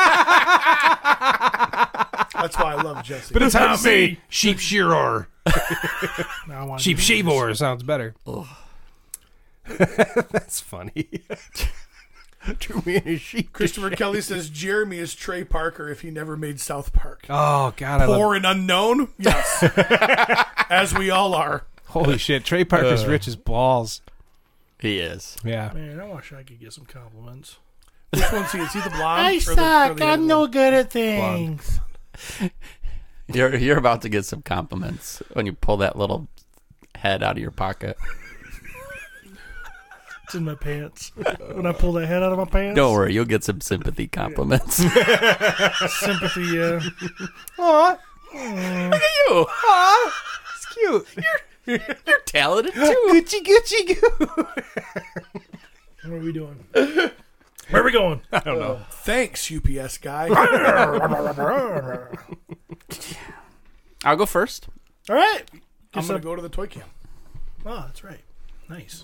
why I love Jesse. But it's hard to Not say me. sheep shearer. Now I want Sheep to do shavor sounds better. That's funny. Too many sheep. Christopher Kelly says, Jeremy is Trey Parker if he never made South Park. Oh, God. Poor and unknown? Yes. As we all are. Holy shit. Trey Parker's rich as balls. He is. Yeah. Man, I wish I could get some compliments. Which one's he? Is he the blonde? I or suck. the I'm no good at things. You're about to get some compliments when you pull that little head out of your pocket. It's in my pants. When I pull that head out of my pants. Don't worry, you'll get some sympathy compliments. Sympathy, yeah. Aw. Look at you. Aw. It's cute. You're talented too. Gucci, Gucci, goo. What are we doing? Where are we going? I don't know. Thanks, UPS guy. I'll go first. All right. I'm going to go to the toy camp. Oh, that's right. Nice.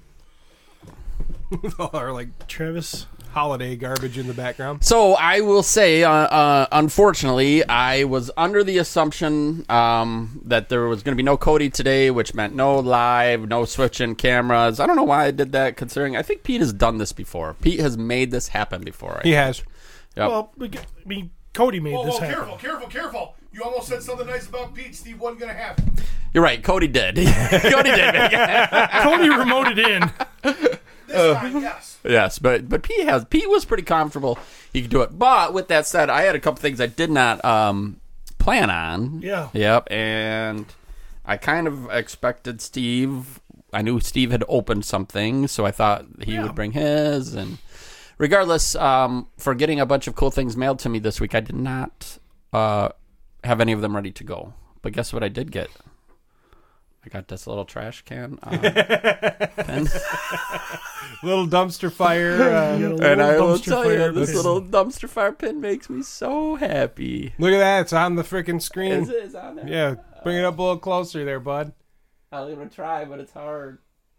Or like Travis. holiday garbage in the background. So I will say, unfortunately, I was under the assumption that there was going to be no Cody today, which meant no live, no switching cameras. I don't know why I did that, considering I think Pete has done this before. Pete has made this happen before. He has. Yep. Well, I mean, Cody made Whoa, this whoa, happen. careful. You almost said something nice about Pete. Steve wasn't going to have it. You're right. Cody did. Cody did. Cody remoted in. This time, yes. Yes, but Pete was pretty comfortable. He could do it. But with that said, I had a couple things I did not plan on. Yeah. Yep. And I kind of expected Steve. I knew Steve had opened something, so I thought he would bring his. And regardless, for getting a bunch of cool things mailed to me this week, I did not have any of them ready to go. But guess what I did get? I got this little trash can pen. Little dumpster fire. And I will tell you, this little dumpster fire pin makes me so happy. Look at that. It's on the freaking screen. Is it on there? Yeah. Bring it up a little closer there, bud. I'm going to try, but it's hard.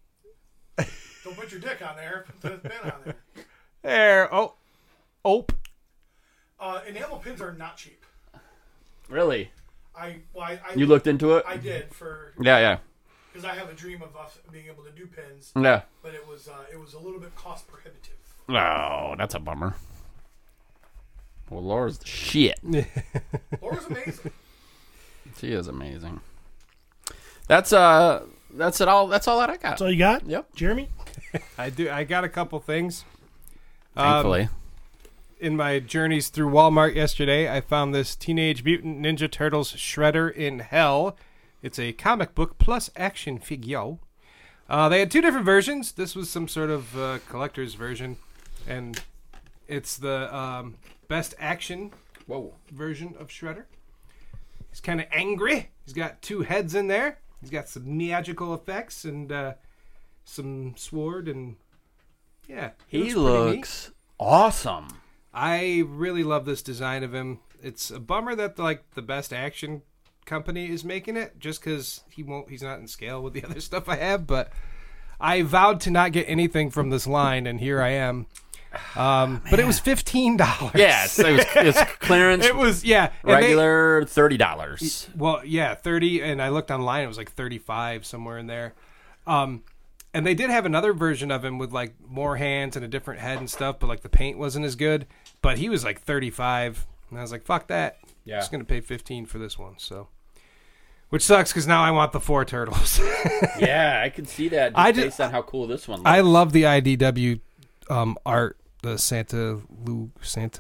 Don't put your dick on there. Put the pin on there. There. Oh. Ope. Enamel pins are not cheap. Really? I You looked into it? I did for Yeah. because I have a dream of us being able to do pins, Yeah. but it was a little bit cost prohibitive. Oh, that's a bummer. Well, Laura's the shit. Laura's amazing. She is amazing. That's it all. That's all that I got. That's all you got? Yep. Jeremy? I got a couple things. Thankfully. In my journeys through Walmart yesterday, I found this Teenage Mutant Ninja Turtles Shredder in Hell. It's a comic book plus action figure. They had two different versions. This was some sort of collector's version, and it's the best action version of Shredder. He's kind of angry. He's got two heads in there. He's got some magical effects and some sword, and yeah, He pretty neat. looks awesome. I really love this design of him. It's a bummer that the best action company is making it, just because he's not in scale with the other stuff I have. But I vowed to not get anything from this line, and here I am. But it was $15. Yes, it was clearance. It was and regular $30. Well, yeah, 30, and I looked online. It was like 35 somewhere in there. And they did have another version of him with like more hands and a different head and stuff, but like the paint wasn't as good. But he was like 35, and I was like, "Fuck that! Yeah. I'm just gonna pay 15 for this one." So, which sucks because now I want the 4 turtles. Yeah, I can see that based on how cool this one looks. I love the IDW art, the Santa Luco.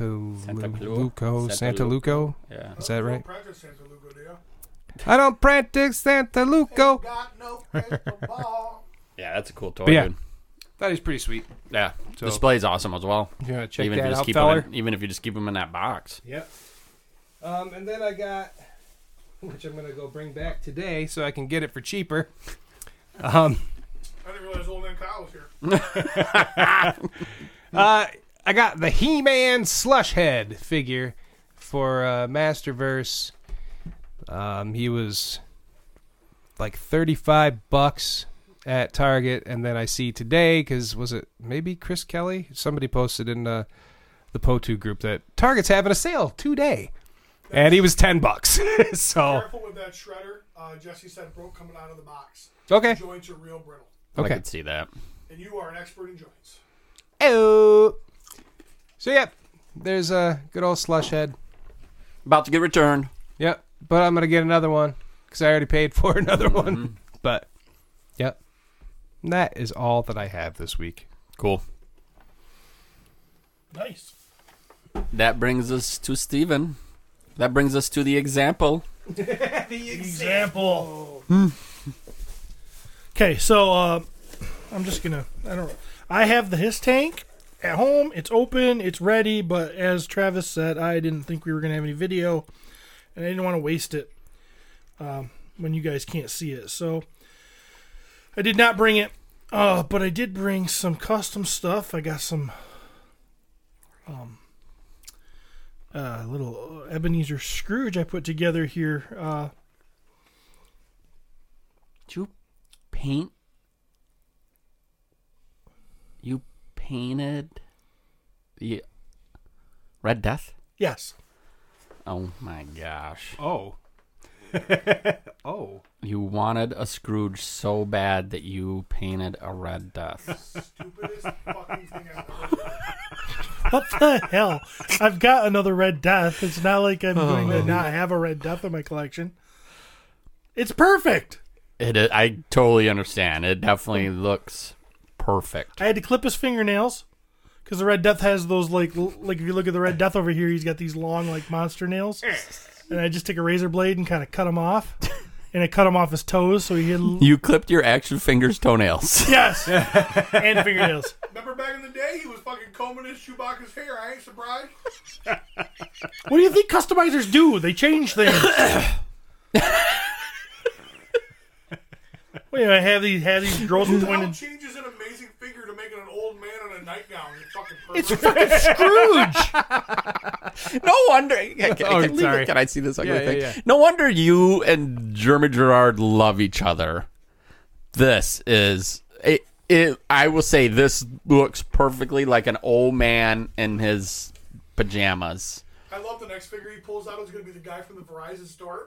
Yeah. Is that right? Practice Santa Lugo, do you? I don't practice Santa Luco. Got no crystal ball. Yeah, that's a cool toy, Yeah. dude. That is pretty sweet. Yeah. So- Display's awesome as well. You wanna check even that if you just out, keep feller? them even if you just keep them in that box. Yep. And then I got, which I'm gonna go bring back today so I can get it for cheaper. I didn't realize old man Kyle was here. I got the He-Man Slush Head figure for Masterverse. He was like $35 at Target, and then I see today, because was it maybe Chris Kelly? Somebody posted in the POTU group that Target's having a sale today, and he was $10. So Careful with that shredder. Jesse said broke coming out of the box. okay, Joints are real brittle, I okay. could see that. and you are an expert in joints. Oh, so yeah, there's a good old Slush Head. About to get returned. Yep, but I'm gonna get another one because I already paid for another one. But yep, and that is all that I have this week. Cool. Nice. That brings us to Steven. That brings us to the example. Example. Okay, so I'm just gonna. I have the Hiss tank at home. It's open. It's ready. But as Travis said, I didn't think we were gonna have any video, and I didn't want to waste it when you guys can't see it. So I did not bring it. But I did bring some custom stuff. I got some little Ebenezer Scrooge I put together here. Did you paint? You painted the Red Death? Yes. Oh my gosh. Oh, oh, You wanted a Scrooge so bad that you painted a Red Death. Stupidest fucking thing I've ever done. What the hell? I've got another Red Death. It's not like I'm going to not have a Red Death in my collection. It's perfect. It is, I totally understand. It definitely looks perfect. I had to clip his fingernails because the Red Death has those like if you look at the Red Death over here, he's got these long like monster nails, and I just took a razor blade and kind of cut him off, and I cut him off his toes so he had. You clipped your action fingers' toenails. Yes, and fingernails. Remember back in the day, he was fucking combing his Chewbacca's hair. I ain't surprised. What do you think customizers do? They change things. Wait, I have these girls How pointed. changes an amazing figure to make it an old man in a nightgown? You fucking pervert. It's fucking Scrooge. No wonder. sorry. Can I see this ugly Yeah, thing? yeah. No wonder you and Jeremy Gerard love each other. This is it. I will say this looks perfectly like an old man in his pajamas. I love the next figure he pulls out is going to be the guy from the Verizon store.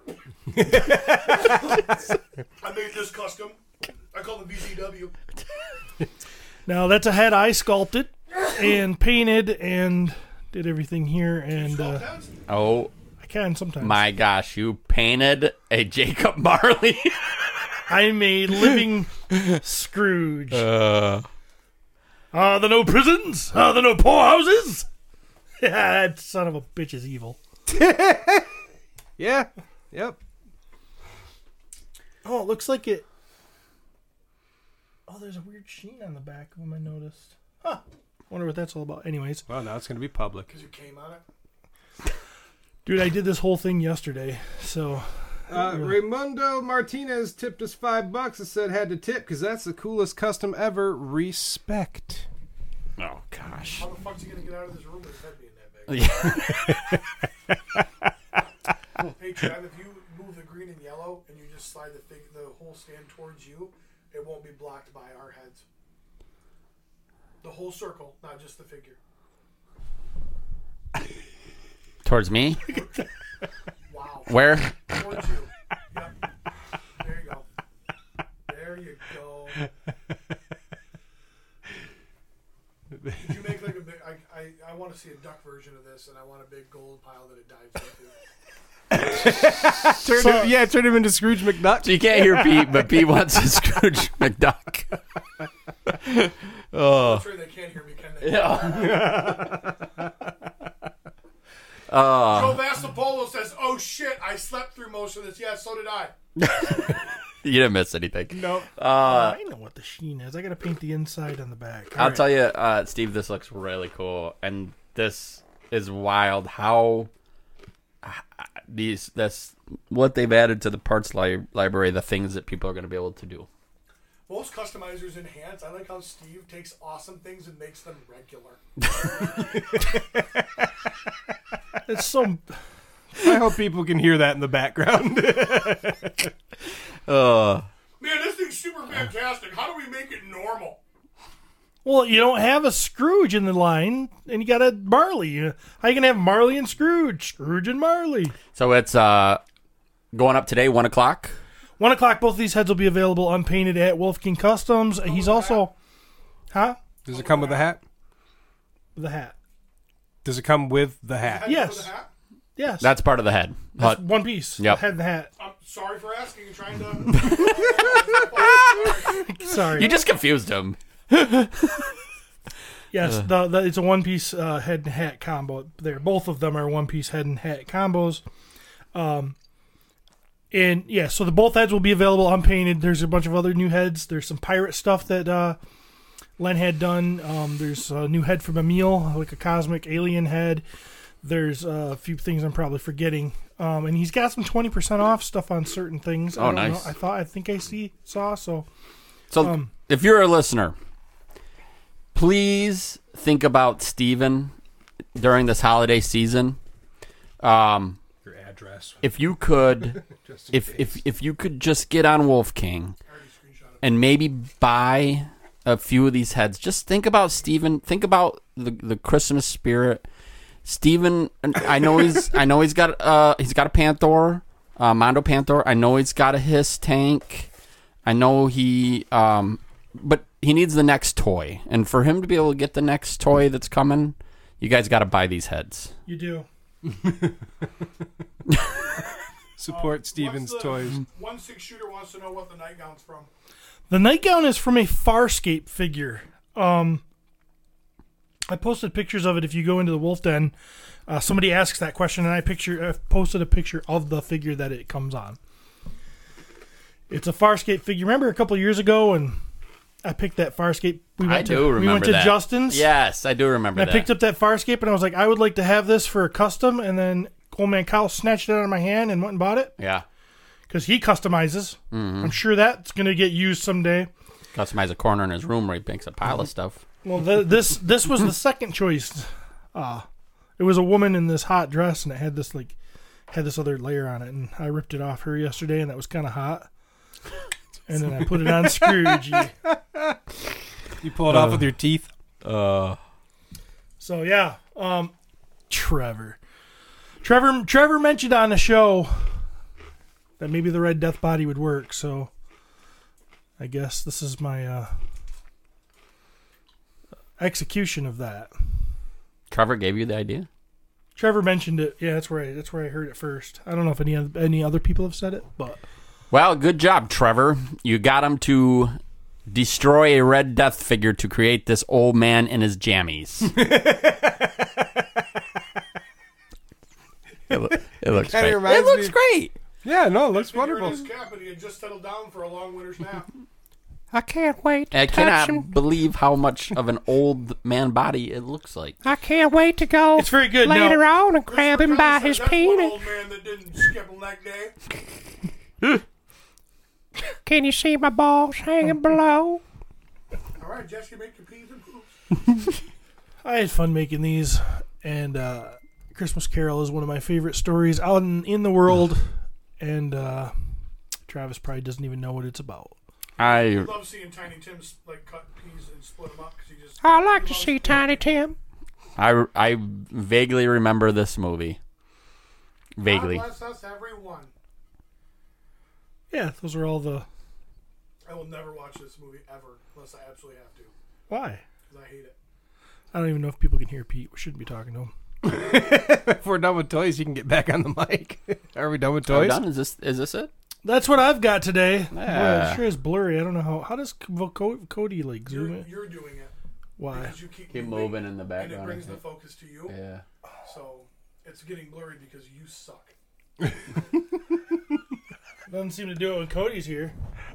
I made this custom. I call it VZW. Now that's a head I sculpted and painted and did everything here, and Oh I can sometimes. my gosh! You painted a Jacob Marley. I'm a living Scrooge. Are there no prisons? Are there no poorhouses? That son of a bitch is evil. Yeah. Yep. Oh, it looks like it. Oh, there's a weird sheen on the back of him, I noticed. Huh. Wonder what that's all about. Anyways. Well, now it's going to be public. Because you came on it. Dude, I did this whole thing yesterday, so... Raimundo Martinez tipped us $5 and said had to tip because that's the coolest custom ever. Respect. Oh gosh! How the fuck's he going to get out of this room with his head being that big? Hey, Trav, if you move the green and yellow and you just slide the whole stand towards you, it won't be blocked by our heads. The whole circle, not just the figure. Towards me? Wow. Where? Towards you. Yep. There you go. There you go. Did you make like a big... I want to see a duck version of this, and I want a big gold pile that it dives into. Turn him into Scrooge McDuck. So you can't hear Pete, but Pete wants a Scrooge McDuck. I'm sure they can't hear me, can they? Joe Vassapolo says, "Oh shit, I slept through most of this." Yeah, so did I. You didn't miss anything. No. I know what the sheen is. I gotta paint the inside on the back. I'll tell you, Steve, this looks really cool, and this is wild. How what they've added to the parts library, the things that people are going to be able to do. Most customizers enhance. I like how Steve takes awesome things and makes them regular. It's so... I hope people can hear that in the background. Man, this thing's super fantastic. How do we make it normal? Well, you don't have a Scrooge in the line, and you got a Marley. How you gonna have Marley and Scrooge? Scrooge and Marley. So it's going up today, 1 o'clock. 1 o'clock, both of these heads will be available unpainted at Wolf King Customs. He's also... Huh? Does it come with the hat? The hat. Does it come with the hat? Yes. For the hat? Yes. That's part of the head. That's one piece. Yep. The head and the hat. I'm sorry for asking and trying to... Sorry. You just confused him. Yes, it's a one-piece head and hat combo there. Both of them are one-piece head and hat combos. And, yeah, so both heads will be available unpainted. There's a bunch of other new heads. There's some pirate stuff that Len had done. There's a new head from Emil, like a cosmic alien head. There's a few things I'm probably forgetting. And he's got some 20% off stuff on certain things. Oh, I don't nice. know. I think I saw, so... So if you're a listener, please think about Steven during this holiday season. Your address. If you could, if you could just get on Wolf King and maybe buy a few of these heads. Just think about Steven. Think about the Christmas spirit. Steven, I know he's got a Panther, Mondo Panther. I know he's got a Hiss tank. I know but he needs the next toy, and for him to be able to get the next toy that's coming, You guys got to buy these heads. You do. Support Steven's toys. 1/6 shooter wants to know what the nightgown's from. The nightgown is from a Farscape figure. I posted pictures of it. If you go into the Wolf Den, somebody asks that question, and I posted a picture of the figure that it comes on. It's a Farscape figure. Remember a couple of years ago, and I picked that Farscape. We went to that. Justin's. Yes, I do remember and that. I picked up that Farscape, and I was like, I would like to have this for a custom. And then Old Man Kyle snatched it out of my hand and went and bought it. Yeah. Because he customizes. Mm-hmm. I'm sure that's going to get used someday. Customize a corner in his room where he makes a pile of stuff. Well, this was the second choice. It was a woman in this hot dress, and it had this other layer on it, and I ripped it off her yesterday, and that was kind of hot. And then I put it on Scrooge. You pull it off with your teeth. So yeah, Trevor mentioned on the show that maybe the Red Death body would work. So I guess this is my execution of that. Trevor gave you the idea? Trevor mentioned it. Yeah, that's where I heard it first. I don't know if any other people have said it, but well, good job, Trevor. You got him to destroy a Red Death figure to create this old man in his jammies. It looks great. It looks great. Yeah, no, it looks Figure wonderful. in his cap and he had just settled down for a long winter's nap. I can't wait to I touch him. cannot believe how much of an old man body it looks like. I can't wait to go it's very good. later Now, on and grab him by his That's penis. one old man that didn't skip a leg day. Can you see my balls hanging below? All right, Jess, you make your peas and poops. I had fun making these, and Christmas Carol is one of my favorite stories out in the world, and Travis probably doesn't even know what it's about. I love seeing Tiny Tim cut peas and split them up because he just. I like to see Tiny Tim. I vaguely remember this movie. Vaguely. God bless us, everyone. Yeah, those are all the. I will never watch this movie ever unless I absolutely have to. Why? Because I hate it. I don't even know if people can hear Pete. We shouldn't be talking to him. If we're done with toys, you can get back on the mic. Are we done with Are we toys? done? Is this it? That's what I've got today. Yeah. Boy, it sure is blurry. I don't know how does Cody zoom it? You're doing it. Why? Because you keep moving in the and it background. brings the focus to you. Yeah. So it's getting blurry because you suck. Doesn't seem to do it when Cody's here.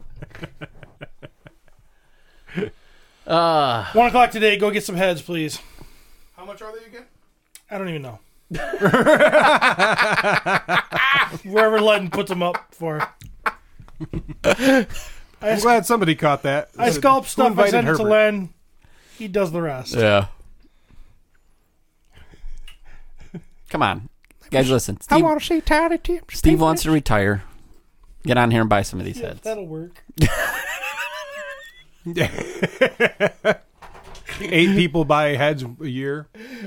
1 o'clock today. Go get some heads, please. How much are they again? I don't even know. Wherever Ludden puts them up for. I'm glad somebody caught that. I sculpt stuff. I invited send it to Herbert? Len. He does the rest. Yeah. Come on. Guys, listen. I Steve, want to see Tiny Tim. Steve wants to retire. Get on here and buy some of these Yeah, heads. that'll work. 8 people buy heads a year.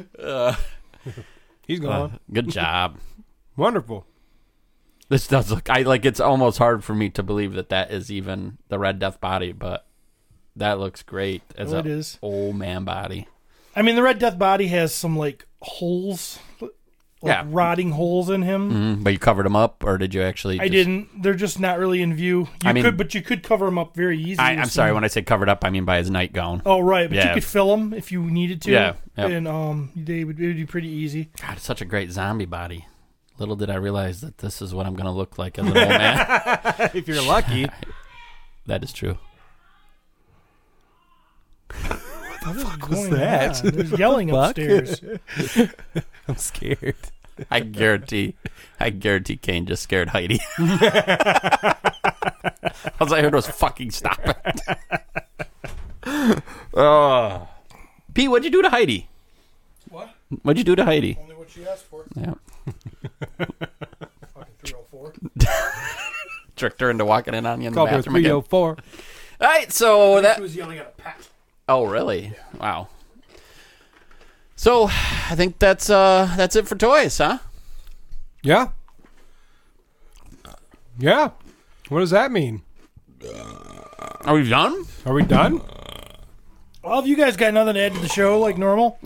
He's gone. Good job. Wonderful. This does look. It's almost hard for me to believe that is even the Red Death body, but that looks great as Oh, it a is. old man body. I mean, the Red Death body has some holes, Yeah. rotting holes in him. But you covered them up, or did you actually? I didn't. They're just not really in view. But you could cover them up very easily. I'm sorry. When I say covered up, I mean by his nightgown. Oh, right. But Yeah. you could fill them if you needed to. Yeah, yep. And it would be pretty easy. God, it's such a great zombie body. Little did I realize that this is what I'm going to look like as an old man. If you're lucky. That is true. What the fuck was that? There's yelling upstairs. I'm scared. I guarantee Kane just scared Heidi. All I heard was fucking stop it. Pete, what'd you do to Heidi? What? What'd you do to Heidi? Only what she asked for. Yeah. Fucking 304. Tricked her into walking in on you in the Call her bathroom again. 304. All right, so She was yelling at a pet. Oh, really? Yeah. Wow. So, I think that's it for toys, huh? Yeah. Yeah. What does that mean? Are we done? Are we done? Well, if you guys got nothing to add to the show like normal,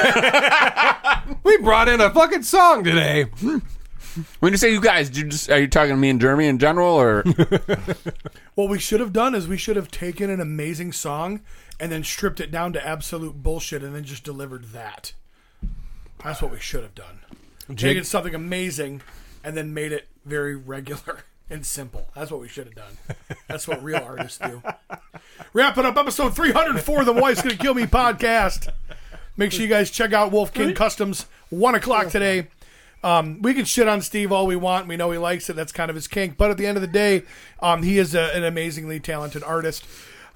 We brought in a fucking song today. When you say you guys, are you talking to me and Jeremy in general, or? What we should have done is we should have taken an amazing song and then stripped it down to absolute bullshit and then just delivered that. That's what we should have done. Taken something amazing and then made it very regular and simple. That's what we should have done. That's what real artists do. Wrapping up episode 304 of the Wife's Gonna Kill Me podcast. Make sure you guys check out Wolf King Customs, 1 o'clock today. We can shit on Steve all we want. We know he likes it. That's kind of his kink. But at the end of the day, he is an amazingly talented artist.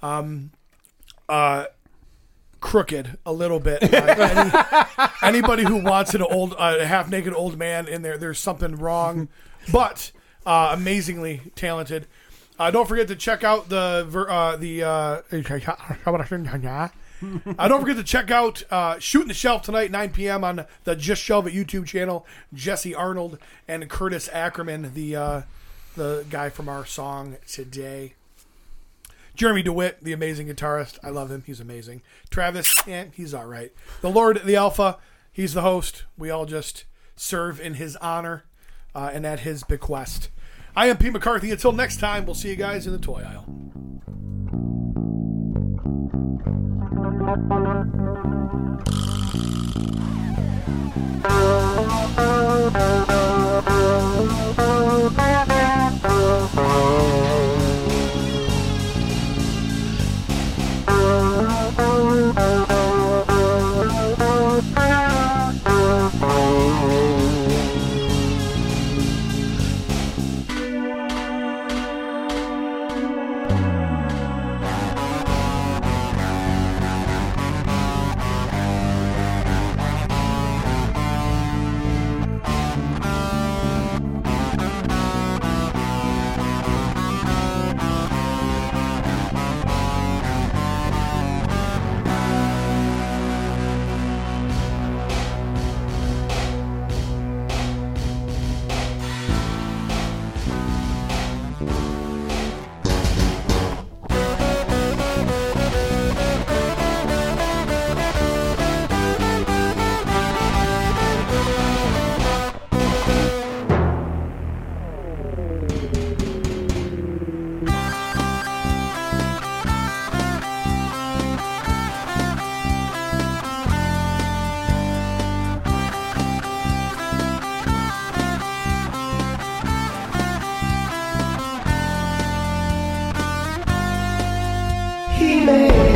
Crooked a little bit. Anybody who wants an old, half-naked old man in there, there's something wrong. But amazingly talented. Don't forget to check out don't forget to check out Shooting the Shelf tonight, 9 p.m. on the Just Shelve It YouTube channel. Jesse Arnold and Curtis Ackerman, the guy from our song today. Jeremy DeWitt, the amazing guitarist. I love him. He's amazing. Travis, he's all right. The Lord, the Alpha, he's the host. We all just serve in his honor and at his bequest. I am Pete McCarthy. Until next time, we'll see you guys in the toy aisle. He made